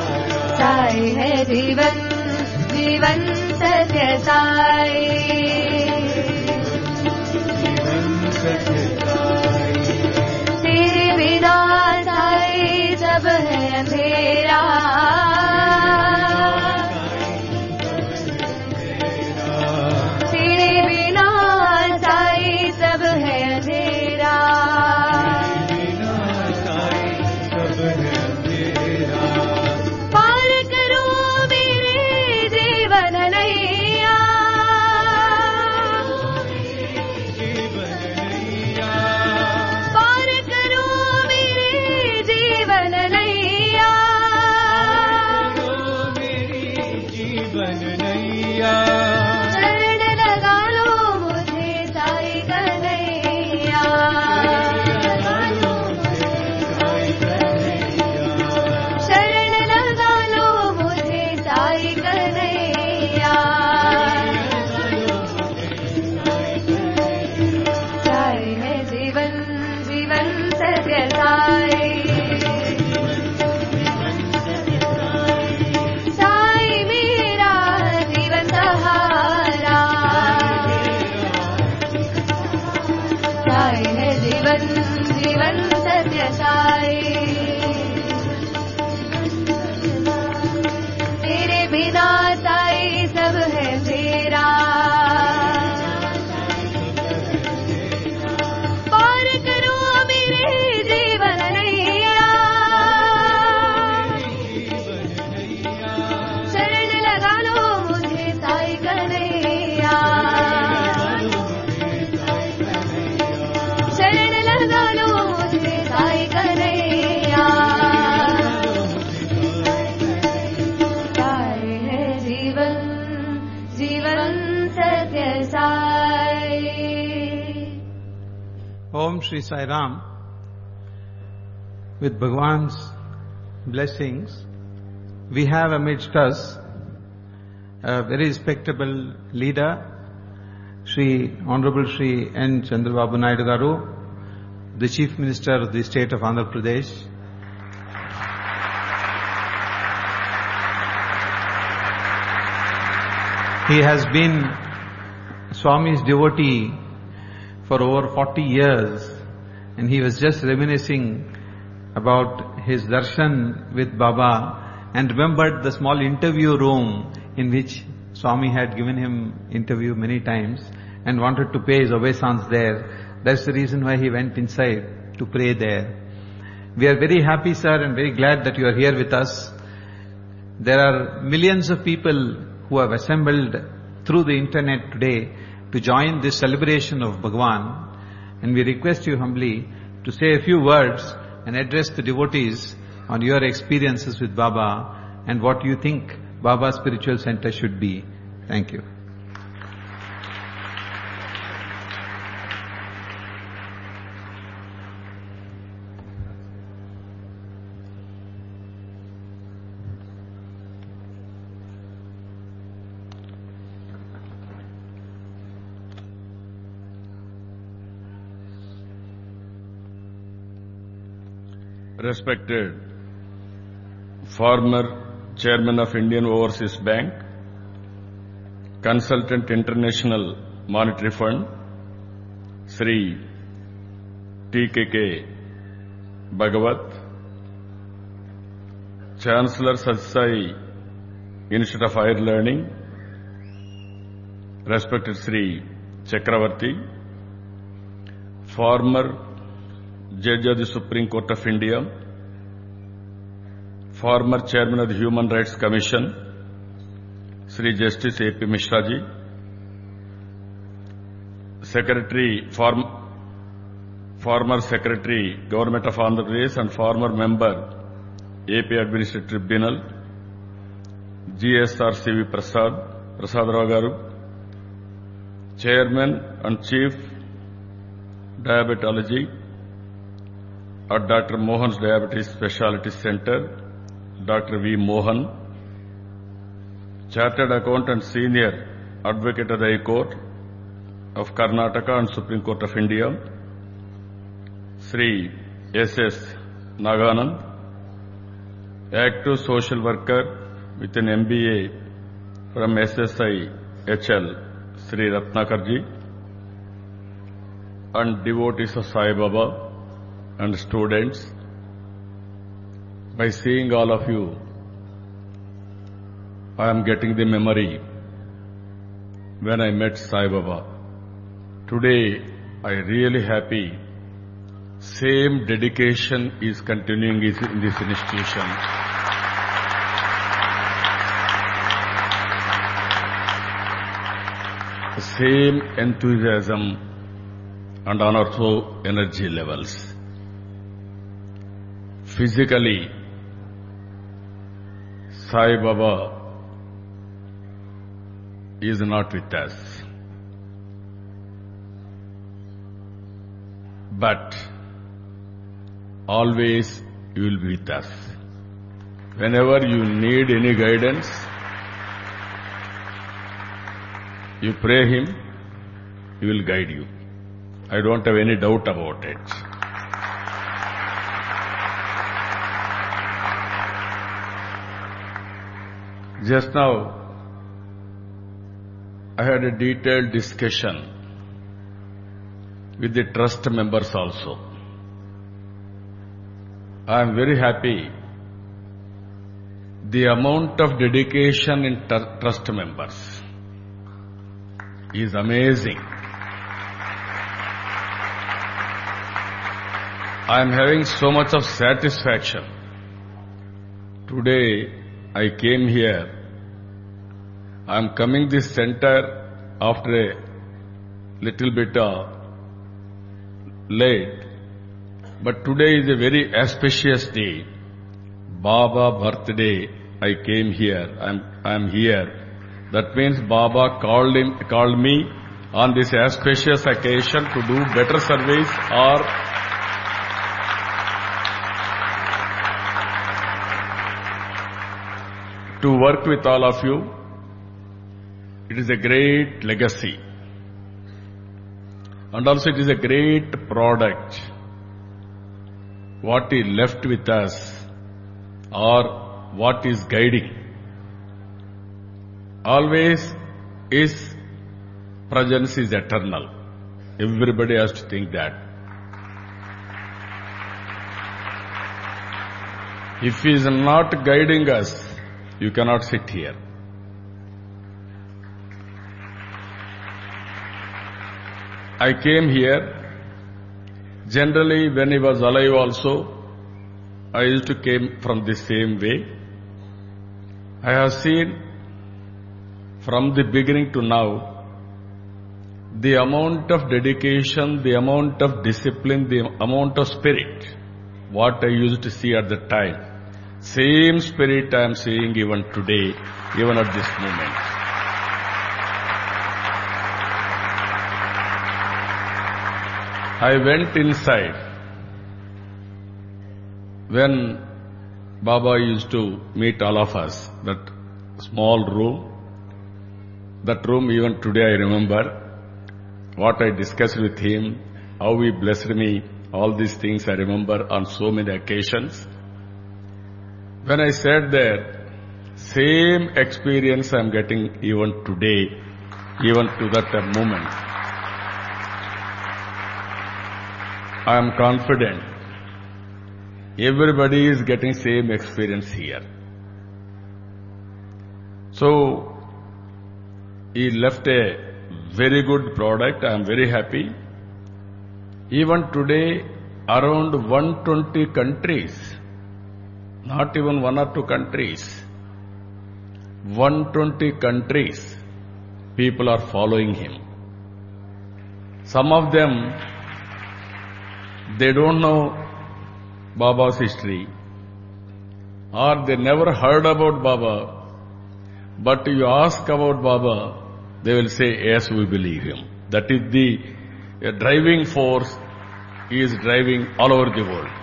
साई है जीवन जीवन सत्य साई जीवन जीवन सत्य साई तेरे बिना साई सब है तेरा पार करो मेरे जीवन नैया शरण लगा लो मुझे साई कन्हैया शरण लगा लो मुझे साई कन्हैया साई है जीवन जीवन सत्य Sai Om Shri Sai Ram. With Bhagwan's blessings, we have amidst us a very respectable leader, Shri Honorable Shri N. Chandrababu Naidu Garu, the Chief Minister of the state of Andhra Pradesh. He has been Swami's devotee for over forty years, and he was just reminiscing about his darshan with Baba and remembered the small interview room in which Swami had given him interview many times and wanted to pay his obeisance there. That's the reason why he went inside to pray there. We are very happy, sir, and very glad that you are here with us. There are millions of people who have assembled through the internet today to join this celebration of Bhagwan, and we request you humbly to say a few words and address the devotees on your experiences with Baba and what you think Baba's spiritual center should be. Thank you. Respected former Chairman of Indian Overseas Bank, Consultant International Monetary Fund, Sri T K K Bhagavat, Chancellor Sathya Institute of Higher Learning, respected Sri Chakravarti, former Judge of the Supreme Court of India, former Chairman of the Human Rights Commission, Sri Justice A P Mishra ji, Secretary, form, former Secretary, Government of Andhra Pradesh and former member, A P Administrative Tribunal, G S R C V Prasad, Prasad Rao Garu, Chairman and Chief, Diabetology, at Doctor Mohan's Diabetes Specialty Center, Doctor V. Mohan, Chartered Accountant Senior Advocate of the High Court of Karnataka and Supreme Court of India, Sri S S Naganand, Active Social Worker with an M B A from S S I H L, Sri Ratnakarji, and devotees of Sai Baba and students. By seeing all of you, I am getting the memory when I met Sai Baba. Today, I really happy. Same dedication is continuing in this institution. Same enthusiasm and also energy levels. Physically, Sai Baba is not with us. But always you will be with us. Whenever you need any guidance, you pray him, he will guide you. I don't have any doubt about it. Just now, I had a detailed discussion with the trust members also. I am very happy. The amount of dedication in tr- trust members is amazing. I am having so much of satisfaction. Today I came here. I am coming this center after a little bit uh, late. But today is a very auspicious day. Baba birthday. I came here. I am I am here. That means Baba called him called me on this auspicious occasion to do better service or to work with all of you. It is a great legacy. And also it is a great product. What he left with us or what is guiding. Always his presence is eternal. Everybody has to think that. If he is not guiding us, you cannot sit here. I came here. Generally, when he was alive also, I used to came from the same way. I have seen from the beginning to now, the amount of dedication, the amount of discipline, the amount of spirit, what I used to see at the time. Same spirit I am seeing even today, even at this moment. I went inside when Baba used to meet all of us, that small room. That room even today I remember what I discussed with him, how he blessed me, all these things I remember on so many occasions. When I sat there, same experience I am getting even today, even to that moment. I am confident everybody is getting same experience here. So, he left a very good product. I am very happy. Even today, around one hundred twenty countries, not even one or two countries, one hundred twenty countries, people are following him. Some of them, they don't know Baba's history, or they never heard about Baba, but you ask about Baba, they will say, yes, we believe him. That is the uh, driving force. He is driving all over the world.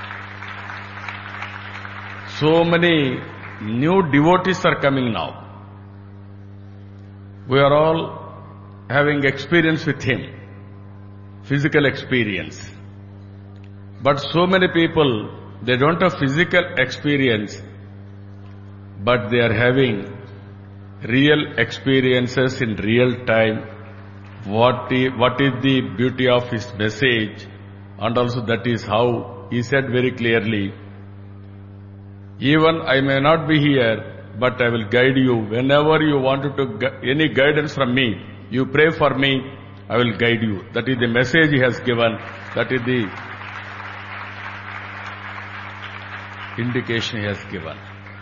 So many new devotees are coming now. We are all having experience with him, physical experience. But so many people, they don't have physical experience, but they are having real experiences in real time. What is, what is the beauty of his message? And also that is how he said very clearly, even I may not be here, but I will guide you. Whenever you wanted to gu- any guidance from me, you pray for me, I will guide you. That is the message he has given. That is the indication he has given.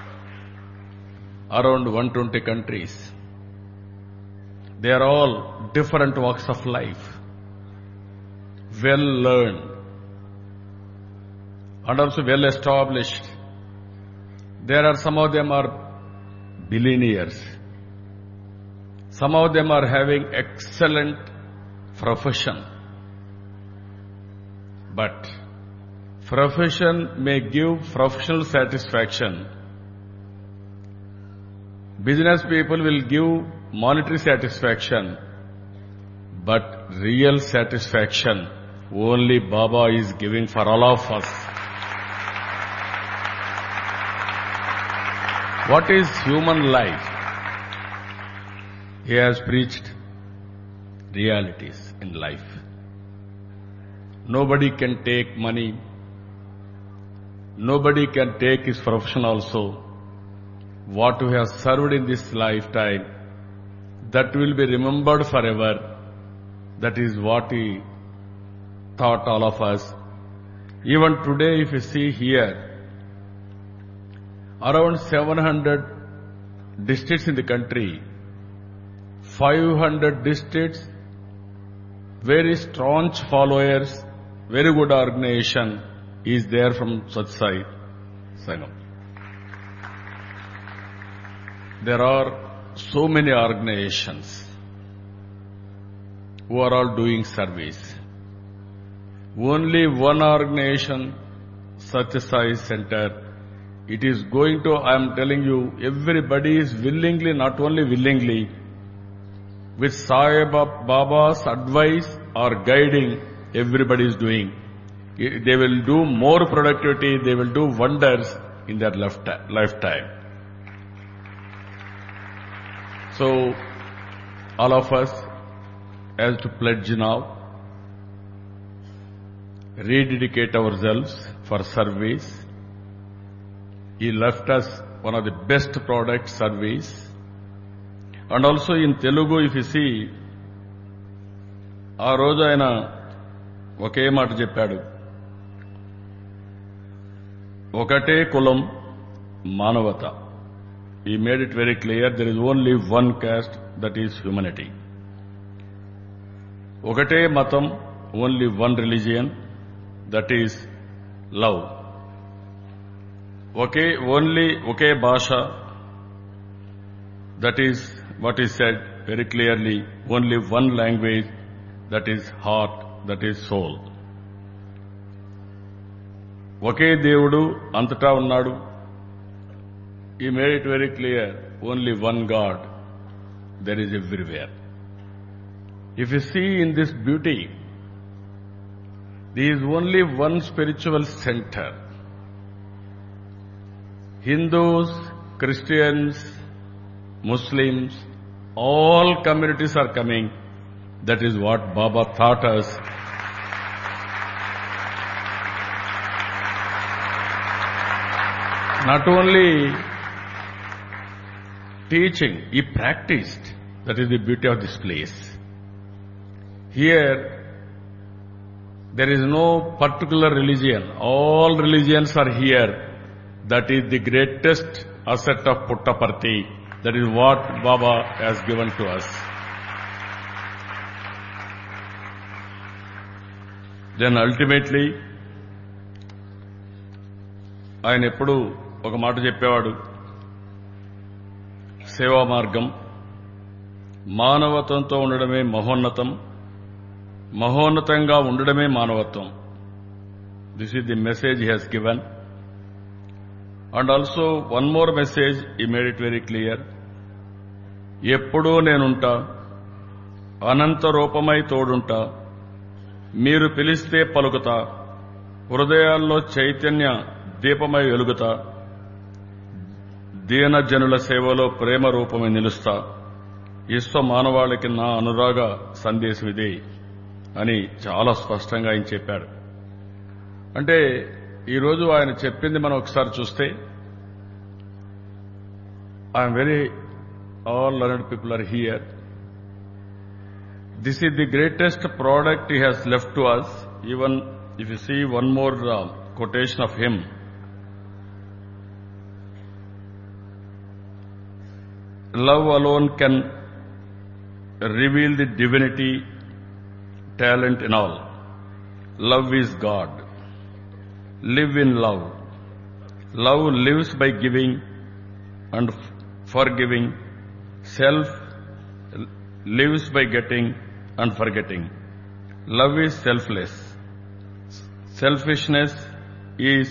Around one hundred twenty countries. They are all different walks of life. Well learned. And also well established. There are some of them are billionaires. Some of them are having excellent profession. But profession may give professional satisfaction. Business people will give monetary satisfaction. But real satisfaction only Baba is giving for all of us. What is human life? He has preached realities in life. Nobody can take money. Nobody can take his profession also. What we have served in this lifetime, that will be remembered forever. That is what he taught all of us. Even today, if you see here, around seven hundred districts in the country, five hundred districts, very staunch followers, very good organization is there from Sathya Sai Sangam. There are so many organizations who are all doing service. Only one organization, Sathya Sai Center, it is going to, I am telling you, everybody is willingly, not only willingly, with Sai Baba's advice or guiding, everybody is doing. They will do more productivity, they will do wonders in their lifetime. So, all of us has to pledge now, rededicate ourselves for service. He left us one of the best product, service. And also in Telugu, if you see, ఆ రోజు ఆయన ఒకే మాట చెప్పాడు, ఒకటే కులం మానవత. He made it very clear, there is only one caste, that is humanity. ఒకటే మతం, only one religion, that is love. ఒకే ఓన్లీ ఒకే భాష, that is what is said very clearly, only one language, that is heart, that is soul. ఒకే దేవుడు అంతటా ఉన్నాడు. He made it very clear, only one God, there is everywhere. If you see in this beauty, there is only one spiritual center. Hindus, Christians, Muslims, all communities are coming. That is what Baba taught us. Not only teaching, he practiced. That is the beauty of this place. Here, there is no particular religion. All religions are here. That is the greatest asset of Puttaparthi. That is what Baba has given to us. Then ultimately, ఆయన ఎప్పుడు ఒక మాట చెప్పేవాడు, సేవా మార్గం, మానవత్వంతో ఉండడమే మహోన్నతం, మహోన్నతంగా ఉండడమే మానవత్వం. This is the message he has given. And also one more message, he made it very clear. ఎప్పుడూ నేనుంటా, అనంత రూపమై తోడుంటా, మీరు పిలిస్తే పలుకుతా, హృదయాల్లో చైతన్య దీపమై వెలుగుతా, దీనజనుల సేవలో ప్రేమ రూపమై నిలుస్తా, విశ్వ మానవాళికి నా అనురాగ సందేశం ఇది అని చాలా స్పష్టంగా ఆయన చెప్పాడు. అంటే ఈరోజు ఆయన చెప్పింది మనం ఒకసారి చూస్తే, I'm very all learned people are here. This is the greatest product he has left to us. Even if you see one more uh, quotation of him, love alone can reveal the divinity, talent in all. Love is God. Live in love. Love lives by giving and forgiving. Self lives by getting and forgetting. Love is selfless. Selfishness is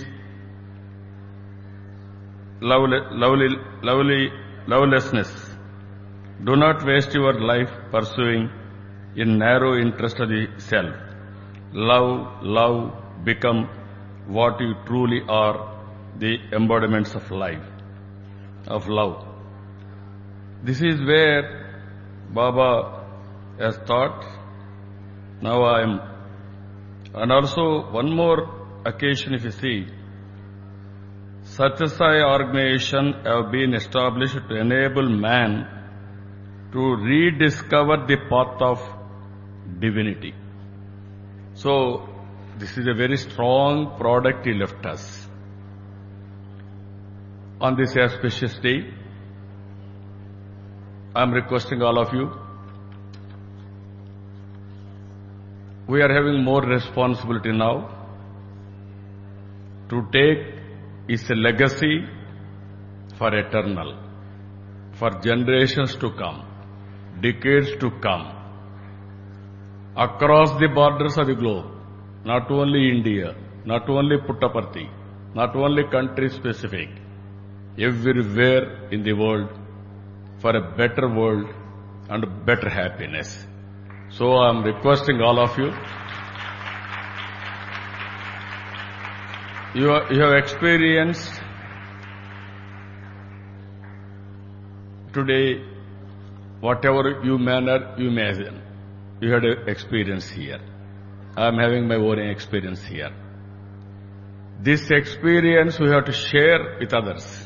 lovely, lovely, lovely, lovelessness. Do not waste your life pursuing in narrow interest of the self. Love, love, become what you truly are, the embodiments of life, of love. This is where Baba has taught. Now I am And also one more occasion if you see, Satyasai organization have been established to enable man to rediscover the path of divinity. So, this is a very strong product he left us. On this auspicious day, I am requesting all of you, we are having more responsibility now to take is a legacy for eternal, for generations to come, decades to come, across the borders of the globe, not only India, not only Puttaparthi, not only country specific, everywhere in the world, for a better world and better happiness. So I am requesting all of you, you, are, you have experienced today whatever you manner, you imagine. You had an experience here. I am having my own experience here. This experience we have to share with others.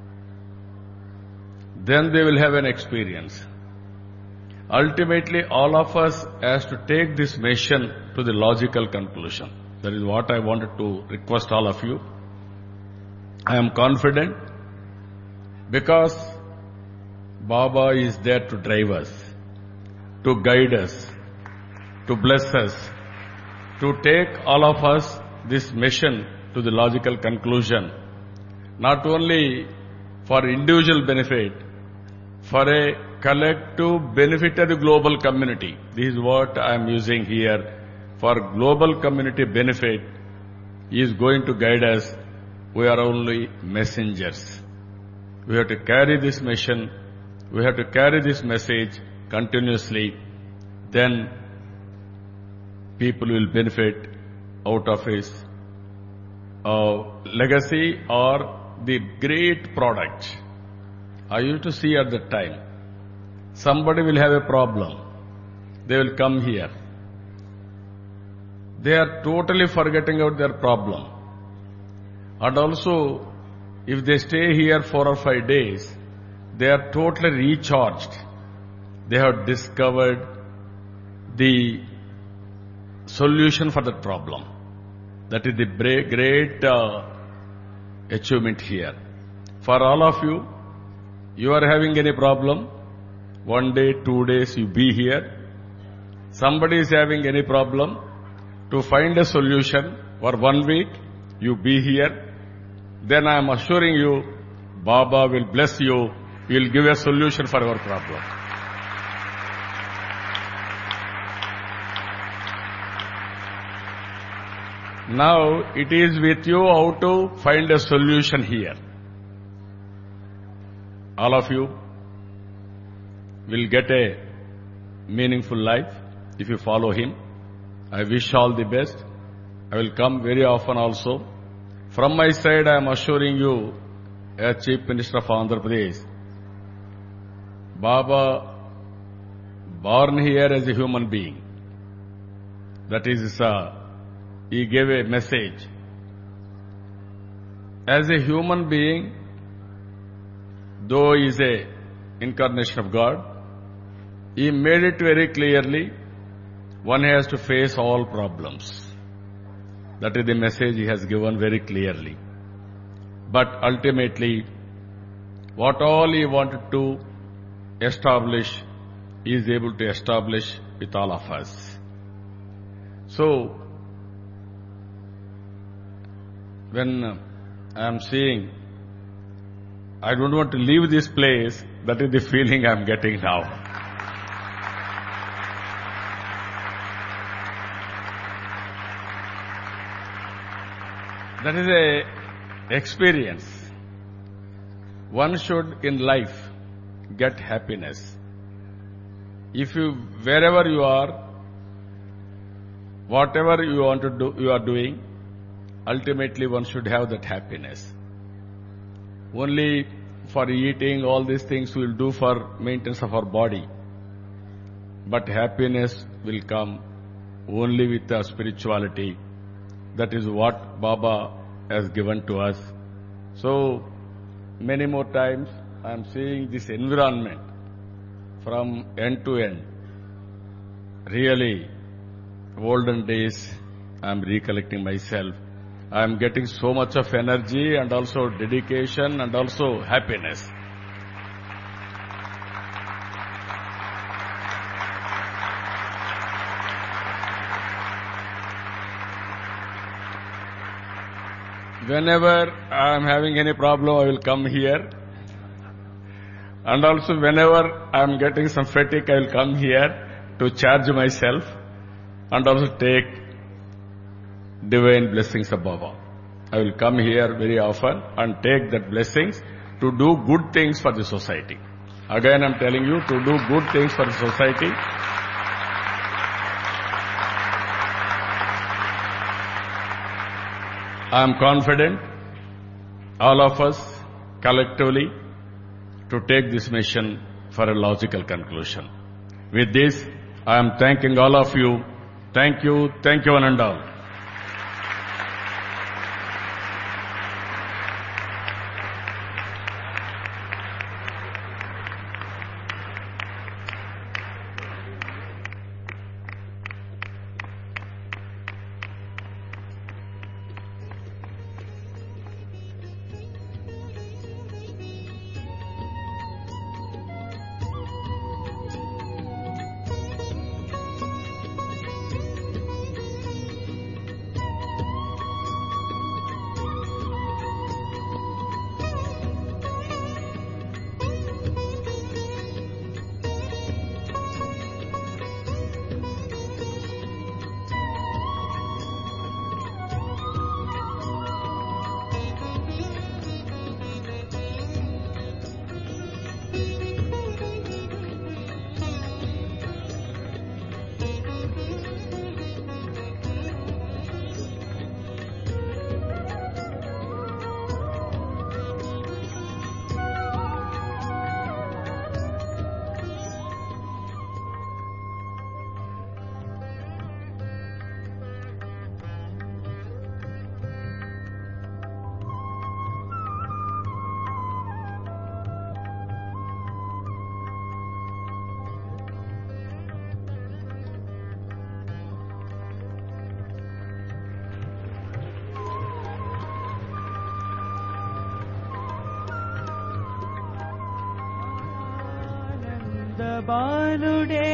Then they will have an experience. Ultimately, all of us has to take this mission to the logical conclusion. That is what I wanted to request all of you. I am confident because Baba is there to drive us, to guide us, to bless us, to take all of us this mission to the logical conclusion, not only for individual benefit, for a collective benefit of the global community. This is what I am using here. For global community benefit, He is going to guide us. We are only messengers. We have to carry this mission, we have to carry this message continuously. Then people will benefit out of His uh, legacy or the great product. I used to see at that time, somebody will have a problem. They will come here. They are totally forgetting about their problem. And also, if they stay here four or five days, they are totally recharged. They have discovered the solution for that problem. That is the great uh, achievement here. For all of you, you are having any problem, one day, two days, you be here. Somebody is having any problem, to find a solution for one week, you be here. Then I am assuring you, Baba will bless you, He will give a solution for your problem. Now it is with you how to find a solution here. All of you will get a meaningful life if you follow Him. I wish all the best. I will come very often also. From my side, I am assuring you, as Chief Minister of Andhra Pradesh, Baba, born here as a human being, that is, uh, he gave a message. As a human being, though he is a incarnation of God, he made it very clearly, one has to face all problems. That is the message he has given very clearly. But ultimately, what all he wanted to establish, he is able to establish with all of us. So, when I am seeing, I don't want to leave this place, that is the feeling I am getting now. That is a experience. One should in life get happiness. If you, wherever you are, whatever you want to do, you are doing, ultimately one should have that happiness. Only for eating, all these things we will do for maintenance of our body. But happiness will come only with our spirituality. That is what Baba has given to us. So, many more times I am seeing this environment from end to end. Really, olden days, I am recollecting myself. I am getting so much of energy and also dedication and also happiness. Whenever I am having any problem, I will come here. And also whenever I am getting some fatigue, I will come here to charge myself and also take divine blessings of Baba. I will come here very often and take that blessings to do good things for the society. Again I am telling you, to do good things for the society. I am confident, all of us collectively, to take this mission for a logical conclusion. With this, I am thanking all of you. Thank you, thank you one and all. బాలుడే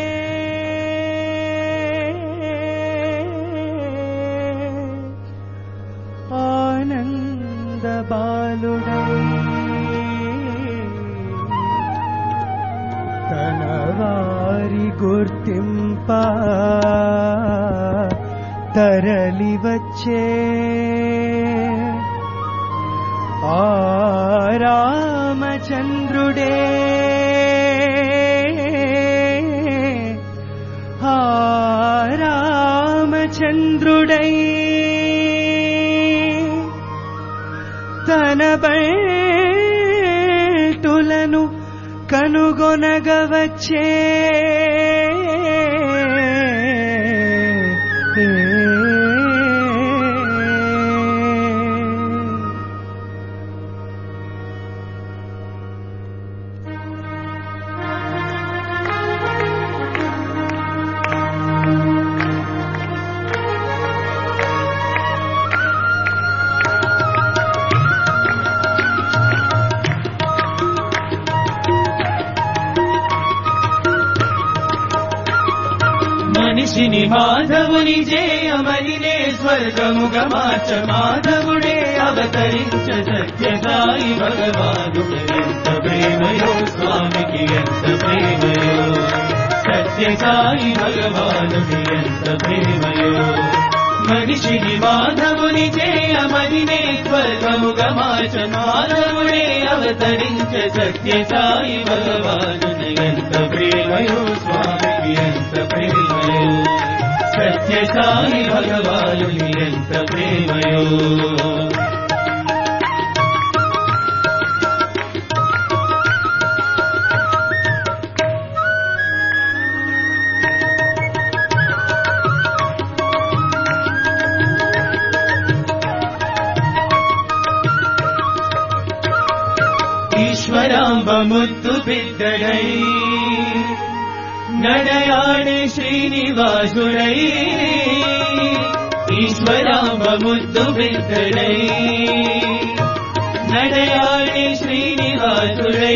ఆనంద బాలుడై తన వారి గుర్తింప తరలి వచ్చే ఆ రామచంద్రుడే రామచంద్రుడై తన బంటులను కనుగొనగవచ్చే మనిషిని మాధవుని జయమనినే స్వర్గముగ మార్చ మాధవుడే అవతరించ సత్యసాయి భగవానుడు ఎంత ప్రేమయో స్వామికి ఎంత ప్రేమయో సత్యసాయి భగవానుడి ఎంత ప్రేమయో మనిషిని మాధవుని జయమనినే స్వర్గముగ మార్చ మాధవుడే అవతరించ సత్యసాయి భగవానుడు ఎంత ప్రేమయో స్వామికి ఎంత ప్రేమయో సత్యసాయి భగవానుని ఎంత ప్రేమయో ముద్దు బిడ్డడై నడయాడే శ్రీనివాసుడై ఈశ్వరాంబ ముద్దు బిడ్డడై నడయాడే శ్రీనివాసుడై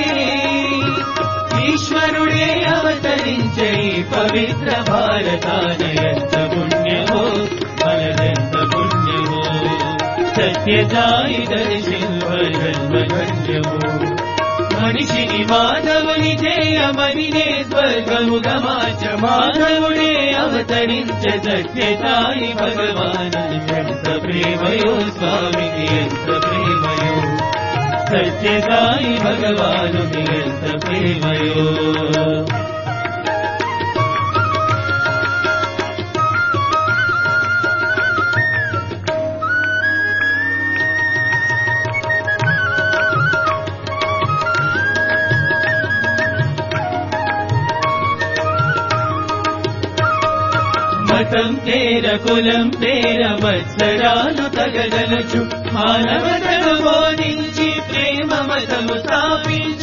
ఈశ్వరుడే అవతరించే పవిత్ర భారతానయంత పుణ్యమో మనదెంత పుణ్యమో సత్యసాయి దర్శింప జన్మధన్యమో మనిషిని మాధవుని చేయమనినే స్వర్గముగమాచ మాధవుడే అవతరించ సత్యసాయి భగవాను ఎంత ప్రేమయో స్వామికి ఎంత ప్రేమయో సత్యసాయి భగవాను ఎంత ప్రేమయో మతం తేర కులం తేర మత్సరాలు తగదలుచు మానవతను బోధించి ప్రేమ మతము స్థాపించ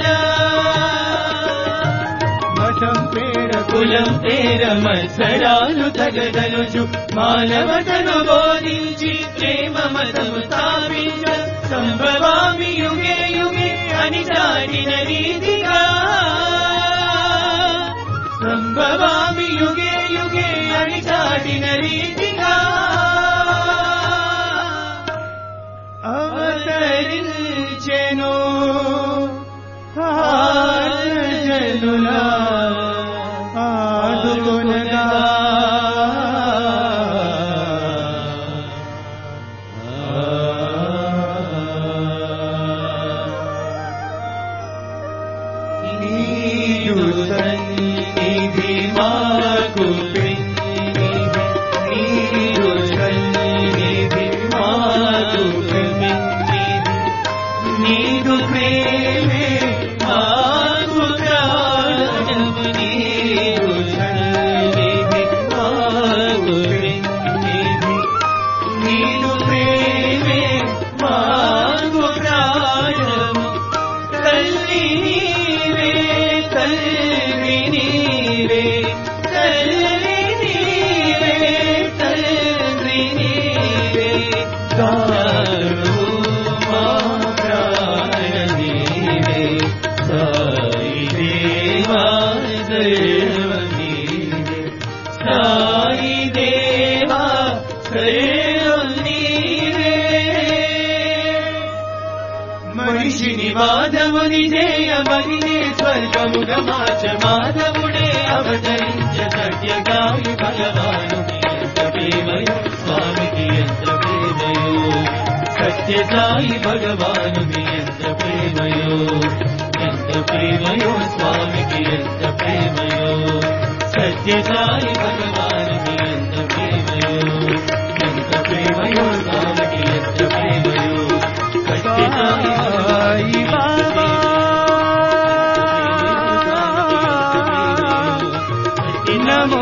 మతం తేర కులం తేర మత్సరాలు తగదలుచు మానవతను బోధించి ప్రేమ మతము స్థాపించ సంభవామి యుగే యుగే అని చాటిన రీతిగా సంభవామి యుగే యుగే అని చాటిన రీతిగా అవతరించెను జనులా ఆదుకొనగా మాధవుని జయమనినే స్వర్గముగమాచ మాధవుడే అవతరించ సత్యసాయి భగవాను ఎంత ప్రేమయో స్వామికి ఎంత ప్రేమయో సత్యసాయి భగవాను ఎంత ప్రేమయో ఎంత ప్రేమయో స్వామికి ఎంత ప్రేమయో సత్యసాయి భగవాను ఎంత ప్రేమయో ఎంత ప్రేమయో స్వామికి ఎంత ప్రేమయో సత్యసాయి బాబా నమో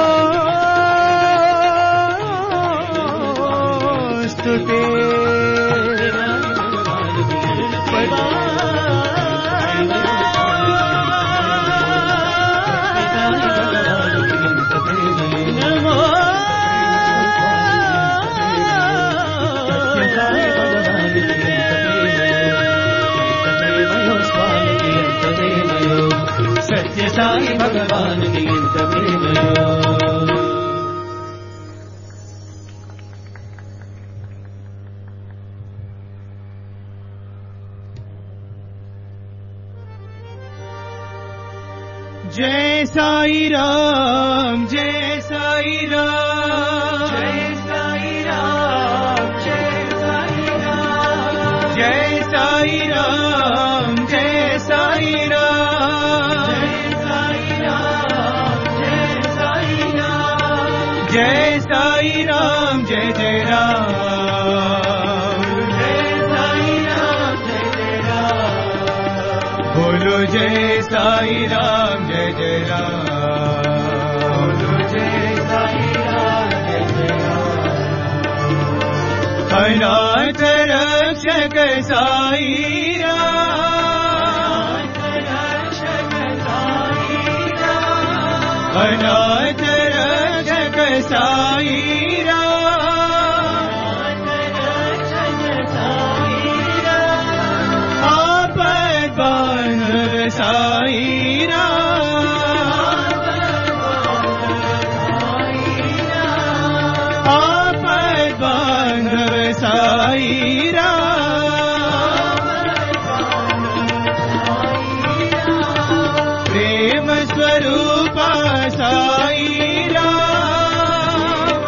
స్తుతే సత్యసాయి భగవానుని ఎంత ప్రేమయో జై సాయి రామ్ జై సాయి రామ్ జై సాయి రామ్ జై సాయి రామ్ జై సాయి రామ్ జై సాయి రామ్ जय साई राम जय जय राम जय साई राम जय जय राम बोलो जय साई राम जय जय राम बोलो जय साई राम जय जय राम अनाथ रक्षक साई राम अनाथ रक्षक साई राम, आपद बांधव साई राम, आपद बांधव साई राम, प्रेम स्वरूप साई राम,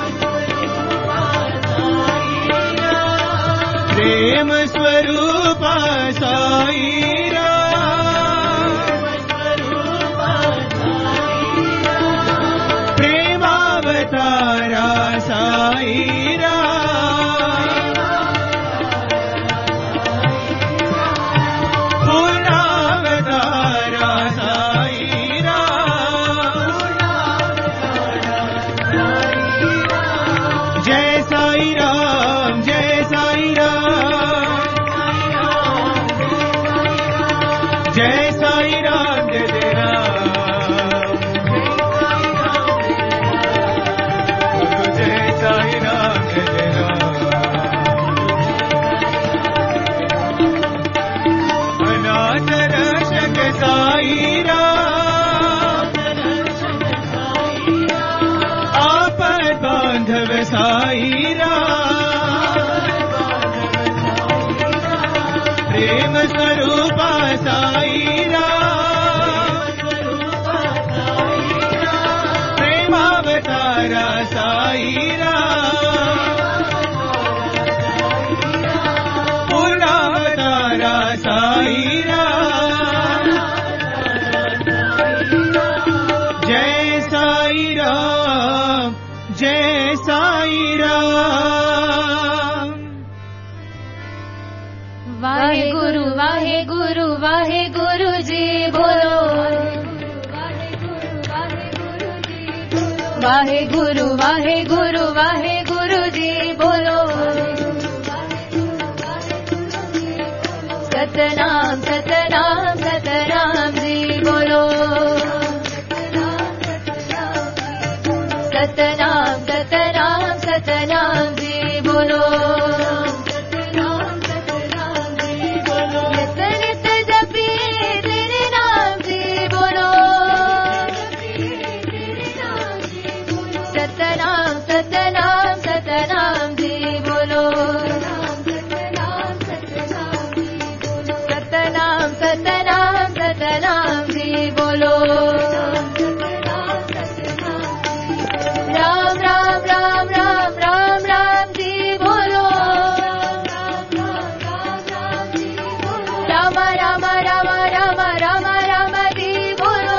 प्रेम स्वरूप साई राम, प्रेमावतारा साई राम, पूर्णावतारा साई राम, जय साई राम, जय साई राम, जय साई राम, जय जय राम, जय साई राम, जय जय राम, अनाथ रक्षक साई राम, आपद बांधव साई राम, प्रेम स्वरूप साई राम, प्रेमावतारा साई राम, पूर्णावतारा साई राम, जय साई राम, जय साई राम। वाहे गुरु वाहे गुरु वाहे गुरु जी बोलो, वाहे गुरु वाहे गुरु वाहे गुरु जी बोलो, सतनाम सतनाम सतनाम जी बोलो, सतनाम सतनाम सतनाम जी बोलो, नित नित जपिए तेरे नाम जी बोलो, सतनाम सतनाम सतनाम जी बोलो, सतनाम सतनाम सतनाम जी बोलो, राम राम राम राम राम राम जी बोलो, राम राम राम राम राम राम जी बोलो,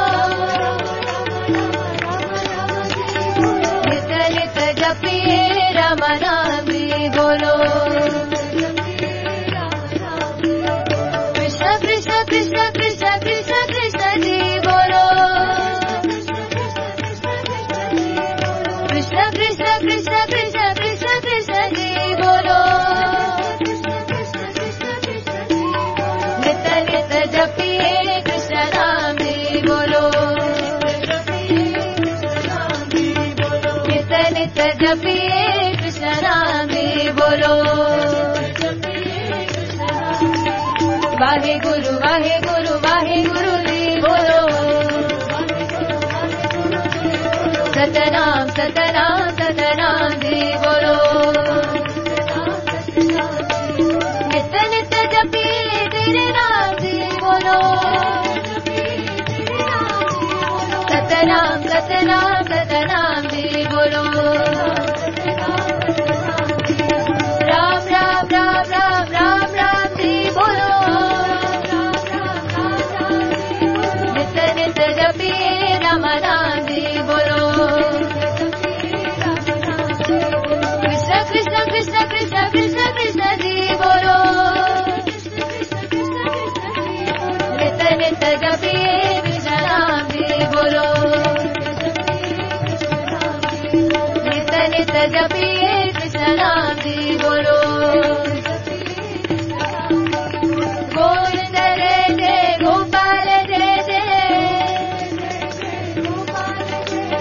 नित नित जपिए राम नाम जी बोलो, कृष्ण कृष्ण कृष्ण कृष्ण कृष्ण कृष्ण जी बोलो, कृष्ण कृष्ण कृष्ण कृष्ण कृष्ण कृष्ण जी बोलो, नित नित जपिए कृष्ण नाम जी बोलो, नित नित जपिए कृष्ण नाम जी बोलो, वाहे गुरु वाहे गुरु वाहे गुरु जी बोलो, सतनाम सतनाम सतनाम जी बोलो, नित नित जपिए तेरे नाम जी बोलो, सतनाम सतनाम सतनाम जी बोलो, राम राम राम राम राम राम जी बोलो, नित नित जपिए राम नाम जी बोलो, कृष्ण कृष्ण कृष्ण कृष्ण कृष्ण कृष्ण जी बोलो, नित नित जपिए कृष्ण नाम जी बोलो, नित नित जपिए कृष्ण नाम जी बोलो, गोविंद जय जय गोपाल जय जय,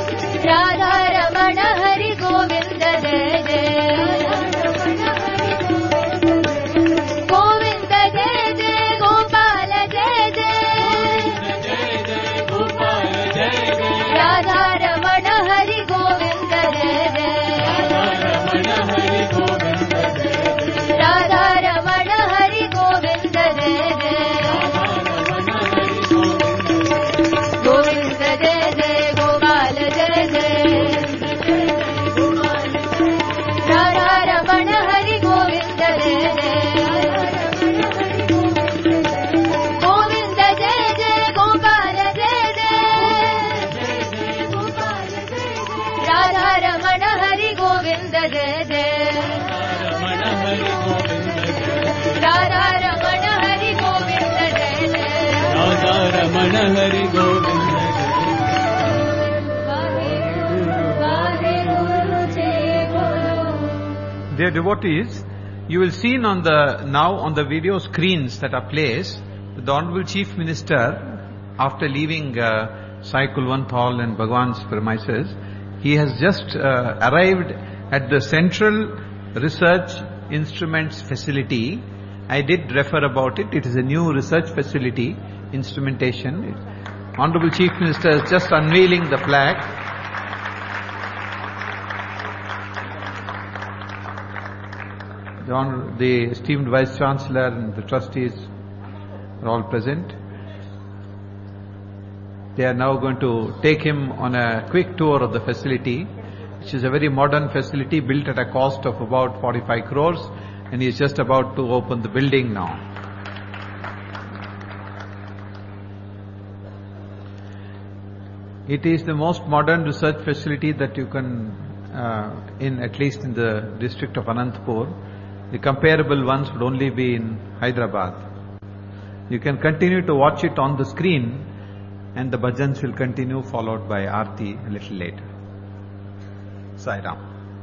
जय जय राधा रमण हरि गोविंद जय जय Radha Raman Hari Govind Dear devotees, you will see on the now on the video screens that are placed, the Honorable Chief Minister, after leaving uh, Sai Kulwant Hall and Bhagwan's premises, he has just uh, arrived at the Central Research Instruments Facility. I did refer about it. It is a new research facility, instrumentation. Honorable Chief Minister is just unveiling the flag. The, honor, the esteemed Vice Chancellor and the trustees are all present. They are now going to take him on a quick tour of the facility, which is a very modern facility built at a cost of about forty-five crores, and he is just about to open the building now. It is the most modern research facility that you can, uh, in at least in the district of Anantapur. The comparable ones would only be in Hyderabad. You can continue to watch it on the screen, and the bhajans will continue, followed by Aarti a little later. Sai Ram.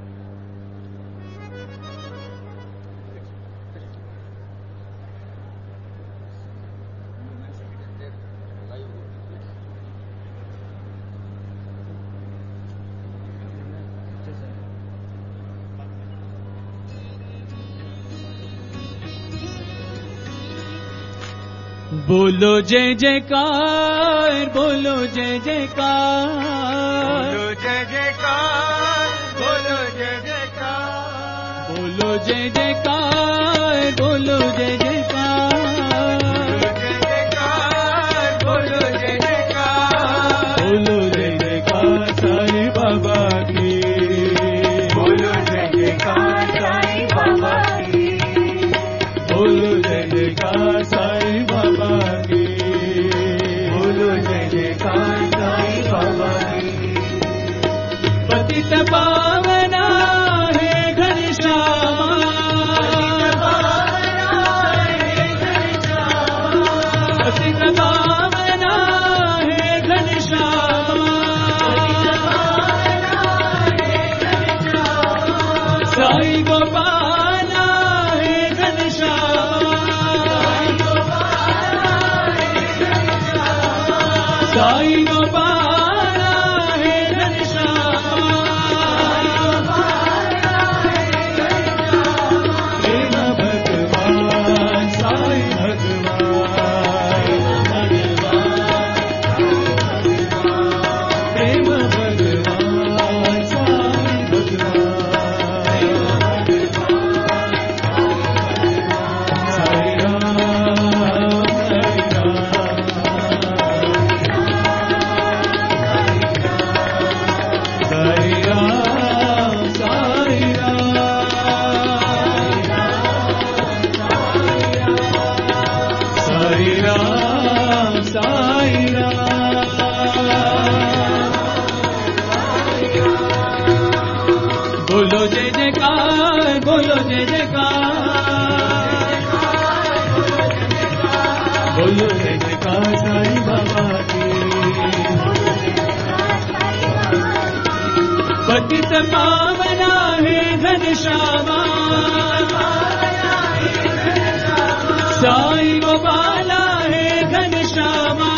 बोलो जय जयकार बोलो जय जयकार बोलो जय जयकार बोलो जय जयकार बोलो जय जयकार बोलो जय जयकार बोलो जय जयकार बोलो जय जयकार साईं बाबा की बोलो जय जयकार साईं बाबा की बोलो जय जयकार साईं बाबा की बोलो जय जयकार साईं बाबा की पतित पावना है घनश्यामा पतित पावना है घनश्यामा साईं गोपाला है घनश्यामा साईं गोपाला है घनश्यामा प्रेम भगवान साईं भगवान प्रेम भगवान साईं भगवान साईं राम साईं राम साईं राम साईं राम साईं राम बोलो जय जयकार बोलो जय जयकार बोलो जय जयकार साईं बाबा की पतित पावना है घनश्यामा साईं गोपाला है घनश्यामा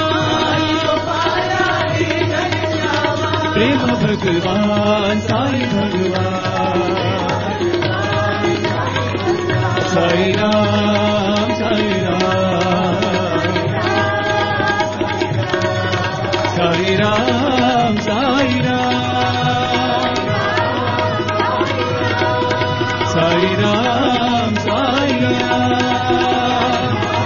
प्रेम भगवान साईं भगवान साईं राम साईं राम साईं राम साईं राम साईं राम साईं राम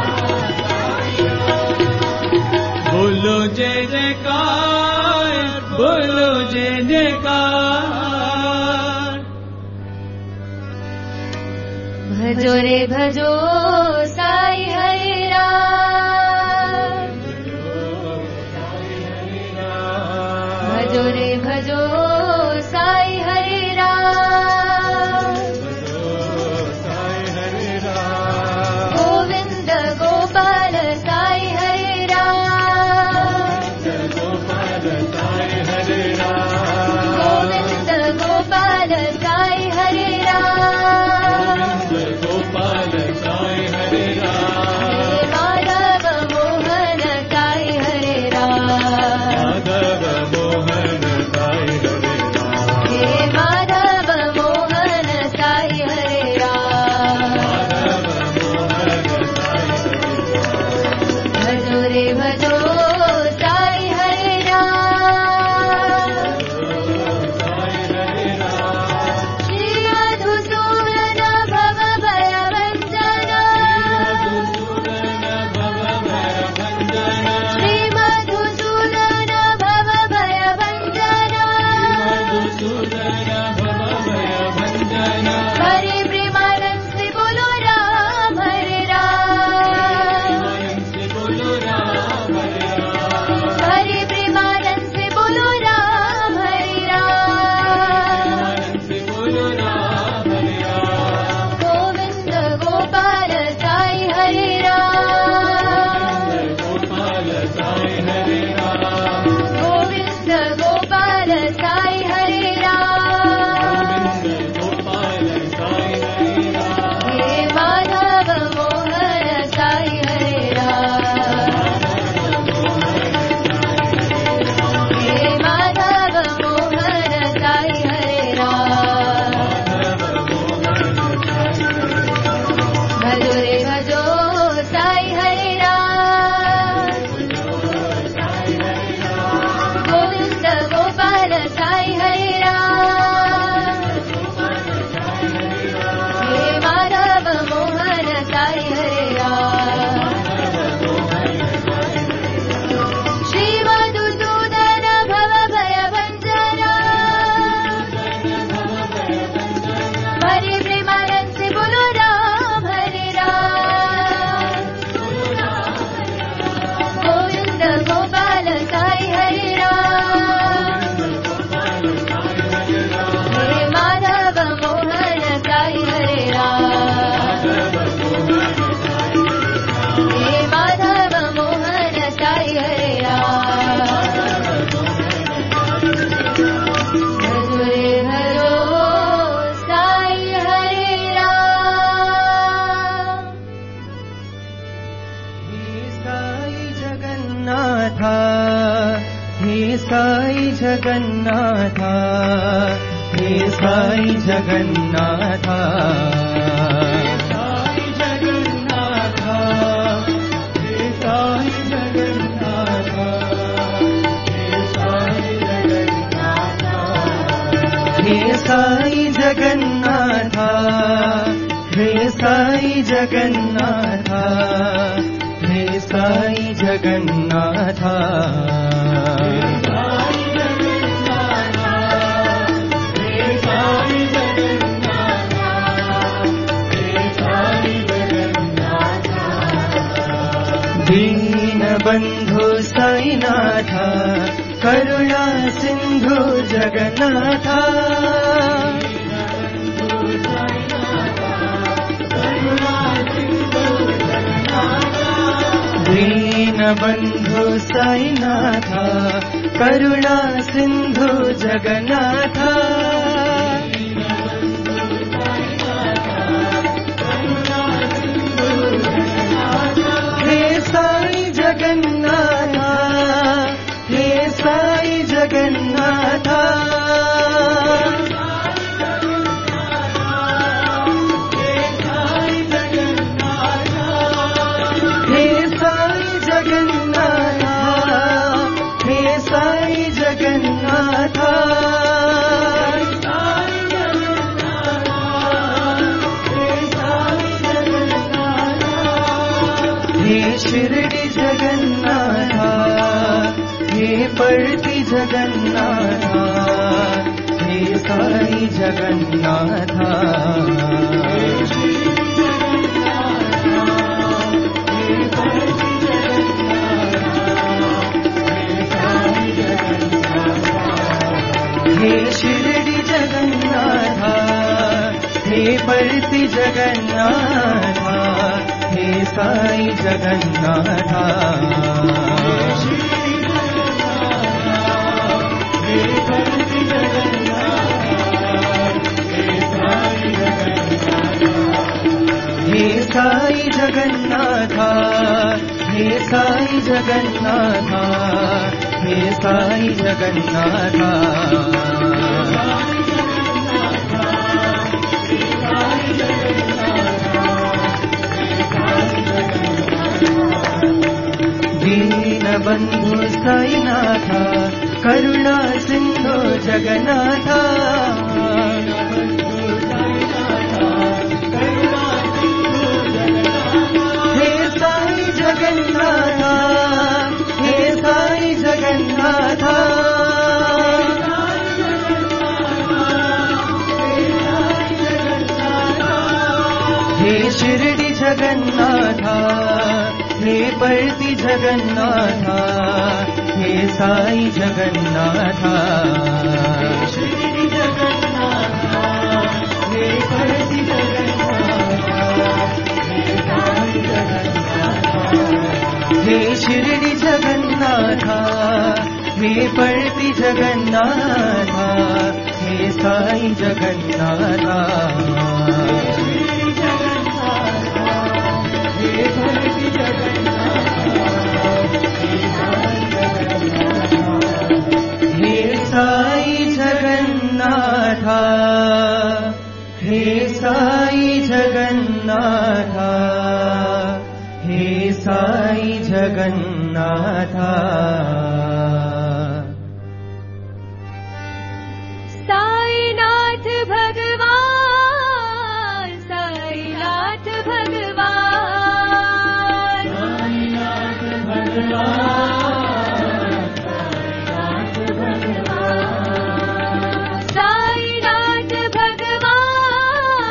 बोलो जय जयकार बोलो जय जयकार भजो रे भजो साईं हरि राम भजो रे भजो साईं हरि राम हरे प्रेमानंद से बोलो राम हरे राम। गोविंद गोपाल साई हरे राम। हे माधव मोहन साई हरे राम। हे माधव मोहन साई हरे राम। हरे हरो साई हरे राम। हे साई जगन्नाथ, हे साई जगन्नाथ, हे साई जगन्नाथ, साई जगन्नाथ, हे साई जगन्नाथ, हे साई जगन्नाथ, हे साई जगन्नाथ, हे साई जगन्नाथ, दीन बंधु साईनाथ, करुणा सिंधु जगन्नाथ, दीन बंधु साईनाथ, करुणा सिंधु जगन्नाथ, हे साई जगन्नाथ, हे साई जगन्नाथ, हे साई जगन्नाथ, हे साई जगन्नाथ, हे शिरडी जगन्नाथ, हे पड़ती जगन्नाथ, हे साई जगन्नाथ, हे शिरडी जगन्नाथ, हे पड़ती जगन्नाथ, हे साई जगन्नाथ, हे साई जगन्नाथ, हे साई जगन्नाथ, हे साई जगन्नाथ, दीन बंधु साईनाथ, करुणा सिंधु जगन्नाथ, हे साई जगन्नाथ, हे साई जगन्नाथ, हे शिरडी जगन्नाथ, हे पड़ती जगन्नाथ, हे साई जगन्नाथ, शिरडी जगन्नाथ, हे पड़ती जगन्नाथ, हे शिरडी जगन्नाथ, हे पड़ती जगन्नाथ, हे साई जगन्नाथ, हे साई जगन्नाथ, हे साई जगन्नाथ, हे साई जगन्नाथ, साईनाथ भगवान, साईनाथ भगवान, साईनाथ भगवान, साईनाथ भगवान,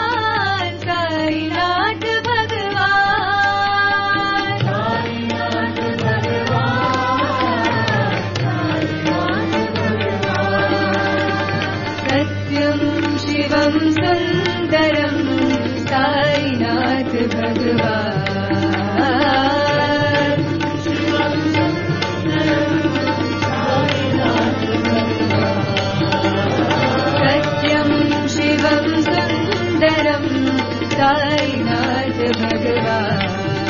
साईनाथ भगवान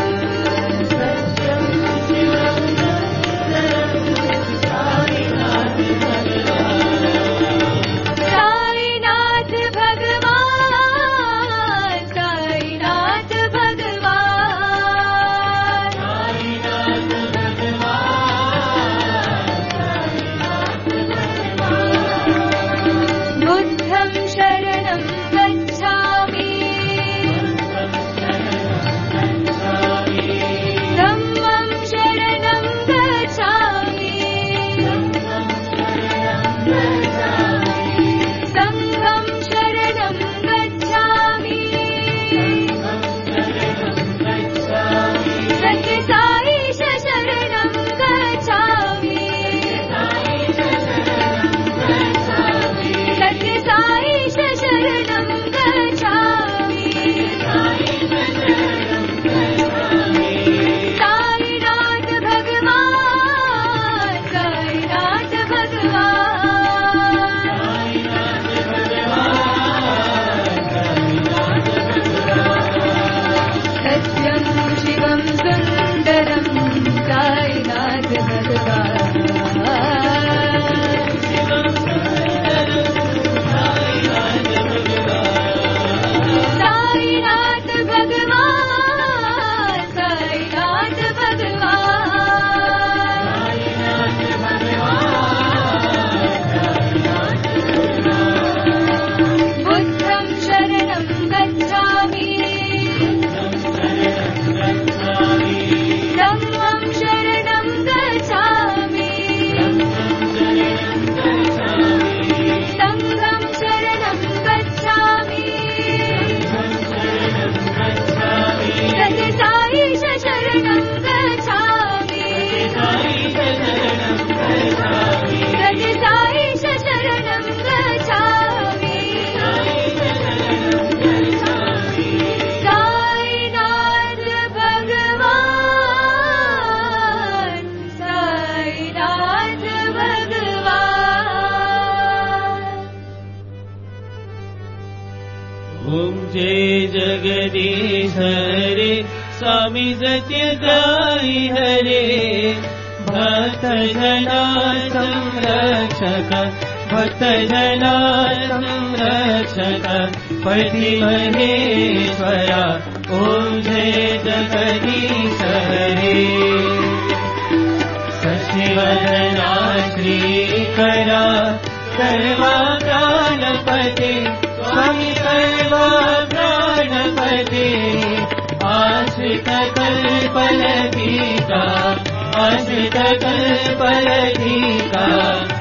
जगदीश हरे स्वामी सत्य साई हरे भक्त जना संरक्षक भक्त जना संरक्षक पति महेश्वरा ओम जय जगदीश हरे शशिवदना श्रीकरा सर्वा प्राणपते स्वामी सर्वा प्राणपते आश्रित कल्पलतिका आश्रित कल्पलतिका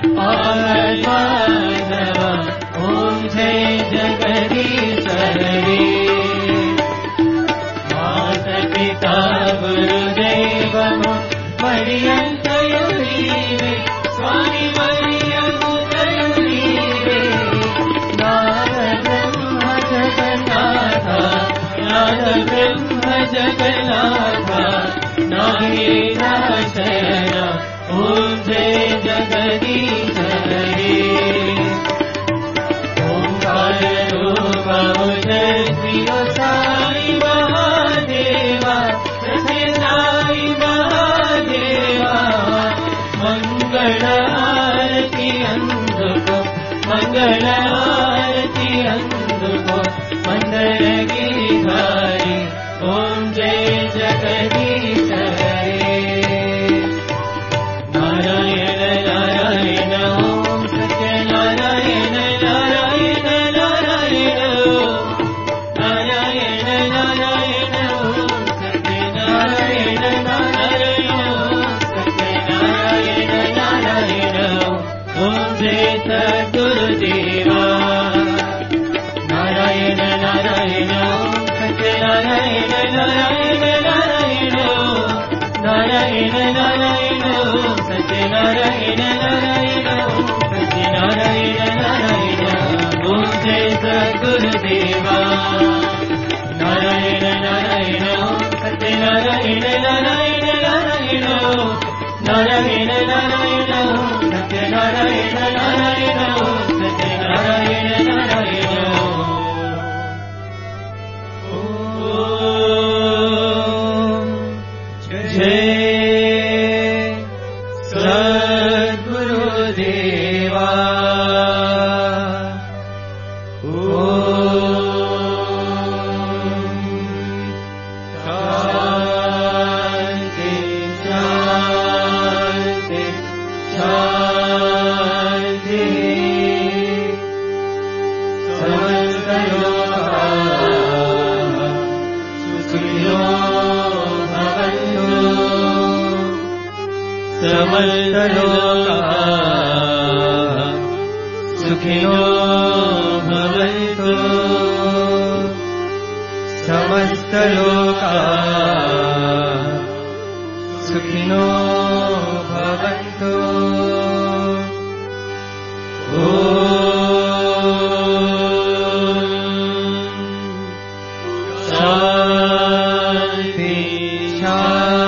माधव ओम जय जगदीश हरे माता पिता गुरुदेव पर्यंत योगीवे स्वामी मरियम करुणीवे नाद ब्रह्म जगन्नाथ नाद ब्रह्म जगन्नाथ नागेन्द्र ओम जय जगदीश हरे ओंकार रूप जय श्री साई महादेवा सत्य साई महादेवा मंगल आरती अंधको मंगल आरती अंधको मंगल गिरिधारी ओम जय जगदीश हरे नारायण नारायण ओम सत्य नारायण नारायण नारायण नारायण नारायण ओम सत्य नारायण नारायण सत्य नारायण नारायण ओम जय सद्गुरुदेवा नारायण नारायण ओम सत्य नारायण नारायण नारायण नारायण नारायण ओम सत्य नारायण नारायण ओम सत्य नारायण नारायण ओम जय सद्गुरुदेवा नारायण नारायण ओम सत्य नारायण नारायण नारायण नारायण नारायण ओम सत्य नारायण नारायण ओम सत्य नारायण नारायण ओम समस्तलोका सुखिनो भवन्तु। शांति शांति